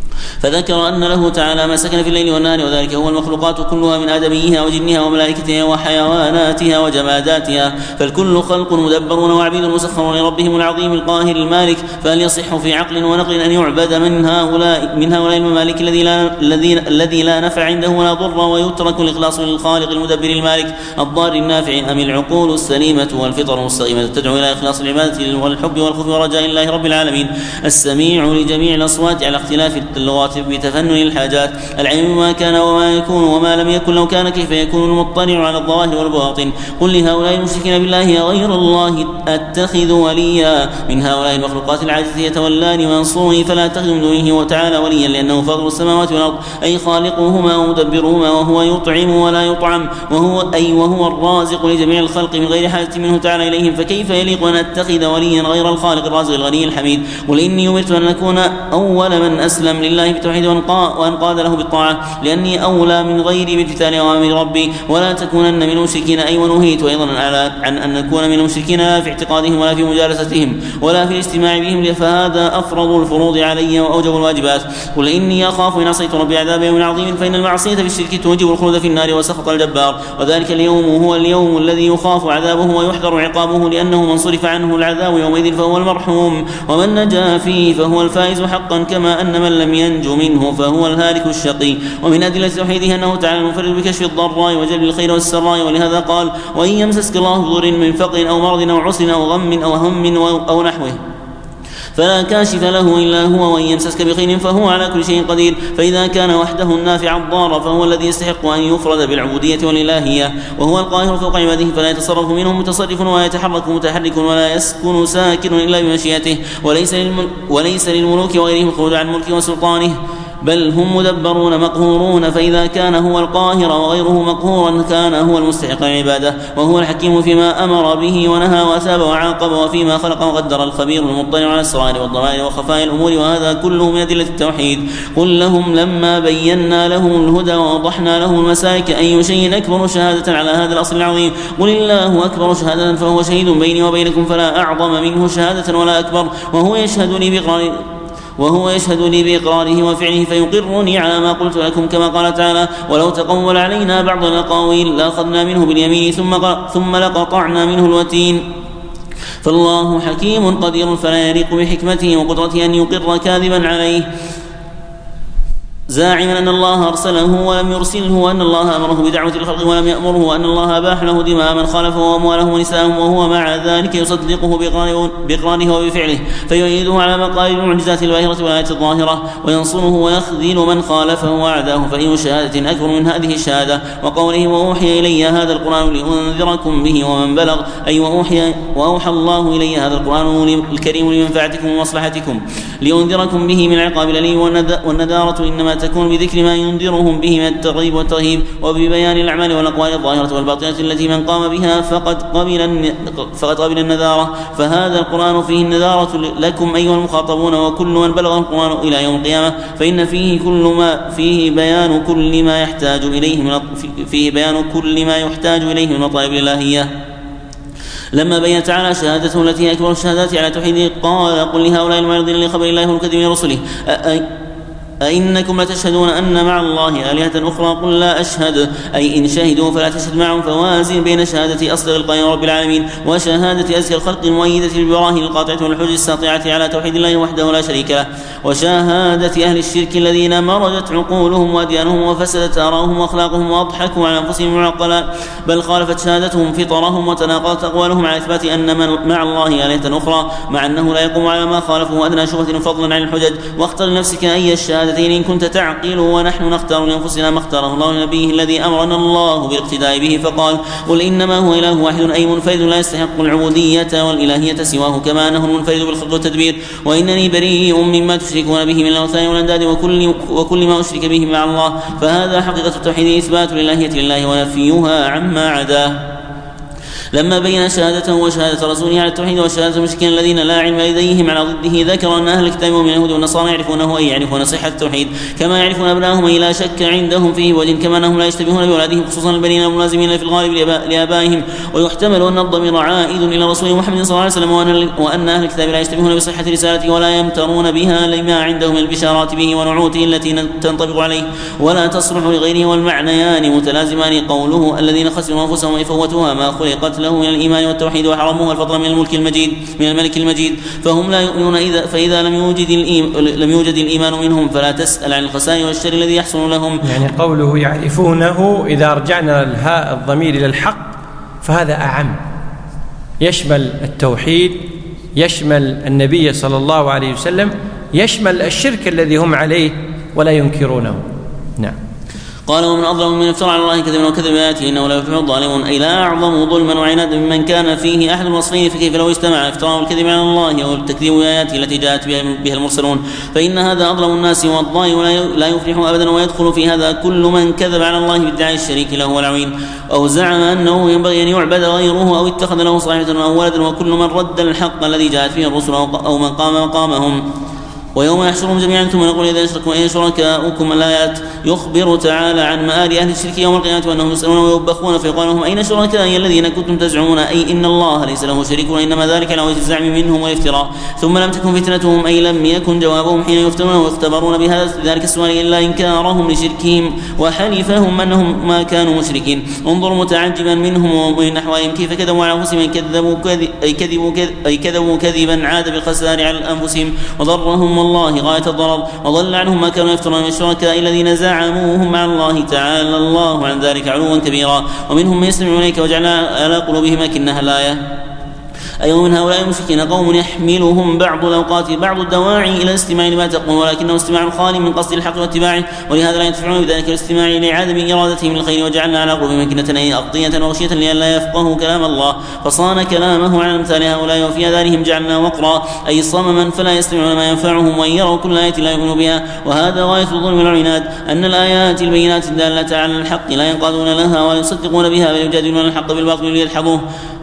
فذكر أن له تعالى ما سكن في الليل والنهار، وذلك هو المخلوقات كلها من آدميها وجنها وملائكتها وحيواناتها وجماداتها، فالكل خلق مدبرون وعبيد مسخرون لربهم العظيم القاهر المالك. فهل يصح في عقل ونقل أن يعبد من هؤلاء من هؤلاء الممالك الذي لا الذي الذي لا نفع عنده ولا ضر، ويترك الإخلاص للخالق المدبر المالك الضار النافع؟ أم العقول السليمة والفطر المستقيمة تدعو إلى إخلاص العبادة والحب والخوف ورجاء الله رب العالمين السميع لجميع الأصوات على اختلاف اللغات بتفنن الحاجات، العلم ما كان وما يكون وما لم يكن لو كان كيف يكون المطلع على الظواهر والبواطن؟ قل لهؤلاء المشركين بالله غير الله أتخذ وليا من هؤلاء المخلوقات العاجزة يتولاني وينصرني فلا أتخذ من دونه وتعالى وليا، لأنه فاطر السماوات والأرض أي خالقهما ومدبرهما، وهو يطعم ولا يطعم، وهو أي وهو الرازق لجميع الخلق من غير حاجة منه تعالى إليهم، فكيف يليق أن أتخذ وليا غير الخالق الرازق الغني الحميد؟ قل إني أمرت أن أكون أول من أسلم لله بالتوحيد وأنقاد له بالطاعة، لأني أولى من غيري بامتثال أوامر ربي، ولا تكونن من المشركين. أي ونهيت أيضا عن أن نكون من المشركين لا في اعتقادهم ولا في مجالستهم ولا في الاجتماع بهم، فهذا أفرض الفروض علي وأوجب الواجبات. قل إني أخاف إن عصيت ربي عذاب يوم عظيم، فإن المعصية في الشرك توجب الخلود في النار وسخط الجبار، وذلك اليوم هو اليوم الذي يخاف عذابه ويحذر عقابه، لأنه من صرف عنه العذاب يومئذ فهو المرحوم، ومن نجا فيه فهو الفائز حقا، كما أن من لم ينج منه فهو الهالك الشقي. ومن أدلة توحيده أنه تعالى المنفرد بكشف الضراء وجلب الخير والسراء، ولهذا قال: وإن يمسسك الله بضر من فقر أو مرض أو عسر أو غم أو هم أو نحوه فلا كاشف له إلا هو، وإن يمسسك بخير فهو على كل شيء قدير. فإذا كان وحده النافع الضار فهو الذي يستحق أن يفرد بالعبودية والإلهية، وهو القاهر فوق عباده، فلا يتصرف منهم متصرف ولا يتحرك متحرك ولا يسكن ساكن إلا بمشيئته، وليس, للمل وليس للملوك وغيرهم الخروج عن ملكه وسلطانه، بل هم مدبرون مقهورون. فإذا كان هو القاهر وغيره مقهورا كان هو المستحق العبادة، وهو الحكيم فيما أمر به ونهى وأثاب وعاقب، وفيما خلق وقدر، الخبير المطلع على السرائر والضمائر وخفايا الأمور، وهذا كله من أدلة التوحيد. قل لهم: لما بينا لهم الهدى ووضحنا لهم المسالك أي شيء أكبر شهادة على هذا الأصل العظيم؟ قل الله أكبر شهادة، فهو شهيد بيني وبينكم، فلا أعظم منه شهادة ولا أكبر، وهو يشهد لي بإقرار وهو يشهد لي بإقراره وفعله فيقرني على ما قلت لكم، كما قال تعالى: ولو تقول علينا بعض الأقاويل لأخذنا منه باليمين ثم ثم لقطعنا منه الوتين. فالله حكيم قدير، فلا يليق بحكمته وقدرته أن يقر كاذبا عليه زاعما أن الله أرسله ولم يرسله، وأن الله أمره بدعوة الخلق ولم يأمره، وأن الله أباح له دماء من خالفه وأموالهم ونساءهم، وهو مع ذلك يصدقه بإقراره وبفعله، فيؤيده على مقال المعجزات الباهرة والآيات الظاهرة، وينصره ويخذل من خالفه وأعداه. فأي شهادة أكبر من هذه الشهادة؟ وقوله: وأوحي إلي هذا القرآن لأنذركم به ومن بلغ، أي وأوحي وأوحى الله إلي هذا القرآن الكريم لمنفعتكم ومصلحتكم، لأنذركم به من عقاب الأليم، والندارة إنما تكون بذكر ما ينذرهم به من الترغيب والترهيب، وببيان الأعمال والأقوال الظاهرة والباطنة التي من قام بها فقد قبل فقد قبل النذارة. فهذا القرآن فيه النذارة لكم أيها المخاطبون وكل من بلغ القرآن إلى يوم القيامة، فإن فيه كل ما فيه بيان كل ما يحتاج إليه من فيه بيان كل ما يحتاج إليه من مطالب الإلهية. لما بين تعالى شهادته التي أكبر الشهادات على توحيده قال: قل لهؤلاء المعرضين لخبر الله والمكذبين رسله: أئنكم لتشهدون أن مع الله آلهة أخرى؟ قل لا أشهد، أي إن شهدوا فلا تشهد معهم، فوازن بين شهادة أصدق القائل رب العالمين وشهادة أزكى الخلق المؤيدة بالبراهين القاطعة والحجج الساطعة على توحيد الله وحده لا شريك له، وشهادة أهل الشرك الذين مرجت عقولهم وأديانهم وفسدت آراؤهم وأخلاقهم وأضحكوا على أنفسهم معقلا، بل خالفت شهادتهم فطرهم وتناقضت أقوالهم على إثبات أن مع الله آلهة أخرى، مع أنه لا يقوم على ما خالفه أدنى شبهة فضلا عن الحجج. واختر لنفسك أي الشهادة إن كنت تعقل، ونحن نختار لأنفسنا ما اختاره الله لنبيه الذي أمرنا الله بالاقتداء به، فقال: قل إنما هو إله واحد، أي منفرد لا يستحق العبودية والإلهية سواه، كما أنه المنفرد بالخلق والتدبير، وإنني بريء مما تشركون به من الأوثان والأنداد وكل, وكل ما أشرك به مع الله. فهذا حقيقة التوحيد، إثبات الإلهية لله ونفيها عما عداه. لما بين شهادته وشهادة رسوله على التوحيد وشهادة المشركين الذين لا علم لديهم على ضده ذكر أن أهل الكتاب من اليهود والنصارى يعرفونه أي يعرفون صحة التوحيد كما يعرفون أبنائهم أي لا شك عندهم فيه وجه كما أنهم لا يشتبهون بأولادهم خصوصا البنين الملازمين في الغالب لآبائهم. ويحتمل أن الضمير عائد إلى رسول محمد صلى الله عليه وسلم وأن أهل الكتاب لا يشتبهون بصحة رسالته ولا يمترون بها لما عندهم من البشارات به ونعوته التي تنطبق عليه ولا تصلح لغيره. والمعنيان متلازمان. قوله الذين خسروا أنفسهم فوتوها ما خلقت له من الإيمان والتوحيد وحرموها الفضل من الملك المجيد من الملك المجيد فهم لا يؤمنون إذا فإذا لم يوجد لم يوجد الإيمان منهم فلا تسأل عن الخسائر والشر الذي يحصل لهم. يعني قوله يعرفونه إذا رجعنا الهاء الضمير إلى الحق فهذا أعم، يشمل التوحيد، يشمل النبي صلى الله عليه وسلم، يشمل الشرك الذي هم عليه ولا ينكرونه. نعم. قال ومن أظلم من افترى على الله كذبا وكذب بآياته إنه لا يفلح الظالمون أي لا أعظم ظلما وعنادا ممن كان فيه أحد الوصفين فكيف لو اجتمع افتراء الكذب على الله أو التكذيب بآياته التي جاءت بها المرسلون فإن هذا أظلم الناس والظالم لا يفلح أبدا. ويدخل في هذا كل من كذب على الله بادعاء الشريك له والعوين أو زعم أنه ينبغي أن يعبد غيره أو اتخذ له صاحبة أو ولدا وكل من رد الحق الذي جاءت فيه الرسل أو من قام مقامهم. ويوم يحشرهم جميعا ثم نقول إذا أشركوا أين شركاؤكم الآيات يخبر تعالى عن مآل أهل الشرك يوم القيامة وأنهم يسألون ويوبخون فيقال لهم أين شركائي الذين كنتم تزعمون أي إن الله ليس له شريك وإنما ذلك على وجه الزعم منهم والافتراء. ثم لم تكن فتنتهم أي لم يكن جوابهم حين يفتنون ويختبرون بهذا ذلك السؤال إلا إنكارهم لشركهم وحلفهم أنهم ما كانوا مشركين. انظر متعجبا منهم ومن نحوهم كيف كذبوا على أنفسهم أي كذبوا أي كذبوا أي كذبوا كذبا عاد بالخسار على أنفسهم وضرهم الله غاية الضرر وضل عنهم ما كانوا يفترون من الشركاء الذين زعموهم مع الله تعالى الله عن ذلك علوا كبيرا. ومنهم من يستمعون إليك وجعلنا على قلوبهم أكنها الآية أي من هؤلاء المشركين قوم يحملهم بعض الأوقات بعض الدواعي إلى الاستماع لما تقول ولكنه استماع خالي من قصد الحق واتباعه ولهذا لا ينتفعون بذلك الاستماع لعدم إرادتهم للخير وجعلنا على قلوبهم أكنة أي أغطية وغشية لئلا يفقهوا كلام الله فصان كلامه على أمثال هؤلاء وفي آذانهم جعلنا وقرا أي صمما فلا يستمعون ما ينفعهم وإن يروا كل آية لا يؤمنوا بها. وهذا غاية الظلم والعناد أن الآيات البينات الدالة على الحق لا ينقادون لها ولا يصدقون بها بل يجادلون الحق بالباطل ليدحضوه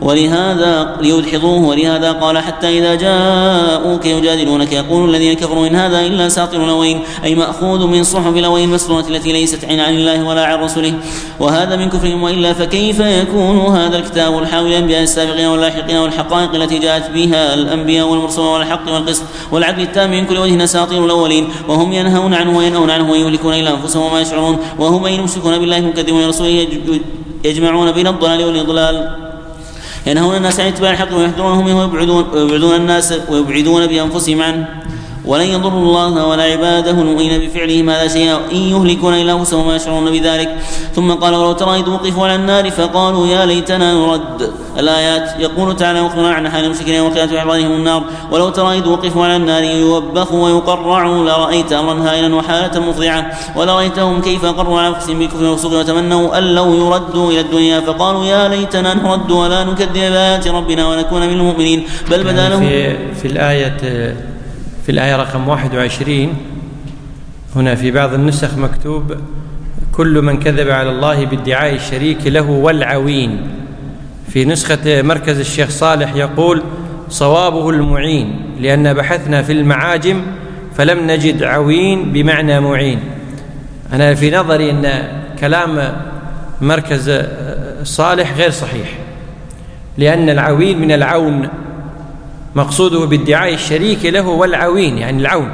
ولهذا ليدحضوه ولهذا قال حتى إذا جاءوك يجادلونك يقول الذين كفروا إن هذا إلا أساطير الأولين أي مأخوذ من صحف الأولين المسرورة التي ليست عن الله ولا عن رسله وهذا من كفرهم. وإلا فكيف يكون هذا الكتاب الحاوي الأنبياء السابقين واللاحقين والحقائق التي جاءت بها الأنبياء والمرسلون والحق والقسط والعدل التام من كل وجه أساطير الأولين وهم ينهون عنه وينهون عنه ويهلكون إلا أنفسهم وما يشعرون وهم أين مشركون بالله مكذبون ورسوله يجمعون بين الضلال والإضلال ينهون الناس عن اتباع الحق ويحذرونهم ويبعدون, ويبعدون الناس ويبعدون بأنفسهم عنه ولن يضروا الله ولا عباده المؤمنين بفعلهم هذا شيئا إن يهلكون إلا أنفسهم وما يشعرون بذلك. ثم قال ولو ترى إذ وقفوا على النار فقالوا يا ليتنا نرد الآيات. يقول تعالى مخبرا عن حال المشركين والقيامة وإحضارهم النار ولو ترى إذ وقفوا على النار يوبخوا ويقرعوا لرأيت أمرا هائلا وحالة مفضعة ولرأيتهم كيف قروا على أنفسهم بالكفر والفسوق وتمنوا أن لو يردوا إلى الدنيا فقالوا يا ليتنا نرد ولا نكذب بآيات ربنا ونكون من المؤمنين بل بدا لهم في, في الآية في الآية رقم واحد وعشرين هنا في بعض النسخ مكتوب كل من كذب على الله بادعاء الشريك له والعوين. في نسخة مركز الشيخ صالح يقول صوابه المعين لأن بحثنا في المعاجم فلم نجد عوين بمعنى معين. أنا في نظري أن كلام مركز صالح غير صحيح لأن العوين من العون مقصوده بادعاء الشريك له والعوين يعني العون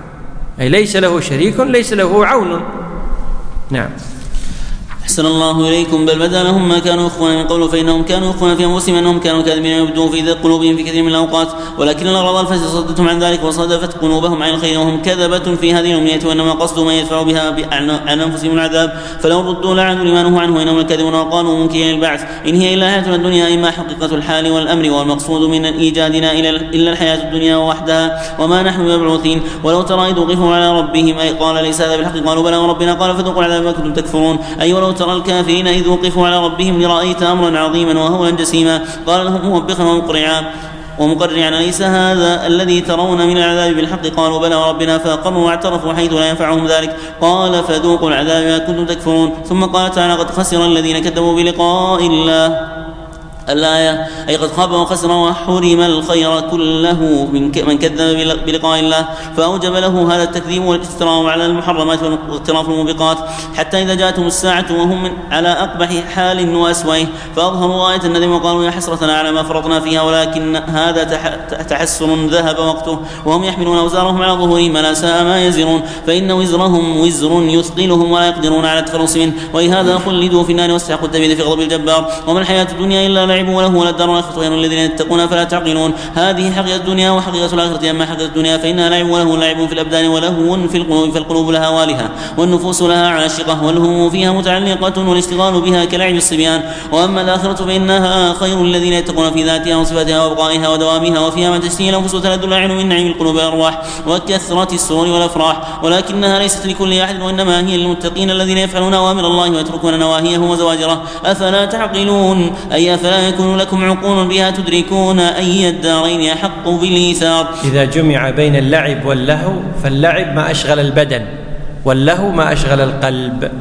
أي ليس له شريك ليس له عون. نعم. أحسن الله إليكم بل بدا لهم ما كانوا يخفون من قبل فإنهم كانوا يخفون في أنفسهم أنهم كانوا كاذبين يبدون في قلوبهم في كثير من الأوقات ولكن الأغراض الفاسدة صدتهم عن ذلك وصدفت قلوبهم عن الخير وهم كذبة في هذه الأمنية وإنما قصدوا ما يدفع بها عن أنفسهم العذاب فلو ردوا لعنوا لما نهوا عنه وإنهم الكاذبون وقالوا منكرين البعث إن هي إلا حياتنا الدنيا إما حقيقة الحال والأمر والمقصود من إيجادنا إلا الحياة الدنيا وحدها وما نحن بمبعوثين. ولو ترى إذ وقفوا على ربهم أي قال ليس هذا بالحق قالوا بلى وربنا قال فذوقوا العذاب ما كنتم تكفرون أي ولو ترى الكافرين إذ وقفوا على ربهم لرأيت أمرا عظيما وهولا جسيما قال لهم موبخا ومقرعا ومقرعا ليس هذا الذي ترون من العذاب بالحق قالوا بلى وربنا فأقروا واعترفوا حيث لا ينفعهم ذلك قال فذوقوا العذاب ما كنتم تكفرون. ثم قال تعالى قد خسر الذين كذبوا بلقاء الله الآية أي قد خاب وخسر وحرم الخير كله من كذب بلقاء الله، فأوجب له هذا التكذيب والاجتراء على المحرمات واقتراف الموبقات، حتى إذا جاءتهم الساعة وهم على أقبح حال وأسوأه فأظهروا آية الندم وقالوا يا حسرتنا على ما فرطنا فيها، ولكن هذا تحسر ذهب وقته، وهم يحملون أوزارهم على ظهورهم لا ساء ما يزرون، فإن وزرهم وزر يثقلهم ولا يقدرون على التخلص منه، ولهذا خلدوا في النار واستحقوا التبعيد في غضب الجبار. وما الحياة الدنيا إلا لعب وله وللدار الآخرة خير للذين يتقون فلا تعقلون. هذه حقيقة الدنيا وحقيقة الآخرة. أما حقيقة الدنيا فإنها لعب وله لعب في الأبدان ولهو في القلوب، فالقلوب لها والها والنفوس لها عاشقة، والهموم فيها متعلقة والاشتغال بها كلعب الصبيان. وأما الآخرة فإنها خير للذين يتقون في ذاتها وصفاتها وبقائها ودوامها، وفيها ما تشتهي الأنفس وتلذ الأعين من نعيم القلوب والأرواح وكثرة السرور والأفراح، ولكنها ليست لكل أحد، وإنما هي للمتقين الذين يفعلون أوامر الله ويتركون نواهيه وزواجره. أفلا تعقلون أي أفلا يكون لكم عقول بها تدركون أي الدارين أحق بالإيثار. إذا جمع بين اللعب واللهو فاللعب ما أشغل البدن واللهو ما أشغل القلب.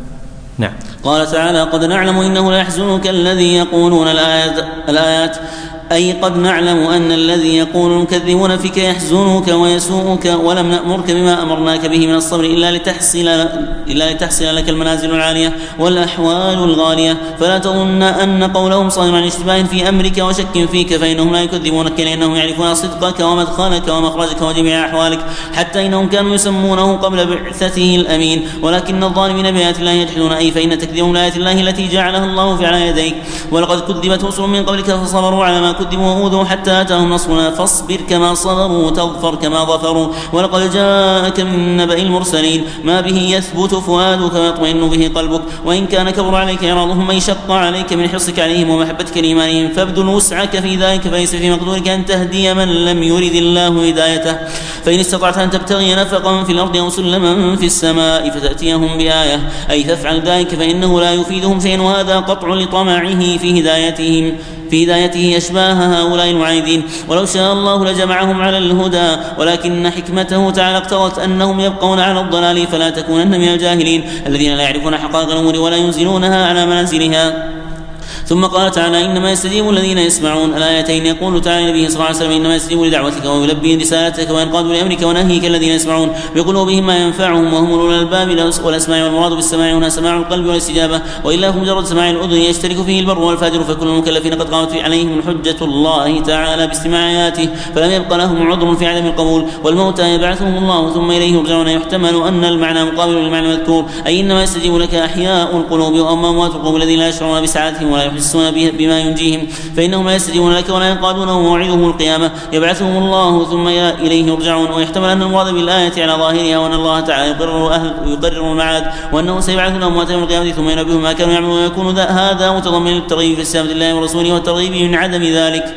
نعم. قال تعالى قد نعلم إنه لا يحزنك الذي يقولون الآيات, الآيات أي قد نعلم أن الذي يقول المكذبون فيك يحزنك ويسوءك، ولم نأمرك بما أمرناك به من الصبر إلا لتحصل, إلا لتحصل لك المنازل العالية والأحوال الغالية، فلا تظن أن قولهم صادر عن اشتباه في أمرك وشك فيك، فإنهم لا يكذبونك لأنهم يعرفون صدقك ومدخلك ومخرجك وجميع أحوالك، حتى إنهم كانوا يسمونه قبل بعثته الأمين. ولكن الظالمين بآيات الله يجحدون، أي فإن تكذبهم لآيات الله التي جعلها الله في على يديك. ولقد كذبت رسل من قبلك فصبروا على ما كذبوا وأوذوا حتى أتاهم نصرنا فاصبر كما صبروا تظفر كما ظفروا. ولقد جاءك من نبأ المرسلين ما به يثبت فؤادك ويطمئن به قلبك، وإن كان كبر عليك إعراضهم أي شق عليك من حرصك عليهم ومحبتك لإيمانهم، فابذل وسعك في ذلك، فليس في مقدورك أن تهدي من لم يرد الله هدايته. فإن استطعت أن تبتغي نفقا في الأرض أو سلما في السماء فتأتيهم بآية أي فافعل ذلك، فإنه لا يفيدهم شيئا، وهذا قطع لطمعه في هدايتهم في هدايته أشباه هؤلاء المعاندين. ولو شاء الله لجمعهم على الهدى، ولكن حكمته تعالى اقتضت أنهم يبقون على الضلال، فلا تكونن من الجاهلين الذين لا يعرفون حقائق الأمور ولا ينزلونها على منازلها. ثم قال تعالى إنما يستجيب الذين يسمعون. الآيتين يقول تعالى لنبيه صلى الله عليه وسلم إنما يستجيب لدعوتك ويلبي رسالتك وينقاد لأمرك ونهيك الذين يسمعون بقلوبهم ما ينفعهم وهم أولو الألباب والأسماع، والمراد بالسماع هنا سماع القلب والاستجابة، وإلا مجرد سماع الأذن يشترك فيه البر والفاجر، فكل المكلفين قد قامت عليهم حجة الله تعالى باستماع آياته، فلم يبق لهم عذر في عدم القبول. والموتى يبعثهم الله ثم إليه يرجعون. يحتمل أن المعنى مقابل للمعنى المذكور، أي إنما يستجيب لك أحياء القلوب وأما أموات القلوب الذين لا يشعرون بسعادتهم ولا يحسون بما ينجيهم، فإنهم لا يستجيبون لك ولا ينقادون وموعدهم القيامة يبعثهم الله ثم إليه يرجعون. ويحتمل أن المراد بالآية على ظاهرها وأن الله تعالى يقرر, أهل يقرر المعاد، وأنه سيبعث الأموات يوم القيامة ثم ينبئهم ما كانوا يعملون، ويكون هذا متضمن للترغيب في استجابة الله ورسوله والترغيب من عدم ذلك.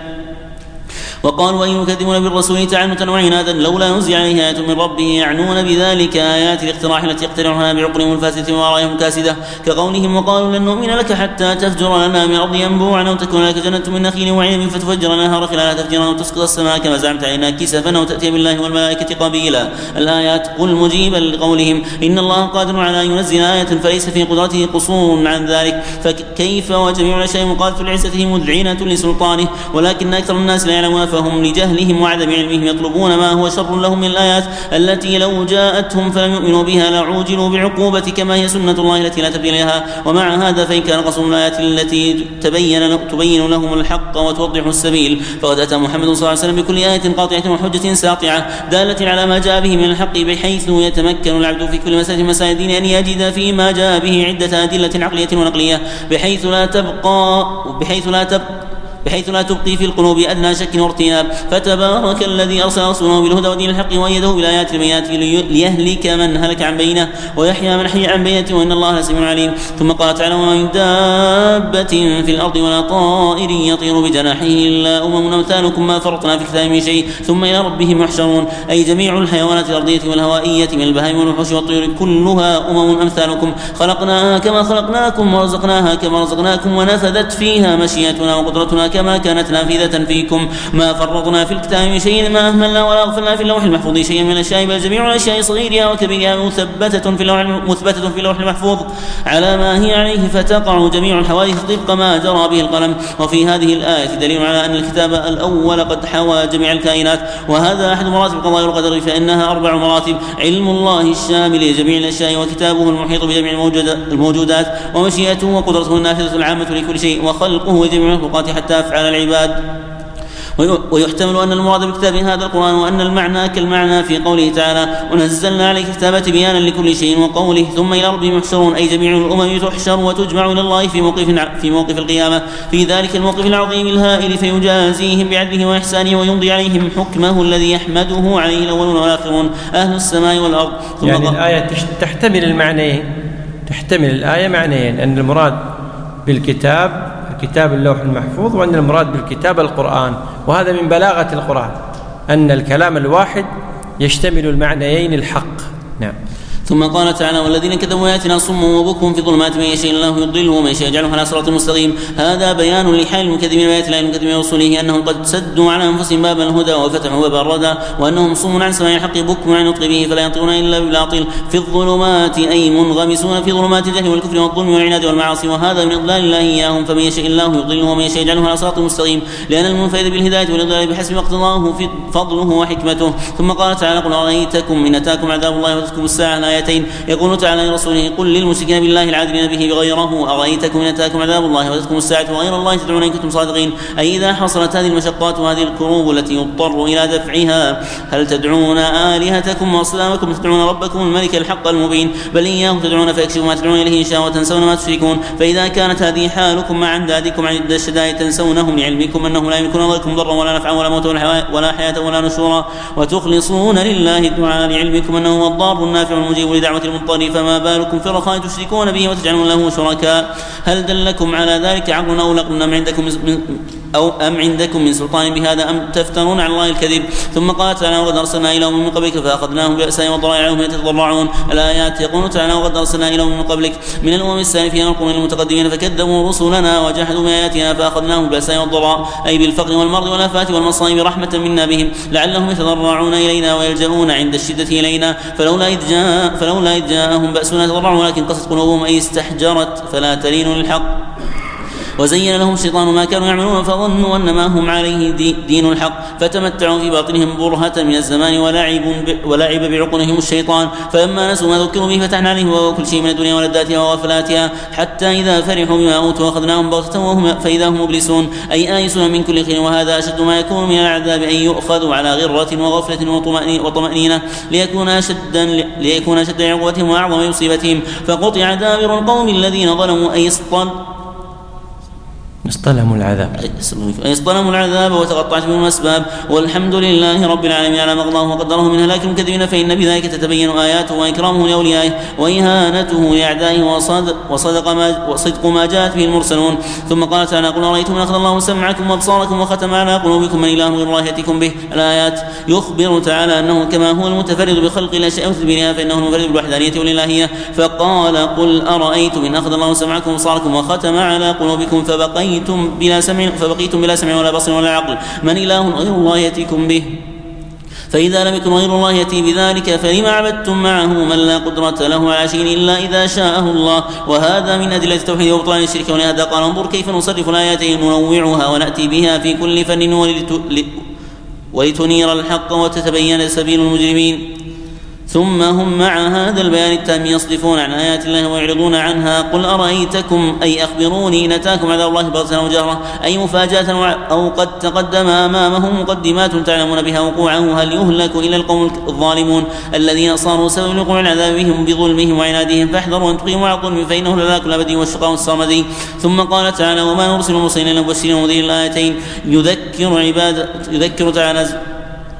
وقالوا وإن يكذبون بالرسول تعالى متنوعين هذا لولا نزل عليه آية من ربه، يعنون بذلك آيات الاقتراح التي يقترحونها بعقلهم الفاسدة وآرائهم كاسدة، كقولهم وقالوا لن نؤمن لك حتى تفجر لنا من الأرض ينبوعا أو تكون لك جنة من نخيل وعنب فتفجر الأنهار خلالها تفجيرا أو تسقط السماء كما زعمت علينا كسفا أو تأتي بالله والملائكة قبيلا. الآيات قل مجيبا لقولهم إن الله قادر على أن ينزل آية فليس في قدرته قصور عن ذلك، فكيف وجميع الأشياء مقالة لعزته مذعنة لسلطانه، ولكن أكثر الناس لا يعلمون، فهم لجهلهم وعدم علمهم يطلبون ما هو شر لهم من الآيات التي لو جاءتهم فلم يؤمنوا بها لعوجلوا بعقوبة كما هي سنة الله التي لا تبديل لها. ومع هذا فإن كان قصر الآيات التي تبين, تبين لهم الحق وتوضح السبيل، فقد أتى محمد صلى الله عليه وسلم بكل آية قاطعة وحجة ساطعة دالة على ما جاء به من الحق، بحيث يتمكن العبد في كل مسألة مسائل الدين أن يجد فيما جاء به عدة أدلة عقلية ونقلية، بحيث لا تبقى بحيث لا تبقى بحيث لا تبقي في القلوب أدنى شك وارتياب. فتبارك الذي أرسل رسوله بالهدى ودين الحق وأيده بالآيات البينات ليهلك من هلك عن بينه ويحيى من حي عن بينته وإن الله لسميع عليم. ثم قال تعالى وما من دابة في الأرض ولا طائر يطير بجناحه إلا أمم أمثالكم ما فرطنا في الكتاب من شيء ثم إلى ربهم يحشرون، أي جميع الحيوانات الأرضية والهوائية من البهائم والوحوش والطيور كلها أمم أمثالكم خلقناها كما خلقناكم ورزقناها كما رزقناكم ونفذت فيها مشيئتنا وقدرتنا كما كانت نافذة فيكم ما فرطنا في الكتاب من شيء ما أهملنا ولا أغفلنا في اللوح المحفوظ شيئا من الأشياء بل جميع الأشياء صغيرها وكبيرها مثبتة في اللوح مثبتة في اللوح المحفوظ على ما هي عليه فتقع جميع الحوادث طبق ما جرى به القلم. وفي هذه الآية دليل على أن الكتاب الأول قد حوى جميع الكائنات، وهذا أحد مراتب القضاء والقدر فإنها أربع مراتب: علم الله الشامل لجميع الأشياء، وكتابه المحيط بجميع الموجودات، ومشيئته وقدرته النافذة العامة لكل شيء، وخلقه وجميع المخلوقات حتى أفعال العباد. ويحتمل أن المراد بالكتاب هذا القرآن، وأن المعنى كالمعنى في قوله تعالى: ونزلنا عليك الكتاب تبيانا لكل شيء، وقوله: ثم إلى ربهم يحشرون، أي جميع الأمم تحشر وتجمع إلى الله في موقف في موقف القيامة في ذلك الموقف العظيم الهائل، فيجازيهم بعدله وإحسانه ويمضي عليهم حكمه الذي يحمده عليه الأولون والآخرون أهل السماء والأرض. يعني الآية تحتمل المعنيين، تحتمل الآية معنيين: أن المراد بالكتاب كتاب اللوح المحفوظ، وأن المراد بالكتاب القرآن. وهذا من بلاغة القرآن أن الكلام الواحد يشتمل المعنيين الحق. نعم. ثم قال تعالى: والذين كذبوا آياتنا صم وبكم في ظلمات من يشاء الله يضلله ومن يشاء يجعله على صراط مستقيم. هذا بيان لحال المكذبين بآيات الله المكذبين ورسله، أنهم قد سدوا على أنفسهم باب الهدى وفتحوا باب الردى، وأنهم صم عن سماع الحق بكم عن نطق به فلا ينطقون إلا بالباطل في الظلمات، أي منغمسون في ظلمات الجهل والكفر والظلم والعناد والمعاصي، وهذا من إضلال الله إياهم. فمن يشاء الله يضلله ومن يشاء يجعله على صراط مستقيم، لأن المنفرد بالهداية والإضلال بحسب ما اقتضاه في فضله وحكمته. ثم قال تعالى: قل أرأيتكم إن أتاكم عذاب الله وتتكم الساعة. الآيتين. يقول تعالى لرسوله: قل للمشركين بالله العادلين به بغيره: أرأيتكم إن أتاكم عذاب الله وتتكم الساعة وغير الله تدعون إن كنتم صادقين. أي إذا حصلت هذه المشقات وهذه الكروب التي يضطر إلى دفعها، هل تدعون آلهتكم وأصنامكم تدعون ربكم الملك الحق المبين؟ بل إياه تدعون فيكشف ما تدعون إليه إن شاء وتنسون ما تشركون. فإذا كانت هذه حالكم مع أندادكم عند الشدائد تنسونهم لعلمكم أنهم لا يملكون لكم ضرا ولا نفعا ولا موتا ولا حياة ولا نشورا، وتخلصون لله الدعاء لعلمكم أنه هو الضار النافع المجيب لدعوة المضطر، فما بالكم في الرخاء تشركون به وتجعلون له شركاء؟ هل دلكم على ذلك عقل أو نقل أم عندكم من أو أم عندكم من سلطان بهذا أم تفترون على الله الكذب؟ ثم قال تعالى: وقد أرسلنا إلى أمم من قبلك فأخذناهم بأساء وضراء لعلهم يتضرعون. الآيات. يقول تعالى: وقد أرسلنا إلى أمم من قبلك من الأمم السالفين والقرون المتقدمين فكذبوا رسلنا وجحدوا بآياتنا فأخذناهم بالبأساء والضراء، أي بالفقر والمرض والآفات والمصائب رحمة منا بهم لعلهم يتضرعون إلينا ويلجؤون عند الشدة إلينا، فلولا إذ جاء فلولا إذ جاءهم بأسنا تضرعوا ولكن قست قلوبهم أي استحجرت فلا تلين للحق. وزين لهم الشيطان ما كانوا يعملون فظنوا أن ما هم عليه دين الحق، فتمتعوا في باطنهم برهة من الزمان ولعب ولعب بعقولهم الشيطان، فلما نسوا ما ذكروا به فتحنا عليهم وكل شيء من الدنيا ولذاتها وغفلاتها، حتى إذا فرحوا بما أوتوا أخذناهم بغتة وهم فإذا هم مبلسون، أي آيسون من كل خير. وهذا أشد ما يكون من العذاب، أن يؤخذوا على غرة وغفلة وطمأنينة ليكون أشدا ليكون أشد عقوبتهم وأعظم مصيبتهم. فقطع دابر القوم الذين ظلموا أي اصطلموا العذاب اصطلموا العذاب وتقطعت بهم الأسباب. والحمد لله رب العالمين على ما قضاه وقدره من هلاك المكذبين، فإن بذلك تتبين آياته وإكرامه لأوليائه وإهانته لأعدائه وصدق, وصدق ما وصدق ما جاءت به المرسلون. ثم قال تعالى: قل أرأيتم إن أخذ الله سمعكم وأبصاركم وختم على قلوبكم من إله غير الله يأتيكم به. الآيات. يخبر تعالى أنه كما هو المتفرد بخلق الأشياء وتدبيرها فإنه المنفرد بالوحدانية والإلهية. فقال: قل أرأيتم إن أخذ الله سمعكم وأبصاركم وختم على قلوبكم فبقيتم بلا سمع فبقيتم بلا سمع ولا بصر ولا عقل، من إله غير الله يأتيكم به؟ فإذا لم يكن غير الله يأتي بذلك فلما عبدتم معه من لا قدرة له على شيء إلا إذا شاءه الله. وهذا من أدلة التوحيد وبطلان الشرك. ولهذا قال: انظر كيف نصرف الآيات ننوعها ونأتي بها في كل فن ولتنير الحق وتتبين سبيل المجرمين. ثم هم مع هذا البيان التام يصدفون عن آيات الله ويعرضون عنها. قل أرأيتكم أي أخبروني إن أتاكم عذاب الله بغتة أو جهرة، أي مفاجأة أو قد تقدم أمامهم مقدمات تعلمون بها وقوعه، هل يهلك إلا القوم الظالمون الذين صاروا سبب لوقوع العذاب بهم بظلمهم وعنادهم؟ فاحذروا أن تقيموا على الظلم فإنه الهلاك الأبدي والشقاء السرمدي. ثم قال تعالى: وما نرسل المرسلين إلا مبشرين ومنذرين. الآيتين. يذكر عباد يذكر تعالى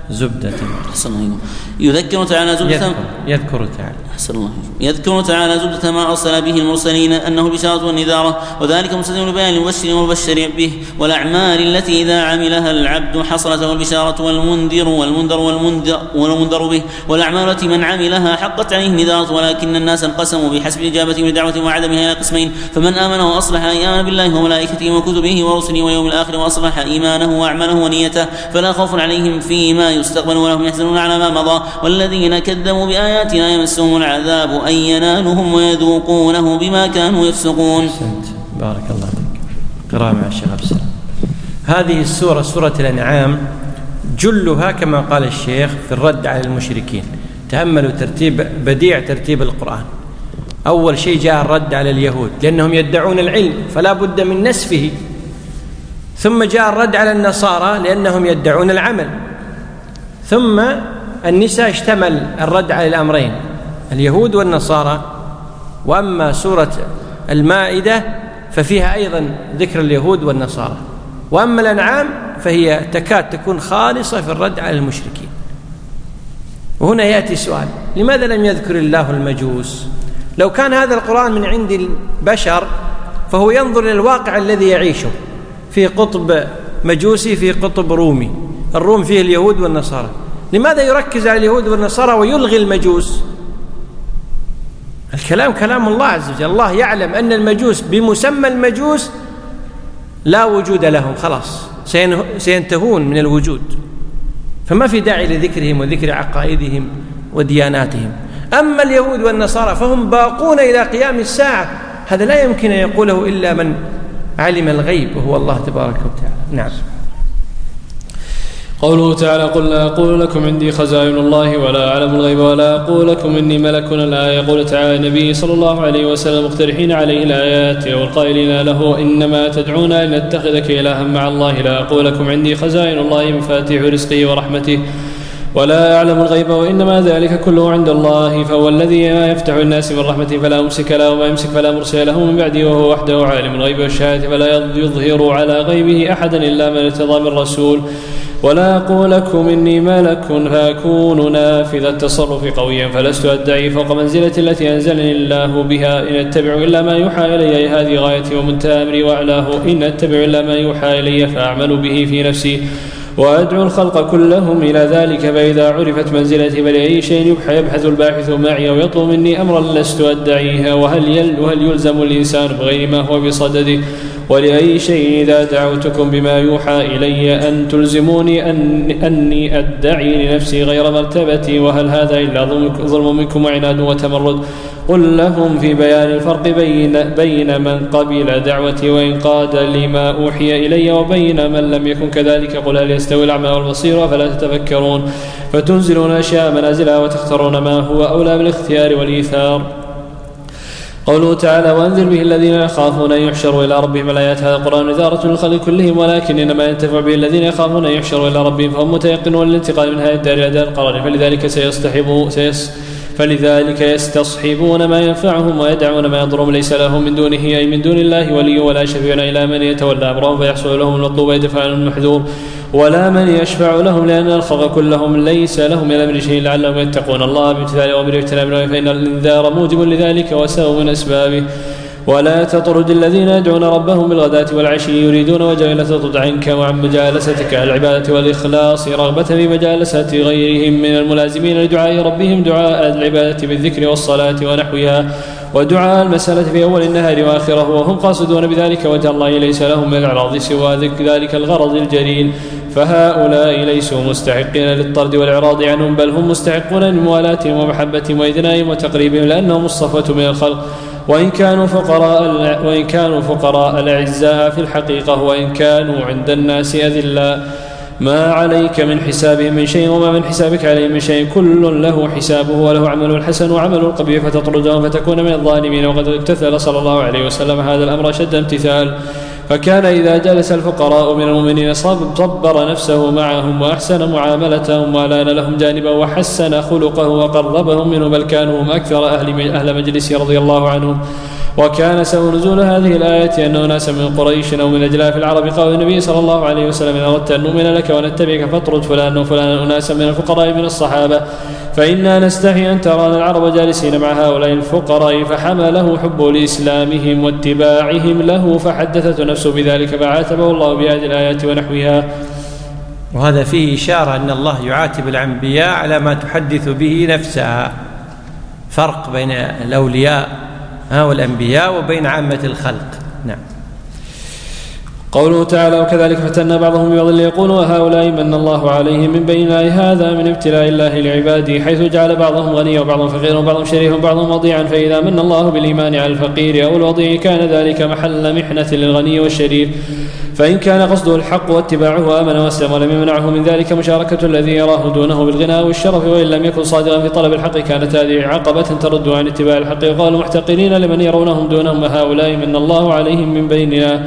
زبدة يذكر تعالى زبدة يذكر, يذكر تعالى الله يذكر تعالى زبدة ما أرسل به المرسلين أنه البشارة والنذارة، وذلك مستلزم لبيان المبشر والمبشر به والأعمال التي إذا عملها العبد حصلت البشارة والمنذر والمنذر والمنذر والمنذر به، والأعمال التي من عملها حقت عليه النذارة، ولكن الناس انقسموا بحسب إجابتهم لدعوة وعدمها إلى قسمين: فمن آمن وأصلح إيمان بالله وملائكته وكتبه ورسله واليوم الآخر وأصلح إيمانه وأعماله ونيته فلا خوف عليهم فيما يستقبل ولا هم يحزنون على ما مضى، والذين كذبوا بآياتنا يمسهم العذاب أن ينالهم ويذوقونه بما كانوا يفسقون. بارك الله فيك. قراءة مع الشيخ عبد السلام. هذه السورة سورة الأنعام جلها كما قال الشيخ في الرد على المشركين. تأملوا ترتيب بديع ترتيب القرآن. أول شيء جاء الرد على اليهود لأنهم يدعون العلم فلا بد من نسفه، ثم جاء الرد على النصارى لأنهم يدعون العمل، ثم النساء اشتمل الرد على الأمرين اليهود والنصارى. وأما سورة المائدة ففيها أيضا ذكر اليهود والنصارى، وأما الأنعام فهي تكاد تكون خالصة في الرد على المشركين. وهنا يأتي سؤال: لماذا لم يذكر الله المجوس؟ لو كان هذا القرآن من عند البشر فهو ينظر إلى الواقع الذي يعيشه، في قطب مجوسي في قطب رومي، الروم فيه اليهود والنصارى، لماذا يركز على اليهود والنصارى ويلغي المجوس؟ الكلام كلام الله عز وجل. الله يعلم أن المجوس بمسمى المجوس لا وجود لهم، خلاص سينتهون من الوجود، فما في داعي لذكرهم وذكر عقائدهم ودياناتهم. أما اليهود والنصارى فهم باقون إلى قيام الساعة، هذا لا يمكن أن يقوله إلا من علم الغيب وهو الله تبارك وتعالى. نعم. قوله تعالى: قل لا أقول لكم عندي خزائن الله ولا أعلم الغيب ولا أقول لكم إني ملك. الآية. يقول تعالى النبي صلى الله عليه وسلم مقترحين عليه الآيات والقائلين له: إنما تدعونا لنتخذك إلها مع الله. لا أقول لكم عندي خزائن الله مفاتيح رزقه ورحمته ولا أعلم الغيب وإنما ذلك كله عند الله، فهو الذي يفتح الناس من رحمته فلا ممسك له وما يمسك فلا مرسل له من بعده، وهو وحده عالم الغيب والشهادة فلا يظهر على غيبه أحدا إلا من ارتضى من رسول. ولا أقول لكم إني ملك فأكون نافذ التصرف قويا فلست أدعي فوق منزلة التي أنزلني الله بها، إن أتبع إلا ما يوحى إلي، هذه غايتي ومنتهى أمري وأعلاه، إن أتبع إلا ما يوحى إلي فأعمل به في نفسي وأدعو الخلق كلهم إلى ذلك، فإذا عرفت منزلتي فلأي شيء يبحث الباحث معي ويطلب مني أمرا لست أدعيها، وهل, يل وهل يلزم الإنسان بغير ما هو بصدده؟ ولأي شيء إذا دعوتكم بما يوحى إلي أن تلزموني أن أني أدعي لنفسي غير مرتبتي، وهل هذا إلا ظلم منكم وعناد وتمرد؟ قل لهم في بيان الفرق بين, بين من قبل دعوتي وإنقاد لما أوحي إلي وبين من لم يكن كذلك. قل هل يستوي الأعمى والبصير فلا تتفكرون؟ فتنزلون أشياء منازلها وتختارون ما هو أولى بالاختيار والإيثار. قوله تعالى: وأنذر به الذين يخافون أن يحشروا إلى ربهم. الآيات. هذا القرآن نذارة للخلق كلهم، ولكن إنما ينتفع به الذين يخافون أن يحشروا إلى ربهم فهم متيقنون للانتقال من هذه الدار إلى دار القرار، فلذلك سيصطحبوا سيس فلذلك يستصحبون ما ينفعهم ويدعون ما يضرهم، ليس لهم من دونه أي من دون الله ولي ولا شفيع إلى من يتولى أمرهم فيحصل لهم المطلوب ويدفع عنهم المحذور، ولا من يشفع لهم، لأن الخلق كلهم ليس لهم من الأمر شيء لعلهم يتقون الله بامتثال أمره واجتناب نهيه، فإن الإنذار موجب لذلك وسبب من أسبابه. ولا تطرد الذين يدعون ربهم بالغداة والعشي يريدون وجهه، لا تطرد عنك وعن مجالستك العبادة والإخلاص رغبة في مجالسة غيرهم من الملازمين لدعاء ربهم، دعاء العبادة بالذكر والصلاة ونحوها، ودعاء المسألة في أول النهار وآخره، وهم قاصدون بذلك وجه الله ليس لهم من الإعراض سوى ذلك الغرض الجليل، فهؤلاء ليسوا مستحقين للطرد والإعراض عنهم، بل هم مستحقون لموالاتهم ومحبتهم وإذنائهم وتقريبهم، لأنهم الصفوة من الخلق، وإن كانوا فقراء وإن كانوا فقراء الأعزاء في الحقيقة، وإن كانوا عند الناس أذلاء. ما عليك من حسابهم من شيء وما من حسابك عليهم من شيء، كل له حسابه وله عمل الحسن وعمل القبيح، فتطردهم فتكون من الظالمين. وقد امتثل صلى الله عليه وسلم هذا الأمر شد امتثال، فكان إذا جلس الفقراء من المؤمنين صبر نفسه معهم وأحسن معاملتهم وألان لهم جانبه وحسن خلقه وقربهم منه، بل كانوا هم أكثر أهل, أهل مجلسه رضي الله عنهم. وكان سبب نزول هذه الآية أن ناسا من قريش أو من أجلاف العرب قالوا النبي صلى الله عليه وسلم إن أردت أن نؤمن لك ونتبعك فاطرد فلان وفلان أناسا من الفقراء من الصحابة فإنا نستحي أن ترانا العرب جالسين مع هؤلاء الفقراء فحمله حب لإسلامهم واتباعهم له فحدثته نفسه بذلك فعاتبه الله بهذه الآيات ونحوها. وهذا فيه إشارة أن الله يعاتب الأنبياء على ما تحدث به نفسها، فرق بين الأولياء والأنبياء وبين عامة الخلق. نعم. قوله تعالى وكذلك فتنا بعضهم ببعض ليقولوا هؤلاء من الله عليهم من بيننا هذا من ابتلاء الله لعباده حيث جعل بعضهم غنيا وبعضهم فقيرا وبعضهم شريفا وبعضهم وضيعا فإذا من الله بالإيمان على الفقير أو الوضيع كان ذلك محل محنة للغني والشريف، فإن كان قصده الحق واتباعه وآمن واسلم ولم يمنعه من ذلك مشاركة الذي يراه دونه بالغنى والشرف وإن لم يكن صادقا في طلب الحق كانت هذه عقبة ترد عن اتباع الحق. وقالوا محتقرين لمن يرونهم دونهم هؤلاء من الله عليهم من بيننا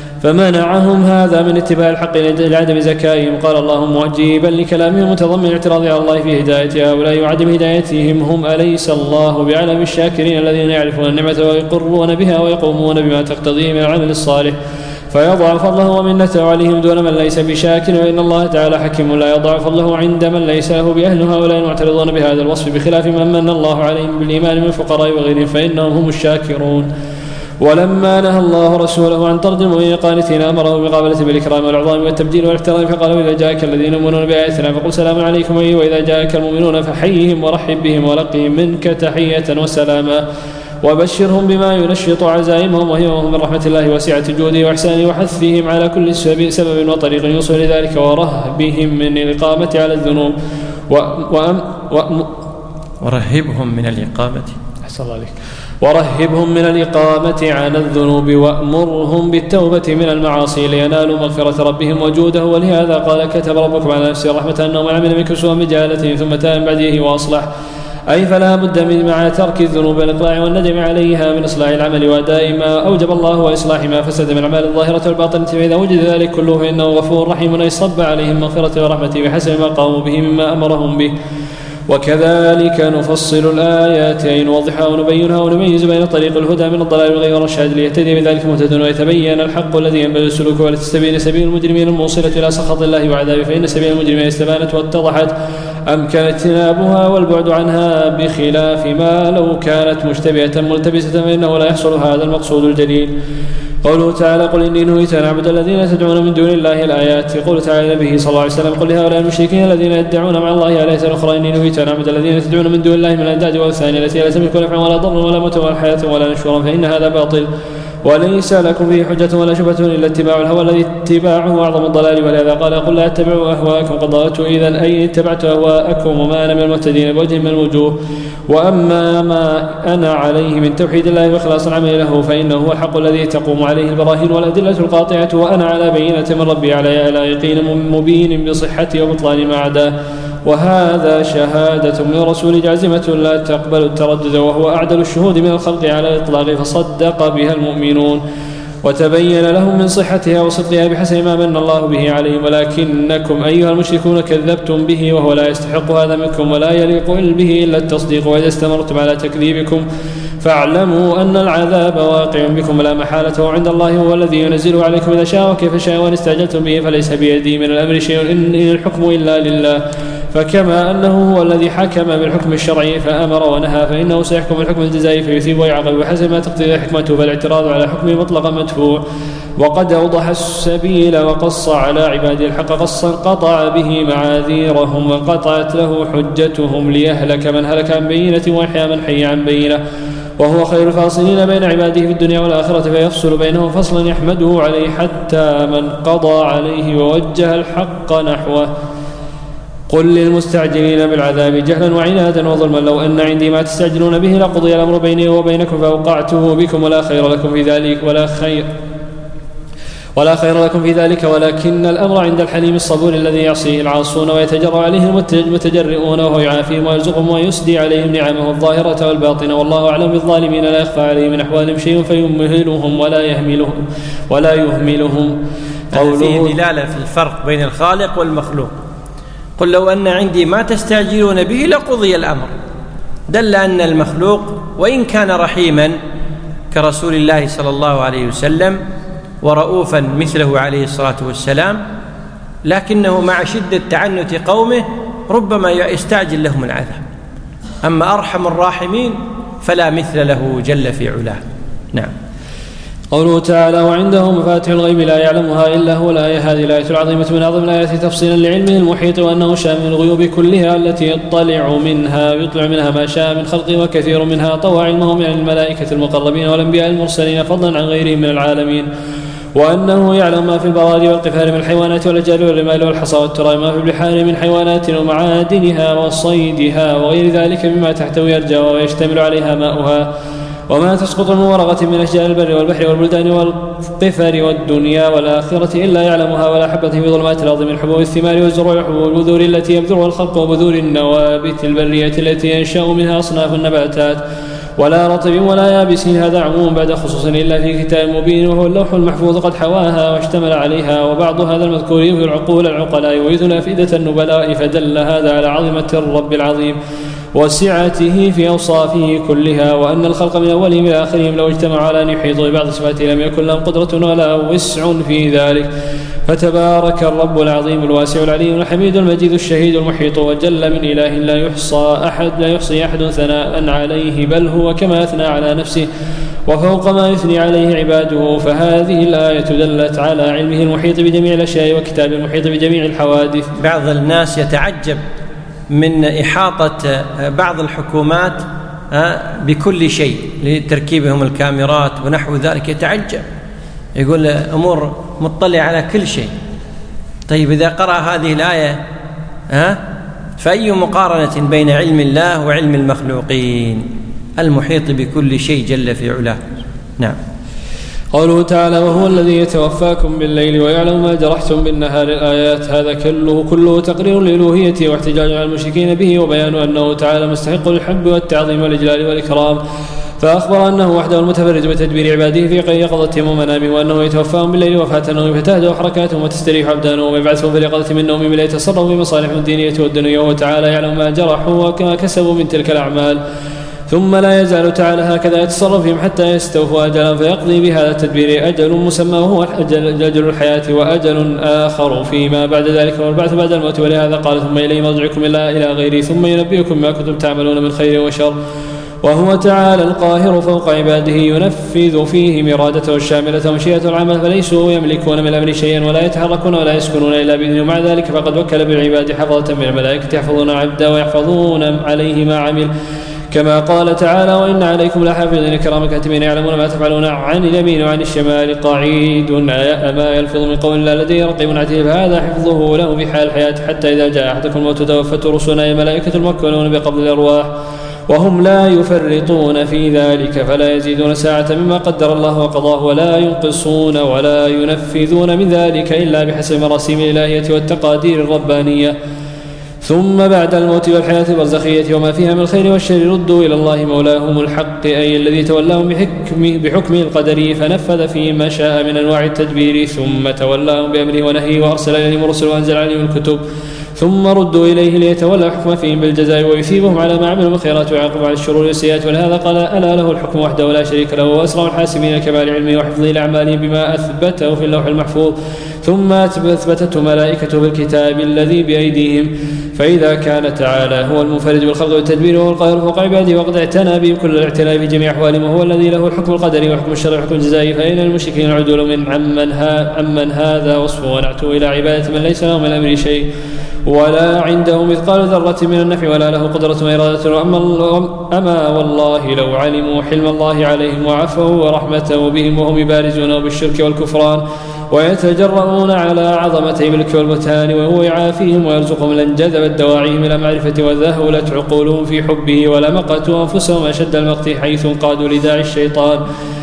فمنعهم هذا من اتباع الحق لعدم زكائهم. قال الله معجبا لكلامهم متضمن اعتراض على الله في هداية هؤلاء وعدم هدايتهم هم أليس الله بعلم الشاكرين الذين يعرفون النعمة ويقرون بها ويقومون بما تقتضيه من العمل الصالح فيضع فضله ومنته عليهم دون من ليس بشاكر، وإن الله تعالى حكيم لا يضع فضله عند من ليس له بأهل. هؤلاء المعترضون بهذا الوصف بخلاف من من الله عليهم بالإيمان من الفقراء وغيرهم فإنهم هم الشاكرون. ولما نهى الله رسوله عن طرد المؤمنين قانتين أمره بقابلته بالإكرام والعظام والتبجيل والاحترام فقال إذا جاءك الذين يؤمنون بآياتنا فقل سلام عليكم وإذا جاءك المؤمنون فحيهم ورحب بهم ولقهم منك تحية وسلاما وبشرهم بما ينشط عزائمهم وهمهم من رحمة الله وسعة جوده وإحسانه وحثهم على كل سبب وطريق يوصل لذلك ورهبهم من الإقامة على الذنوب وأم وأم ورهبهم من الإقامة أحسن الله عليك ورهبهم من الإقامة عن الذنوب وأمرهم بالتوبة من المعاصي لينالوا مغفرة ربهم وجوده. ولهذا قال كتب ربكم على نفسه رحمة أنه من عمل منكم سوءا بجهالته ثم تاب من بعده وأصلح أي فلا بد من مع ترك الذنوب والإقلاع والندم عليها من إصلاح العمل وأداء ما أوجب الله وإصلاح ما فسد من الأعمال الظاهرة والباطنة فإذا وجد ذلك كله فإنه غفور رحيم أي صب عليهم مغفرة ورحمته بحسب ما قاموا به مما أمرهم به. وكذلك نفصل الآيات أي نوضحها ونبينها ونميز بين طريق الهدى من الضلال والغي والرشاد ليهتدي بذلك مهتد ويتبين الحق الذي ينبغي السلوك ولتستبين سبيل المجرمين الموصلة إلى سخط الله وعذابه فإن سبيل المجرمين استبانت واتضحت أمكن اجتنابها والبعد عنها بخلاف ما لو كانت مشتبهة ملتبسة فإنه لا يحصل هذا المقصود الجليل. قوله تعالى قل إني نهيت أن أعبد الذين تدعون من دون الله الآيات. يقول تعالى نبيه صلى الله عليه وسلم قل لهؤلاء المشركين الذين يدعون مع الله آلهة أخرى إني نهيت أن أعبد الذين تدعون من دون الله من الأنداد والأوثان التي لا تملك نفعا ولا ضرا ولا موتا ولا حياة ولا نشورا فإن هذا باطل وليس لكم فيه حجة ولا شبهة إلا اتباع الهوى الذي اتباعه أعظم الضلال. ولهذا قال قل لا اتبعوا أهواءكم قد ضللت إذن أي اتبعت أهواءكم وما أنا من المهتدين بوجه من الوجوه. وأما ما أنا عليه من توحيد الله وإخلاص العمل له فإنه هو الحق الذي تقوم عليه البراهين والأدلة القاطعة وأنا على بينة من ربي على يقين مبين بصحته وبطلان ما عداه. وهذا شهادة من رسول جازمة لا تقبل التردد وهو أعدل الشهود من الخلق على الإطلاق فصدق بها المؤمنون وتبين لهم من صحتها وصدقها بحسب ما من الله به عليهم ولكنكم أيها المشركون كذبتم به وهو لا يستحق هذا منكم ولا يليق به إلا التصديق وإذا استمرتم على تكذيبكم فاعلموا أن العذاب واقع بكم لا محالة وعند الله هو الذي ينزله عليكم إذا شاء وكيف شاء وإن استعجلتم به فليس بيدي من الأمر شيء إن الحكم إلا لله. فكما أنه هو الذي حكم بالحكم الشرعي فأمر ونهى فإنه سيحكم بالحكم الجزائي فيثيب ويعاقب بحسب ما تقتضي حكمته فالاعتراض على حكمه مطلقا مدفوع. وقد أوضح السبيل وقص على عباده الحق قصا قطع به معاذيرهم وقطعت له حجتهم ليهلك من هلك عن بينة ويحيى من حي عن بينة وهو خير الفاصلين بين عباده في الدنيا والآخرة فيفصل بينهم فصلا يحمده عليه حتى من قضى عليه ووجه الحق نحوه. قل للمستعجلين بالعذاب جهلا وعنادا وظلما لو أن عندي ما تستعجلون به لقضي الأمر بيني وبينكم فأوقعته بكم ولا خير لكم في ذلك ولا خير ولا خير لكم في ذلك ولكن الأمر عند الحليم الصبور الذي يعصيه العاصون ويتجرأ عليه المتجرئون وهو يعافيهم ويرزقهم ويسدي عليهم نعمه الظاهرة والباطنة والله أعلم بالظالمين لا يخفى عليه من أحوالهم شيء فيمهلهم ولا يهملهم ولا يهملهم. فيه دلالة في الفرق بين الخالق والمخلوق. قل لو أن عندي ما تستعجلون به لقضي الأمر دل أن المخلوق وإن كان رحيما كرسول الله صلى الله عليه وسلم ورؤوفا مثله عليه الصلاة والسلام، لكنه مع شدة تعنت قومه ربما يستعجل لهم العذاب. أما أرحم الراحمين فلا مثل له جل في علاه. نعم. قوله تعالى: وعنده مفاتح الغيب لا يعلمها إلا هو. الآية هذه الآية العظيمة من أعظم الآيات تفصيلا لعلمه المحيط، وأنه شامل الغيوب كلها التي يطلع منها يطلع منها ما شاء من خلقه، وكثير منها طوى علمه من الملائكة المقربين والأنبياء المرسلين فضلا عن غيرهم من العالمين، وأنه يعلم ما في البراري والقفار من الحيوانات والأجال والرمال والحصى والتراب، ما في البحار من حيوانات ومعادنها وصيدها وغير ذلك مما تحتوي أرجاء ويشتمل عليها ماؤها، وما تسقط من ورقة من أشجار البر والبحر والبلدان والقفر والدنيا والآخرة إلا يعلمها، ولا حبة في ظلمات الأرض من حبوب الثمار والزروع وحبوب البذور التي يبذرها الخلق، وبذور النوابت البرية التي ينشأ منها أصناف النباتات، ولا رطب ولا يابس. هذا عموم بعد خصوص إلا في كتاب مبين وهو اللوح المحفوظ قد حواها واشتمل عليها. وبعض هذا المذكور يظهر العقول العقلاء ويذل أفئدة النبلاء، فدل هذا على عظمة الرب العظيم وسعته في أوصافه كلها، وأن الخلق من أولهم إلى آخرهم لو اجتمعوا على أن يحيطوا ببعض صفاته لم يكن لهم قدرة ولا وسع في ذلك. فتبارك الرب العظيم الواسع العليم الحميد المجيد الشهيد المحيط، وجل من إله لا يحصى أحد لا يحصي أحد ثناء عليه، بل هو كما أثنى على نفسه وفوق ما يثني عليه عباده. فهذه الآية دلت على علمه المحيط بجميع الأشياء وكتابه المحيط بجميع الحوادث. بعض الناس يتعجب من إحاطة بعض الحكومات بكل شيء لتركيبهم الكاميرات ونحو ذلك، يتعجب يقول أمور مطلع على كل شيء. طيب إذا قرأ هذه الآية ها فأي مقارنة بين علم الله وعلم المخلوقين المحيط بكل شيء جل في علاه. نعم. قوله تعالى: وهو الذي يتوفاكم بالليل ويعلم ما جرحتم بالنهار. الآيات هذا كله كله تقرير لألوهيته واحتجاج على المشركين به، وبيان أنه تعالى مستحق للحب والتعظيم والإجلال والإكرام، فأخبر أنه وحده المتفرد بتدبير عباده في يقظتهم ومنامهم، وأنه يتوفاهم بالليل وفاة النوم فتهدأ حركاتهم وتستريح أبدانهم ويبعثهم في اليقظة من نومهم ليتصرفوا بمصالحهم الدينية والدنيوية، وهو تعالى يعلم ما جرحوا وما كسبوا من تلك الأعمال، ثم لا يزال تعالى هكذا يتصرف فيهم حتى يستوفوا أجلا فيقضي بهذا التدبير أجل مسمى وهو أجل, أجل الحياة، وأجل آخر فيما بعد ذلك والبعث بعد الموت. ولهذا قال: ثم إليه مرجعكم إلا إلى غيري ثم ينبئكم ما كنتم تعملون من خير وشر. وهو تعالى القاهر فوق عباده ينفذ فيهم إرادته الشاملة ومشيئة العمل، فليسوا يملكون من الأمر شيئا ولا يتحركون ولا يسكنون إلا بإذنه. ومع ذلك فقد وكل بالعباد حفظة من الملائكة يحفظون عبده ويحفظون عليه ما عمل، كما قال تعالى: وإن عليكم لحافظين كراما كاتبين يعلمون ما تفعلون عن اليمين وعن الشمال قعيد ما يلفظ من قول إلا لديه رقيب عتيد. فهذا حفظه له في حال الحياة حتى إذا جاء أحدكم الموت توفته رسلنا الملائكة الموكلون بقبض الأرواح، وهم لا يفرطون في ذلك فلا يزيدون ساعة مما قدر الله وقضاه ولا ينقصون ولا ينفذون من ذلك إلا بحسب مراسيم الإلهية والتقادير الربانية. ثم بعد الموت والحياة البرزخية وما فيها من الخير والشر ردوا إلى الله مولاهم الحق، أي الذي تولاهم بحكمه, بحكمه القدري فنفذ فيما شاء من أنواع التدبير، ثم تولاهم بأمره ونهيه وأرسل إليهم الرسل وأنزل عليهم الكتب، ثم ردوا إليه ليتولى حكم فيهم بالجزاء ويثيبهم على ما عملوا من خيرات ويعاقب على الشرور والسيئات. ولهذا قال: ألا له الحكم وحده ولا شريك له، وأسرع الحاسبين كمال علمه وحفظه لأعمالهم بما أثبته في اللوح المحفوظ، ثم أثبتته ملائكته بالكتاب الذي بأيديهم. فإذا كان تعالى هو المنفرد بالخلق والتدبير وهو القاهر فوق عباده وقد اعتنى بهم كل الاعتناء في جميع أحوالهم، وهو الذي له الحكم القدري وحكم الشرع وحكم الجزائي، فإن المشركين العدول من عمن, ها عمن هذا وصفه ونعته إلى عبادة من ليس له من الأمر شيء ولا عنده مثقال ذرة من النفع ولا له قدرة وإرادة. أما والله لو علموا حلم الله عليهم وعفوا ورحمته بهم وهم يبارزونه بالشرك والكفران ويتجرؤون على عظمته بالك والبهتان وهو يعافيهم ويرزقهم لانجذبت دواعيهم إلى معرفة وذهلت عقولهم في حبه ولمقتوا أنفسهم أشد المقت حيث انقادوا لداعي الشيطان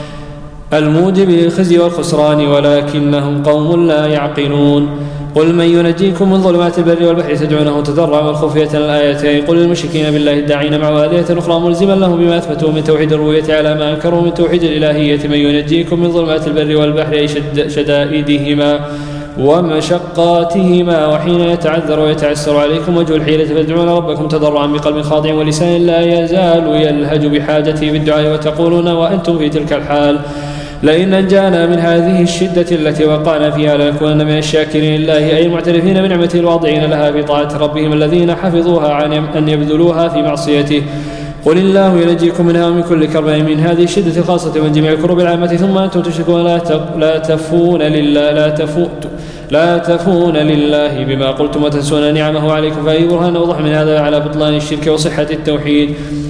الموجب للخزي والخسران، ولكنهم قوم لا يعقلون. قل من ينجيكم من ظلمات البر والبحر تدعونه تضرعا والخفية. الآيتين قل للمشركين بالله الداعين مع آلهة أخرى ملزما لهم بما أثبتوا من توحيد الربوبية على ما أنكروا من توحيد الإلهية: من ينجيكم من ظلمات البر والبحر أي شدائدهما ومشقاتهما وحين يتعذر ويتعسر عليكم وجه الحيلة فادعون ربكم تضرعا بقلب خاضع ولسان لا يزال يلهج بحاجته بالدعاء وتقولون وأنتم في تلك الحال لئن أنجانا من هذه الشدة التي وقعنا فيها لنكونن من الشاكرين لله أي المعترفين بنعمته الواضعين لها في طاعة ربهم الذين حفظوها عن أن يبذلوها في معصيته. قل الله ينجيكم منها ومن كل كرب من هذه الشدة الخاصة ومن جميع الكروب العامة ثم أنتم تشركون لا لا تفون لله لا تفون لا تفون لله بما قلتم وتنسون نعمه عليكم فأي برهان أوضح من هذا على بطلان الشرك وصحة التوحيد.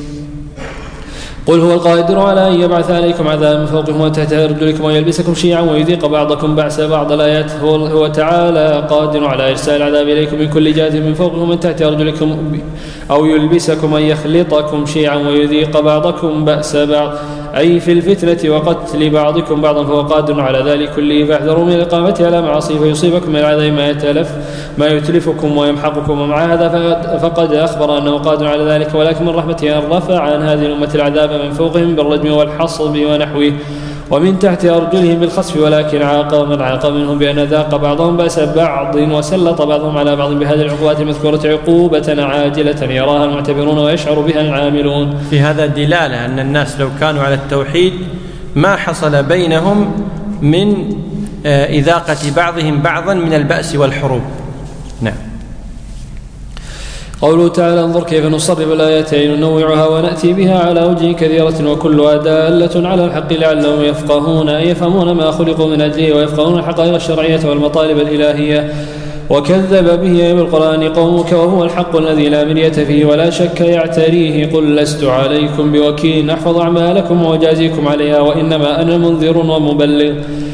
قل هو القادر على أن يبعث عليكم عذابا من فوقكم وتحت أرجلكم ويلبسكم شيعا ويذيق بعضكم بأس بعض الآيات هو تعالى قادر على إرسال العذاب إليكم من كل جهة من فوقكم ومن تحت أرجلكم أو يلبسكم أن يخلطكم شيعا ويذيق بعضكم بأس بعض أي في الفتنة وقتل بعضكم بعضا فهو قادر على ذلك كله فاحذروا من الإقامة على معاصي فيصيبكم من العذاب ما يتلف ما يتلفكم ويمحقكم ومع هذا فقد أخبر أنه قادر على ذلك ولكن من رحمته أن رفع عن هذه الأمة العذاب من فوقهم بالرجم والحصب ونحوه ومن تحت أرجلهم بالخسف ولكن عاقب من عاقب منهم بأن ذاق بعضهم بأس بعض وسلط بعضهم على بعض بهذه العقوبات المذكورة عقوبة عاجلة يراها المعتبرون ويشعر بها العاملون. في هذا دلالة أن الناس لو كانوا على التوحيد ما حصل بينهم من إذاقة بعضهم بعضا من البأس والحروب. نعم. قوله تعالى انظر كيف نصرف الآيات ننوعها ونأتي بها على وجه كثيرة وكلها دالة على الحق لعلهم يفقهون أي يفهمون ما خلقوا من أجله ويفقهون الحقائق الشرعية والمطالب الإلهية. وكذب به بالقرآن قومك وهو الحق الذي لا مرية فيه ولا شك يعتريه قل لست عليكم بوكيل أحفظ أعمالكم وأجازيكم عليها وإنما أنا منذر ومبلغ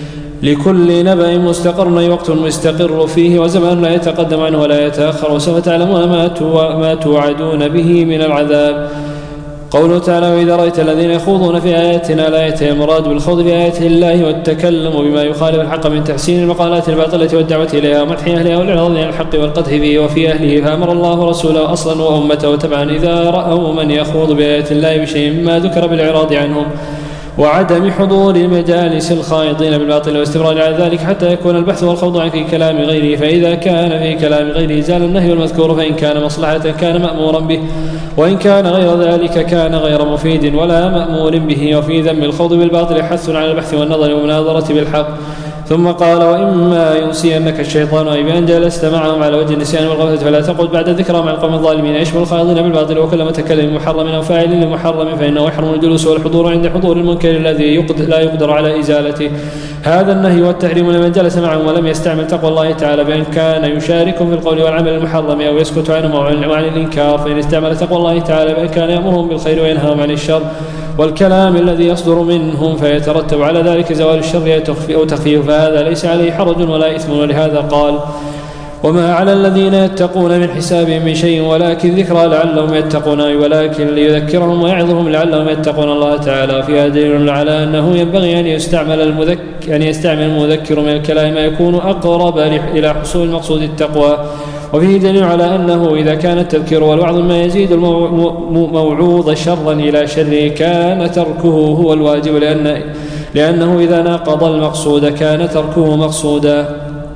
لكل نبأ مستقر أي وقت مستقر فيه وزمان لا يتقدم عنه ولا يتأخر وسوف تعلمون ما توعدون به من العذاب. قوله تعالى وإذا رأيت الذين يخوضون في آياتنا لا يتمراد بالخوض في آيات الله والتكلم بما يخالف الحق من تحسين المقالات الباطلة والدعوة إليها ومدح أهلها والإعراض عن الحق والقدح فيه وفي أهله فأمر الله رسوله أصلا وأمته تبعا إذا رأوا من يخوض بآيات الله بشيء مما ذكر بالإعراض عنهم وعدم حضور مجالس الخائضين بالباطل واستمرار على ذلك حتى يكون البحث والخوض في كلام غيره فإذا كان في كلام غيره زال النهي المذكور فإن كان مصلحة كان مأمورا به وإن كان غير ذلك كان غير مفيد ولا مأمور به. وفي ذم الخوض بالباطل حث على البحث والنظر والمناظرة بالحق. ثم قال وإما ينسينك الشيطان أي بأن جلست معهم على وجه النسيان والغفلة فلا تقعد بعد ذكرى مع القوم الظالمين يشمل الخائضين بالباطل وكل متكلم محرم أو فاعل لمحرم فإنه يحرم الجلوس والحضور عند حضور المنكر الذي لا يقدر على إزالته. هذا النهي والتحريم لمن جلس معهم ولم يستعمل تقوى الله تعالى بأن كان يشاركهم في القول والعمل المحرم أو يسكت عنهم وعن الإنكار فإن استعمل تقوى الله تعالى بأن كان يأمرهم بالخير وينهاهم عن الشر والكلام الذي يصدر منهم فيترتب على ذلك زوال الشر أو تخفيه فهذا ليس عليه حرج ولا إثم. ولهذا قال وما على الذين يتقون من حسابهم من شيء ولكن ذكرى لعلهم يتقون ولكن ليذكرهم ويعظهم لعلهم يتقون الله تعالى. فيها دليل على أنه ينبغي أن يستعمل المذكر أن يستعمل المذكر من الكلام ما يكون أقرب إلى حصول مقصود التقوى. وفيه دليل على أنه إذا كان التذكير والوعظ ما يزيد الموعوظ شرا إلى شره كان تركه هو الواجب لأن لأنه إذا ناقض المقصود كان تركه مقصودا.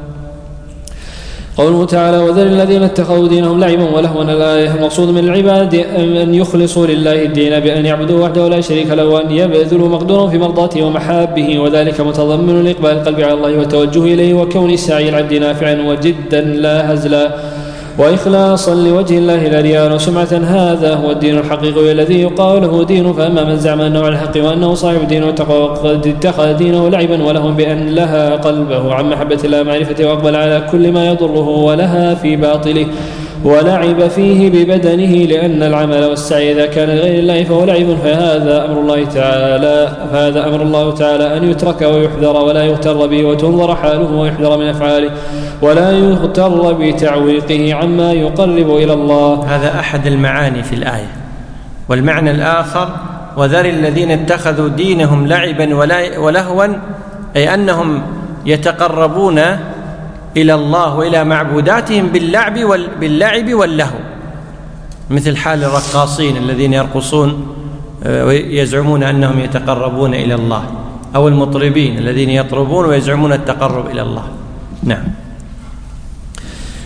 قوله تعالى وذل الذين اتخذوا دينهم لعبا ولهوا الآية المقصود من العباد أن يخلصوا لله الدين بأن يعبدوا وحده لا شريك له وأن يبذلوا مقدورهم في مرضاته ومحابه وذلك متضمن الإقبال القلب على الله والتوجه إليه وكون السعي العبد نافعا وجدا لا هزلا وإخلاصا لوجه الله لا رياء وسمعة. هذا هو الدين الحقيقي الذي يقال له دين. فأما من زعم أنه على الحق وأنه صاحب دين وتقوى قد اتخذ دينه لعبا ولهم بأن لها قلبه عن محبة الله معرفته وأقبل على كل ما يضره ولها في باطله ولعب فيه ببدنه لأن العمل والسعي إذا كان لغير الله فهو لعب فهذا أمر الله تعالى فهذا أمر الله تعالى أن يترك ويحذر ولا يغتر به وتنظر حاله ويحذر من أفعاله ولا يغتر بتعويقه عما يقرب إلى الله. هذا أحد المعاني في الآية. والمعنى الآخر وذر الذين اتخذوا دينهم لعبا ولهوا أي أنهم يتقربون إلى الله وإلى معبوداتهم باللعب باللعب واللهو مثل حال الرقاصين الذين يرقصون ويزعمون أنهم يتقربون إلى الله أو المطربين الذين يطربون ويزعمون التقرب إلى الله. نعم.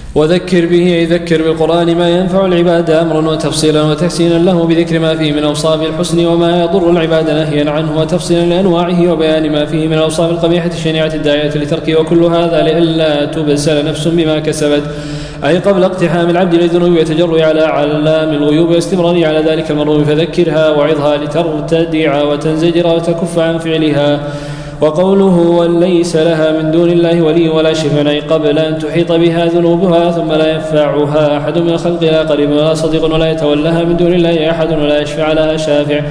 وذكر به أي ذكر بالقرآن ما ينفع العباد أمرا وتفصيلا وتحسينا له بذكر ما فيه من أوصاف الحسن وما يضر العباد نهيا عنه وتفصيلا لأنواعه وبيان ما فيه من أوصاف القبيحة الشنيعة الداعية لتركه، وكل هذا لئلا تبسل نفس بما كسبت، أي قبل اقتحام العبد للذنوب وتجري على علام الغيوب واستمرار على ذلك المرغوب، فذكرها وعظها لترتدع وتنزجر وتكف عن فعلها. وقوله وليس لها من دون الله ولي ولا شفيع، أي قبل أن تحيط بها ذنوبها ثم لا ينفعها أحد من الخلق لا قريب ولا صديق ولا يتولها من دون الله أحد ولا يشفع لها شافع.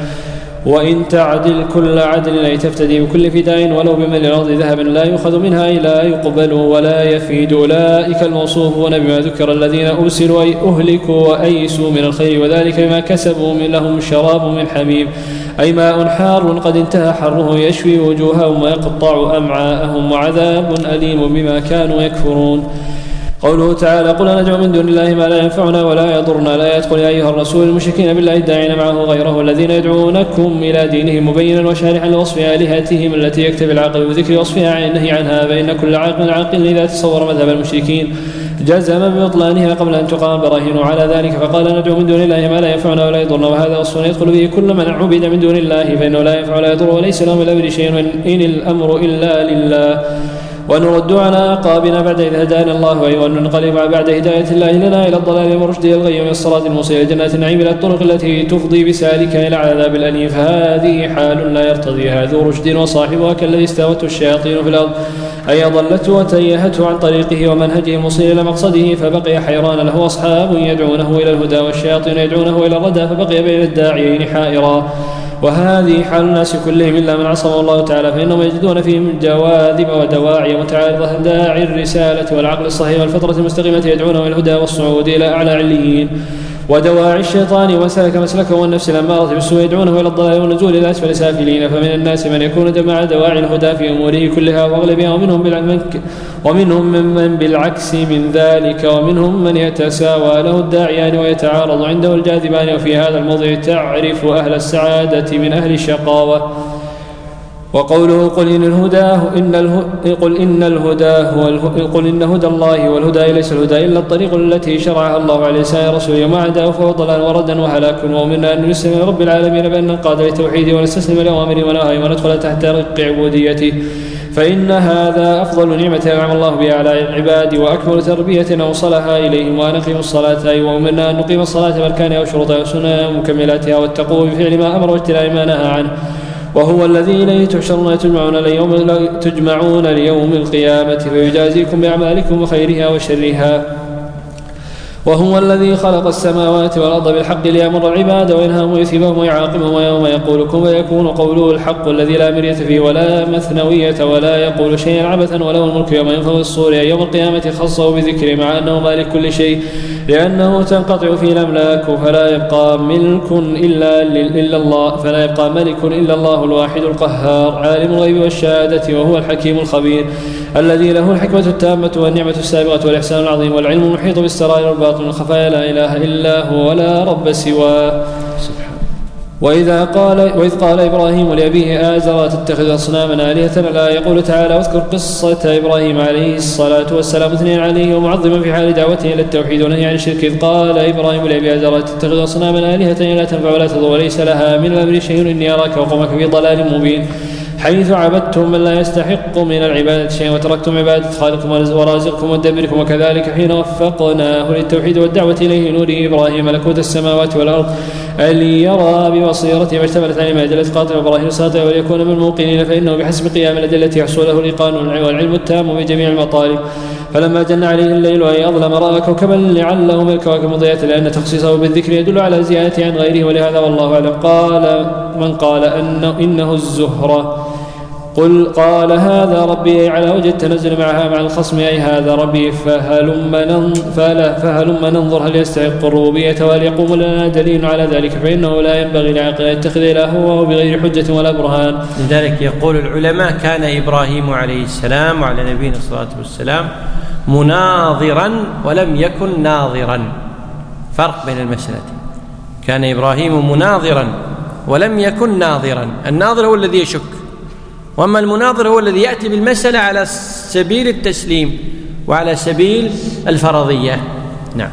وإن تعدل كل عدل أي تفتدي بكل فداء ولو بملء الأرض ذهبا لا يؤخذ منها أي لا يقبل ولا يفيد. أولئك الموصوفون بما ذكر الذين أرسلوا أي أهلكوا وأيسوا من الخير، وذلك بما كسبوا من لهم شراب من حميم، أي ماء حار قد انتهى حره يشوي وجوههم ويقطع أمعاءهم، وعذاب أليم بما كانوا يكفرون. قوله تعالى قل ندعو من دون الله ما لا ينفعنا ولا يضرنا، لا يدخل يا أيها الرسول المشركين بالله الداعين معه غيره الذين يدعونكم إلى دينهم مبينا وشارحا لوصف آلهتهم التي يكتفي العاقل وذكر وصفها عن النهي عنها، فإن كل عاقل عاقل إذا تصور مذهب المشركين جزم ببطلانها قبل أن تقام براهين على ذلك، فقال ندعو من دون الله ما لا ينفعنا ولا يضرنا، وهذا وصف يدخل به كل من عبد من دون الله فإنه لا ينفع ولا يضر وليس له من الأمر شيء إن الأمر إلا لله. ونرد على أعقابنا بعد إذ هدانا الله، أي وأن ننقلب بعد هداية الله لنا إلى الضلال والرشد إلى الغي من الصراط الموصل إلى جنات النعيم إلى الطرق التي تفضي بسالك إلى عذاب الأليم، فهذه حال لا يرتضيها ذو رشد وصاحبها كالذي استهوته الشياطين في الأرض، أي أضلته وتيهته عن طريقه ومنهجه الموصل إلى مقصده، فبقي حيران له أصحاب يدعونه إلى الهدى والشياطين يدعونه إلى الردى، فبقي بين الداعيين حائرا. وهذه حال الناس كلهم إلا من عصمه الله تعالى، فإنهم يجدون فيهم جواذب ودواعي متعارضة، داعي الرسالة والعقل الصحيح والفطرة المستقيمة يدعونه إلى الهدى والصعود إلى أعلى عليين، ودواعي الشيطان وسلك مسلكه والنفس الأمارة بالسوء يدعونه إلى الضلال والنزول إلى أسفل سافلين. فمن الناس من يكون مع دواعي الهدى في أموره كلها وأغلبها، ومنهم بالعكس ومنهم من بالعكس من ذلك، ومنهم من يتساوى له الداعيان ويتعارض عنده الجاذبان، وفي هذا الموضع تعرف أهل السعادة من أهل الشقاوة. وقوله قل إن الهدى إن اله قل إن الهدى هو قل إن هدى الله والهدى ليس الهدى إلا الطريق التي شرعها الله على لسان رسوله، وما عداه فهو ضلال وردا وهلاك. ومنا أن نسلم لرب العالمين بأن ننقاد للتوحيد ونستسلم لأوامره ونهيه وندخل تحت رق عبوديته، فإن هذا أفضل نعمة أنعم الله بها على العباد وأكمل تربية أوصلها إليهم. ونقيم الصلاة أي ومنا أن نقيم الصلاة بأركانها وشروطها وسننها ومكملاتها، واتقوا بفعل ما أمر واجتناب ما نهى عنه، وهو الذي إليه تحشرون تجمعون ليوم, تجمعون ليوم القيامة فيجازيكم بأعمالكم وخيرها وشرها. وهو الذي خلق السماوات والأرض بالحق ليأمر العباد وينهاهم ويثيبهم ويعاقبهم، ويوم يقول كن فيكون قوله الحق الذي لا مرية فيه ولا مثنوية ولا يقول شيئا عبثا، وله الملك يوم ينفخ في الصور يوم القيامة خصه بذكره مع أنه مالك كل شيء لأنه تنقطع فيه الأملاك، فلا يبقى ملك إلا, إلا الله فلا يبقى ملك إلا الله الواحد القهار عالم الغيب والشهادة، وهو الحكيم الخبير الذي له الحكمة التامة والنعمة السابقة والإحسان العظيم والعلم المحيط بالسرائر والباطن والخفايا، لا إله إلا هو ولا رب سواه. وإذا قال وإذ قال إبراهيم لأبيه آزر تتخذ أصناما آلهة، لا يقول تعالى واذكر قصة إبراهيم عليه الصلاة والسلام اثنين عليه ومعظما في حال دعوته إلى التوحيد ونهي عن الشرك، إذ قال إبراهيم لأبيه آزر تتخذ أصناما آلهة لا تنفع ولا تضر وليس لها من الأمر شيء إني أراك وقومك في ضلال مبين، حيث عبدتم من لا يستحق من العبادة شيئا وتركتم عبادة خالقكم ورازقكم ومدبركم، وكذلك حين وفقناه للتوحيد والدعوة إليه نوري إبراهيم ملكوت السماوات والأرض أن يرى ببصيرته ما اشتملت عليه من أدلة قاطع وبراهين الساطع وليكون من الموقنين، فإنه بحسب قيام الأدلة يحصل له الإيقان والعلم التام بجميع المطالب. فلما جن عليه الليل أي أظلم رأى كوكبا لعله من الكواكب مضيئة، لأن تخصيصه بالذكر يدل على زيادة عن غيره، ولهذا والله أعلم قال من قال أنه إنه الزهرة قل قال هذا ربي أي على وجه التنزل معها مع الخصم أي هذا ربي، فهلم فهلم ننظر هل يستحق الربوبية وهل يقوم لنا دليل على ذلك، فإنه لا ينبغي لعاقل أن يتخذ إلهه بغير حجة ولا برهان. لذلك يقول العلماء كان إبراهيم عليه السلام وعلى نبينا الصلاة والسلام مناظرا ولم يكن ناظرا، فرق بين المسألتين. كان إبراهيم مناظرا ولم يكن ناظرا، الناظر هو الذي يشك، وأما المناظر هو الذي يأتي بالمسألة على سبيل التسليم وعلى سبيل الفرضية. نعم.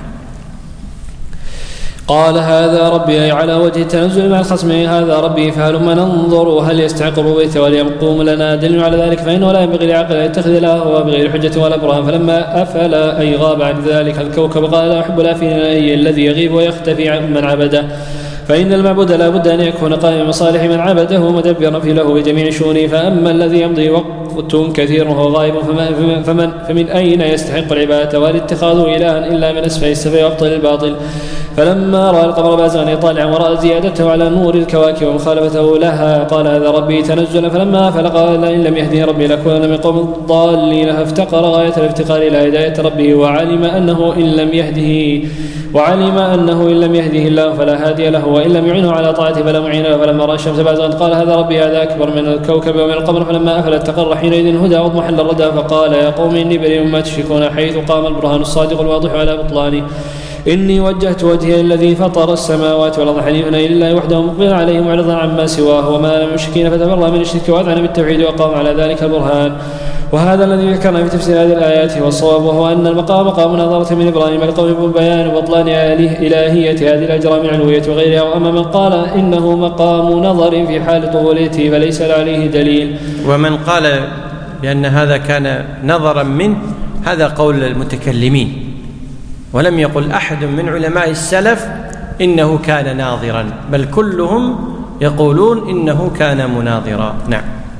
قال هذا ربي أي على وجه التنزل مع الخصم هذا ربي فهلما ننظر هل يستحق ربوبيته وليقوم لنا دليل على ذلك فإنه لا ينبغي لعقل أن يتخذ الهوى بغير حجة ولا برهان. فلما أفل أي غاب عن ذلك الكوكب قال لا أحب الآفلين أي الذي يغيب ويختفي عن من عبده فإن المعبود لا بد أن يكون قائما بمصالح من عبده مدبرا في له بجميع شؤونه. فأما الذي يمضي وقت كثير وهو غائب فمن, فمن, فمن أين يستحق العبادة والاتخاذ إلها إلا من أسفل السفل وأبطل الباطل. فلما رأى القمر بازغا طالعا ورأى زيادته على نور الكواكب ومخالفته لها قال هذا ربي تنزلا. فلما فلقال إن لم يهدي ربي لكون من قوم الضالين فافتقر غاية الافتقار إلى هداية ربه وعلم أنه إن لم يهده وعلم أنه إن لم يهده الله فلا هادي له وإن لم يعنه على طاعته فلا معين له. فلما رأى الشمس بازغا قال هذا ربي هذا أكبر من الكوكب ومن القمر. فلما أفلت تقر حينئذ هدى واضمحل الردى فقال يا قوم إني بريء مما تشركون حيث قام البرهان الصادق الواضح على بطلانه. إني وجهت وجهي الذي فطر السماوات والأرض حنيفا لله وحده مقبلا عليه معرضا عما سواه وما لم يشركين فتبرأ من الشرك وأذعن بالتوحيد وقام على ذلك البرهان. وهذا الذي ذكرنا في تفسير هذه الآيات والصواب وهو أن المقام مقام مناظرة من إبراهيم لقوم بيان بطلان إلهية هذه الأجرام العلوية وغيرها. وأما من قال إنه مقام نظر في حال طفولته فليس عليه دليل. ومن قال بأن هذا كان نظرا منه هذا قول المتكلمين ولم يقل أحد من علماء السلف إنه كان ناظرا بل كلهم يقولون إنه كان مناظرا. نعم.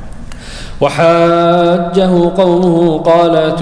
وحاجه قومه قال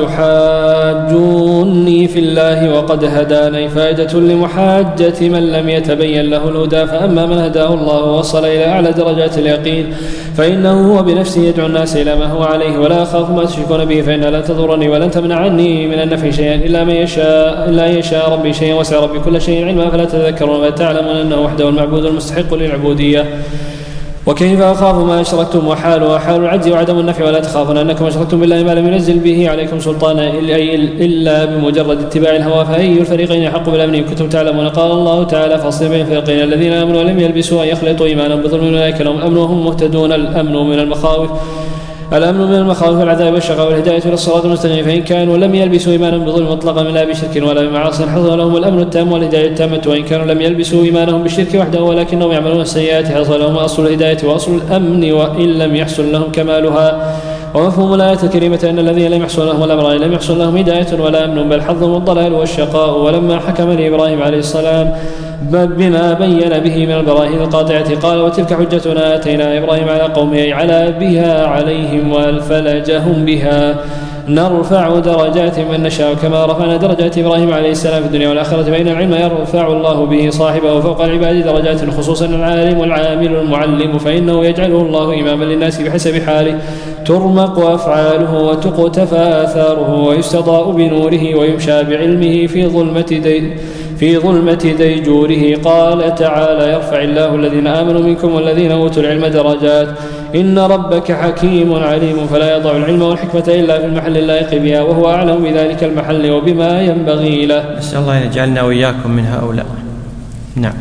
تحاجوني في الله وقد هداني فائدة لمحاجة من لم يتبين له الهدى. فأما من هداه الله ووصل إلى أعلى درجات اليقين فإنه هو بنفسه يدعو الناس إلى ما هو عليه ولا أخاف ما تشركون به فإنها لا تضرني ولن تمنعني من النفع شيئا إلا من يشاء إلا يشاء ربي شيئا وسع ربي كل شيء علما فلا تذكرون فتعلمون أنه وحده المعبود المستحق للعبودية. وكيف أخاف ما أشركتم وحالها حال العجز وعدم النفع ولا تخافون أنكم أشركتم بالله ما لم ينزل به عليكم سلطانا إلا بمجرد اتباع الهوى فأي الفريقين يحق بالأمن إن كنتم تعلمون. قال الله تعالى فاصل بين الفريقين الذين آمنوا ولم يلبسوا أن يخلطوا إيمانهم بظلم أولئك لهم الأمن وهم مهتدون. الأمن من المخاوف الأمن من المخاوف والعذاب والشقاء والهداية إلى الصراط المستقيم فإن كانوا لم يلبسوا إيمانهم بظلم مطلقا من لا بشرك ولا بمعاصي حصل لهم الأمن التام والهداية التامة. وإن كانوا لم يلبسوا إيمانهم بالشرك وحده ولكنهم يعملون السيئات حصل لهم أصل الهداية وأصل الأمن وإن لم يحصل لهم كمالها. ومفهوم الآية الكريمة أن الذين لم يحصل لهم الأمرين لم يحصل لهم هداية ولا أمن بل حظهم الضلال والشقاء. ولما حكم لإبراهيم عليه السلام بما بين به من البراهين القاطعة قال وتلك حجتنا آتينا إبراهيم على قومه على بها عليهم والفلجهم بها نرفع درجات من نشاء كما رفعنا درجات إبراهيم عليه السلام في الدنيا والآخرة فإن العلم يرفع الله به صاحبه فوق العباد درجات خصوصا العالم والعامل المعلم فإنه يجعله الله إماما للناس بحسب حاله ترمق أفعاله وتقتفى آثاره ويستضاء بنوره ويمشى بعلمه في ظلمة دي في ظلمة ديجوره. قال تعالى يرفع الله الذين آمنوا منكم والذين أوتوا العلم درجات إن ربك حكيم عليم فلا يضع العلم والحكمة إلا في المحل اللائق بها وهو أعلم بذلك المحل وبما ينبغي له. نسأل الله أن يجعلنا وإياكم من هؤلاء. نعم.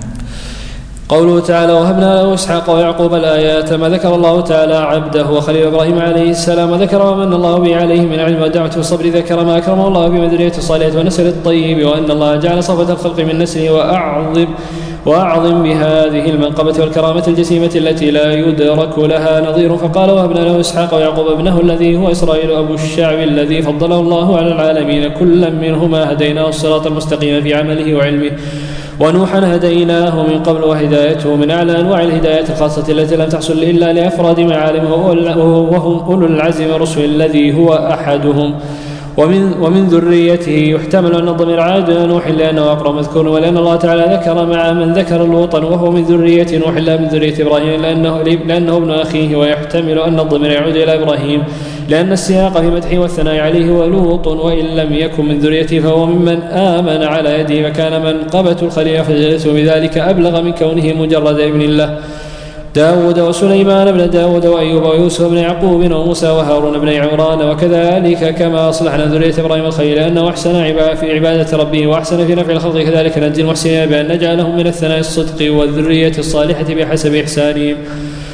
قوله تعالى وهبنا له إسحاق ويعقوب الآيات ما ذكر الله تعالى عبده وخليل إبراهيم عليه السلام وذكر ومن الله به عليه من علم ودعوة والصبر ذكر ما أكرمه الله بمدرية الصالحة والنسل الطيب وأن الله جعل صفة الخلق من نسله وأعظم وأعظم بهذه المنقبة والكرامة الجسيمة التي لا يدرك لها نظير. فقال وهبنا له إسحاق ويعقوب ابنه الذي هو إسرائيل أبو الشعب الذي فضله الله على العالمين كلا منهما هديناه الصراط المستقيم في عمله وعلمه ونوحا هديناه من قبل وهدايته من أعلى أنواع الهدايات الخاصة التي لم تحصل إلا لأفراد معالمه وهم أولو العزم الرسل الذي هو أحدهم. ومن, ومن ذريته يحتمل أن الضمير عاد إلى نوح لأنه أقرب مذكور ولأن الله تعالى ذكر مع من ذكر لوطا وهو من ذرية نوح لا من ذرية إبراهيم لأنه, لأنه ابن أخيه. ويحتمل أن الضمير يعود إلى إبراهيم لأن السياق في مدحه والثناء عليه ولوط وإن لم يكن من ذريته فهو ممن آمن على يده فكان منقبة الخليل فجلته بذلك أبلغ من كونه مجرد ابن الله. داود وسليمان بن داود وأيوب ويوسف بن يعقوب وموسى وهارون بن عمران وكذلك كما أصلحنا ذرية إبراهيم الخليل لأنه أحسن في عبادة ربه وأحسن في نفع الخلق كذلك نجزي المحسنين بأن نجعلهم من الثناء الصدق والذرية الصالحة بحسب إحسانهم.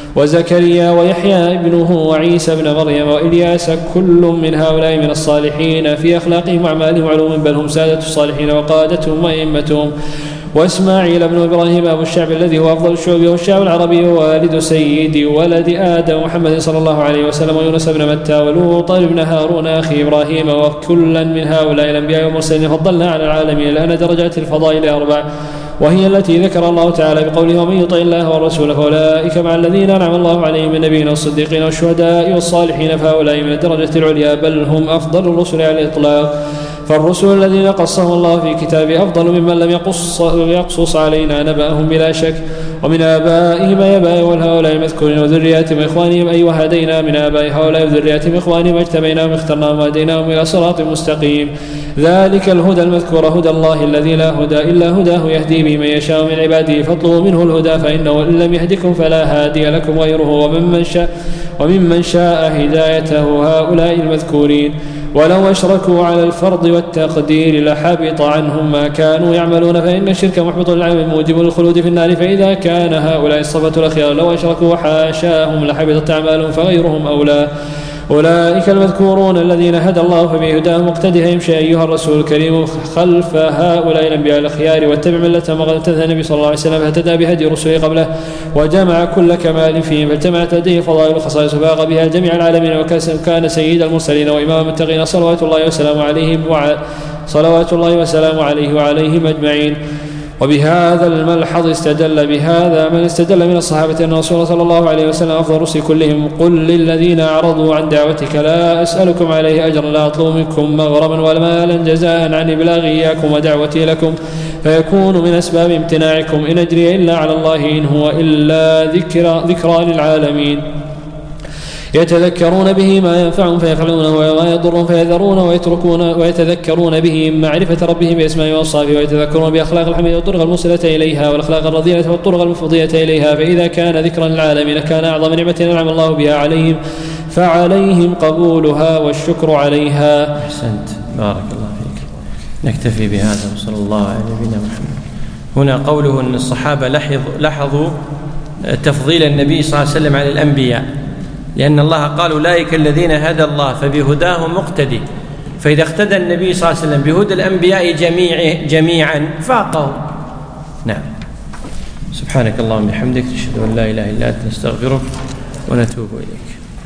وزكريا ويحيى ابنه وعيسى بن مريم وإلياس كل من هؤلاء من الصالحين في أخلاقهم وأعمالهم وعلوم، بل هم سادة الصالحين وقادتهم وأئمتهم. وإسماعيل بن إبراهيم أبو الشعب الذي هو أفضل الشعوب والشعب العربي ووالد سيد ولد آدم محمد صلى الله عليه وسلم، ويونس بن متى ولوط بن هارون أخي إبراهيم، وكلا من هؤلاء الأنبياء والمرسلين فضلنا على العالمين، لأن درجات الفضائل أربع، وهي التي ذكر الله تعالى بقوله: ومن يطع الله والرسول فأولئك مع الذين أنعم الله عليهم من النبيين والصديقين والشهداء والصالحين، فهؤلاء من الدرجة العليا، بل هم أفضل الرسل على الإطلاق. فالرسل الذين قصهم الله في كتابه أفضل ممن لم يقص, يقصص علينا نبأهم بلا شك. ومن آبائهم آباء هؤلاء المذكورين وذرياتهم إخوانهم، أي وهدينا من آباء هؤلاء وذرياتهم إخوانهم واجتبيناهم اخترناهم وهديناهم إلى صراط مستقيم. ذلك الهدى المذكور هدى الله الذي لا هدى إلا هداه، يهدي به من يشاء من عباده، فاطلبوا منه الهدى، فإنه إن لم يهدكم فلا هادي لكم غيره، وممن شاء, وممن شاء هدايته هؤلاء المذكورين. ولو أشركوا على الفرض والتقدير لحبط عنهم ما كانوا يعملون، فإن الشرك محبط العمل موجب للخلود في النار. فإذا كان هؤلاء الصفة الأخيار لو أشركوا وحاشاهم لحبطت أعمالهم، فغيرهم أولى. أولئك المذكورون الذين هدى الله فبهداهم مقتدها، يمشي أيها الرسول الكريم خلف هؤلاء الأنبياء الأخيار، واتبع ملة ما قدمتها النبي صلى الله عليه وسلم، فاهتدى بهدي رسله قبله وجمع كل كمال فيهم، فاجتمعت لديه فضائل وخصائص فاق بها جميع العالمين، وكان سيد المرسلين وإمام المتقين صلوات الله وسلامه عليه صلوات الله وسلامه عليه وعليهم أجمعين. وبهذا الملحظ استدل بهذا من استدل من الصحابة أن الرسول صلى الله عليه وسلم أفضل الرسل كلهم. قل للذين أعرضوا عن دعوتك لا أسألكم عليه أجرا، لا أطلب منكم مغرما ولا مالا جزاء عن إبلاغي إياكم ودعوتي لكم، فيكون من أسباب امتناعكم، إن أجري إلا على الله إن هو إلا ذكرى, ذكرى للعالمين. يتذكرون به ما ينفعهم فيفعلونه، وما يضرهم فيذرون، ويتركون ويتذكرون به معرفة ربهم بأسمائه وأوصافه، ويتذكرون بأخلاق الحميدة والطرق الموصلة إليها، والأخلاق الرذيلة والطرق المفضية إليها. فإذا كان ذكرا للعالمين كان أعظم نعمة أنعم الله بها عليهم، فعليهم قبولها والشكر عليها. أحسنت، بارك الله فيك. نكتفي بهذا، وصلى الله على نبينا محمد. هنا قوله أن الصحابة لاحظوا تفضيل النبي صلى الله عليه وسلم على الأنبياء، لأن الله قال: أولئك الذين هدى الله فبهداه مقتدي، فإذا اقتدى النبي صلى الله عليه وسلم بهدى الأنبياء جميع جميعا فاقه. نعم. سبحانك اللهم وبحمدك، نشهد أن لا إله إلا أنت، نستغفرك ونتوب إليك.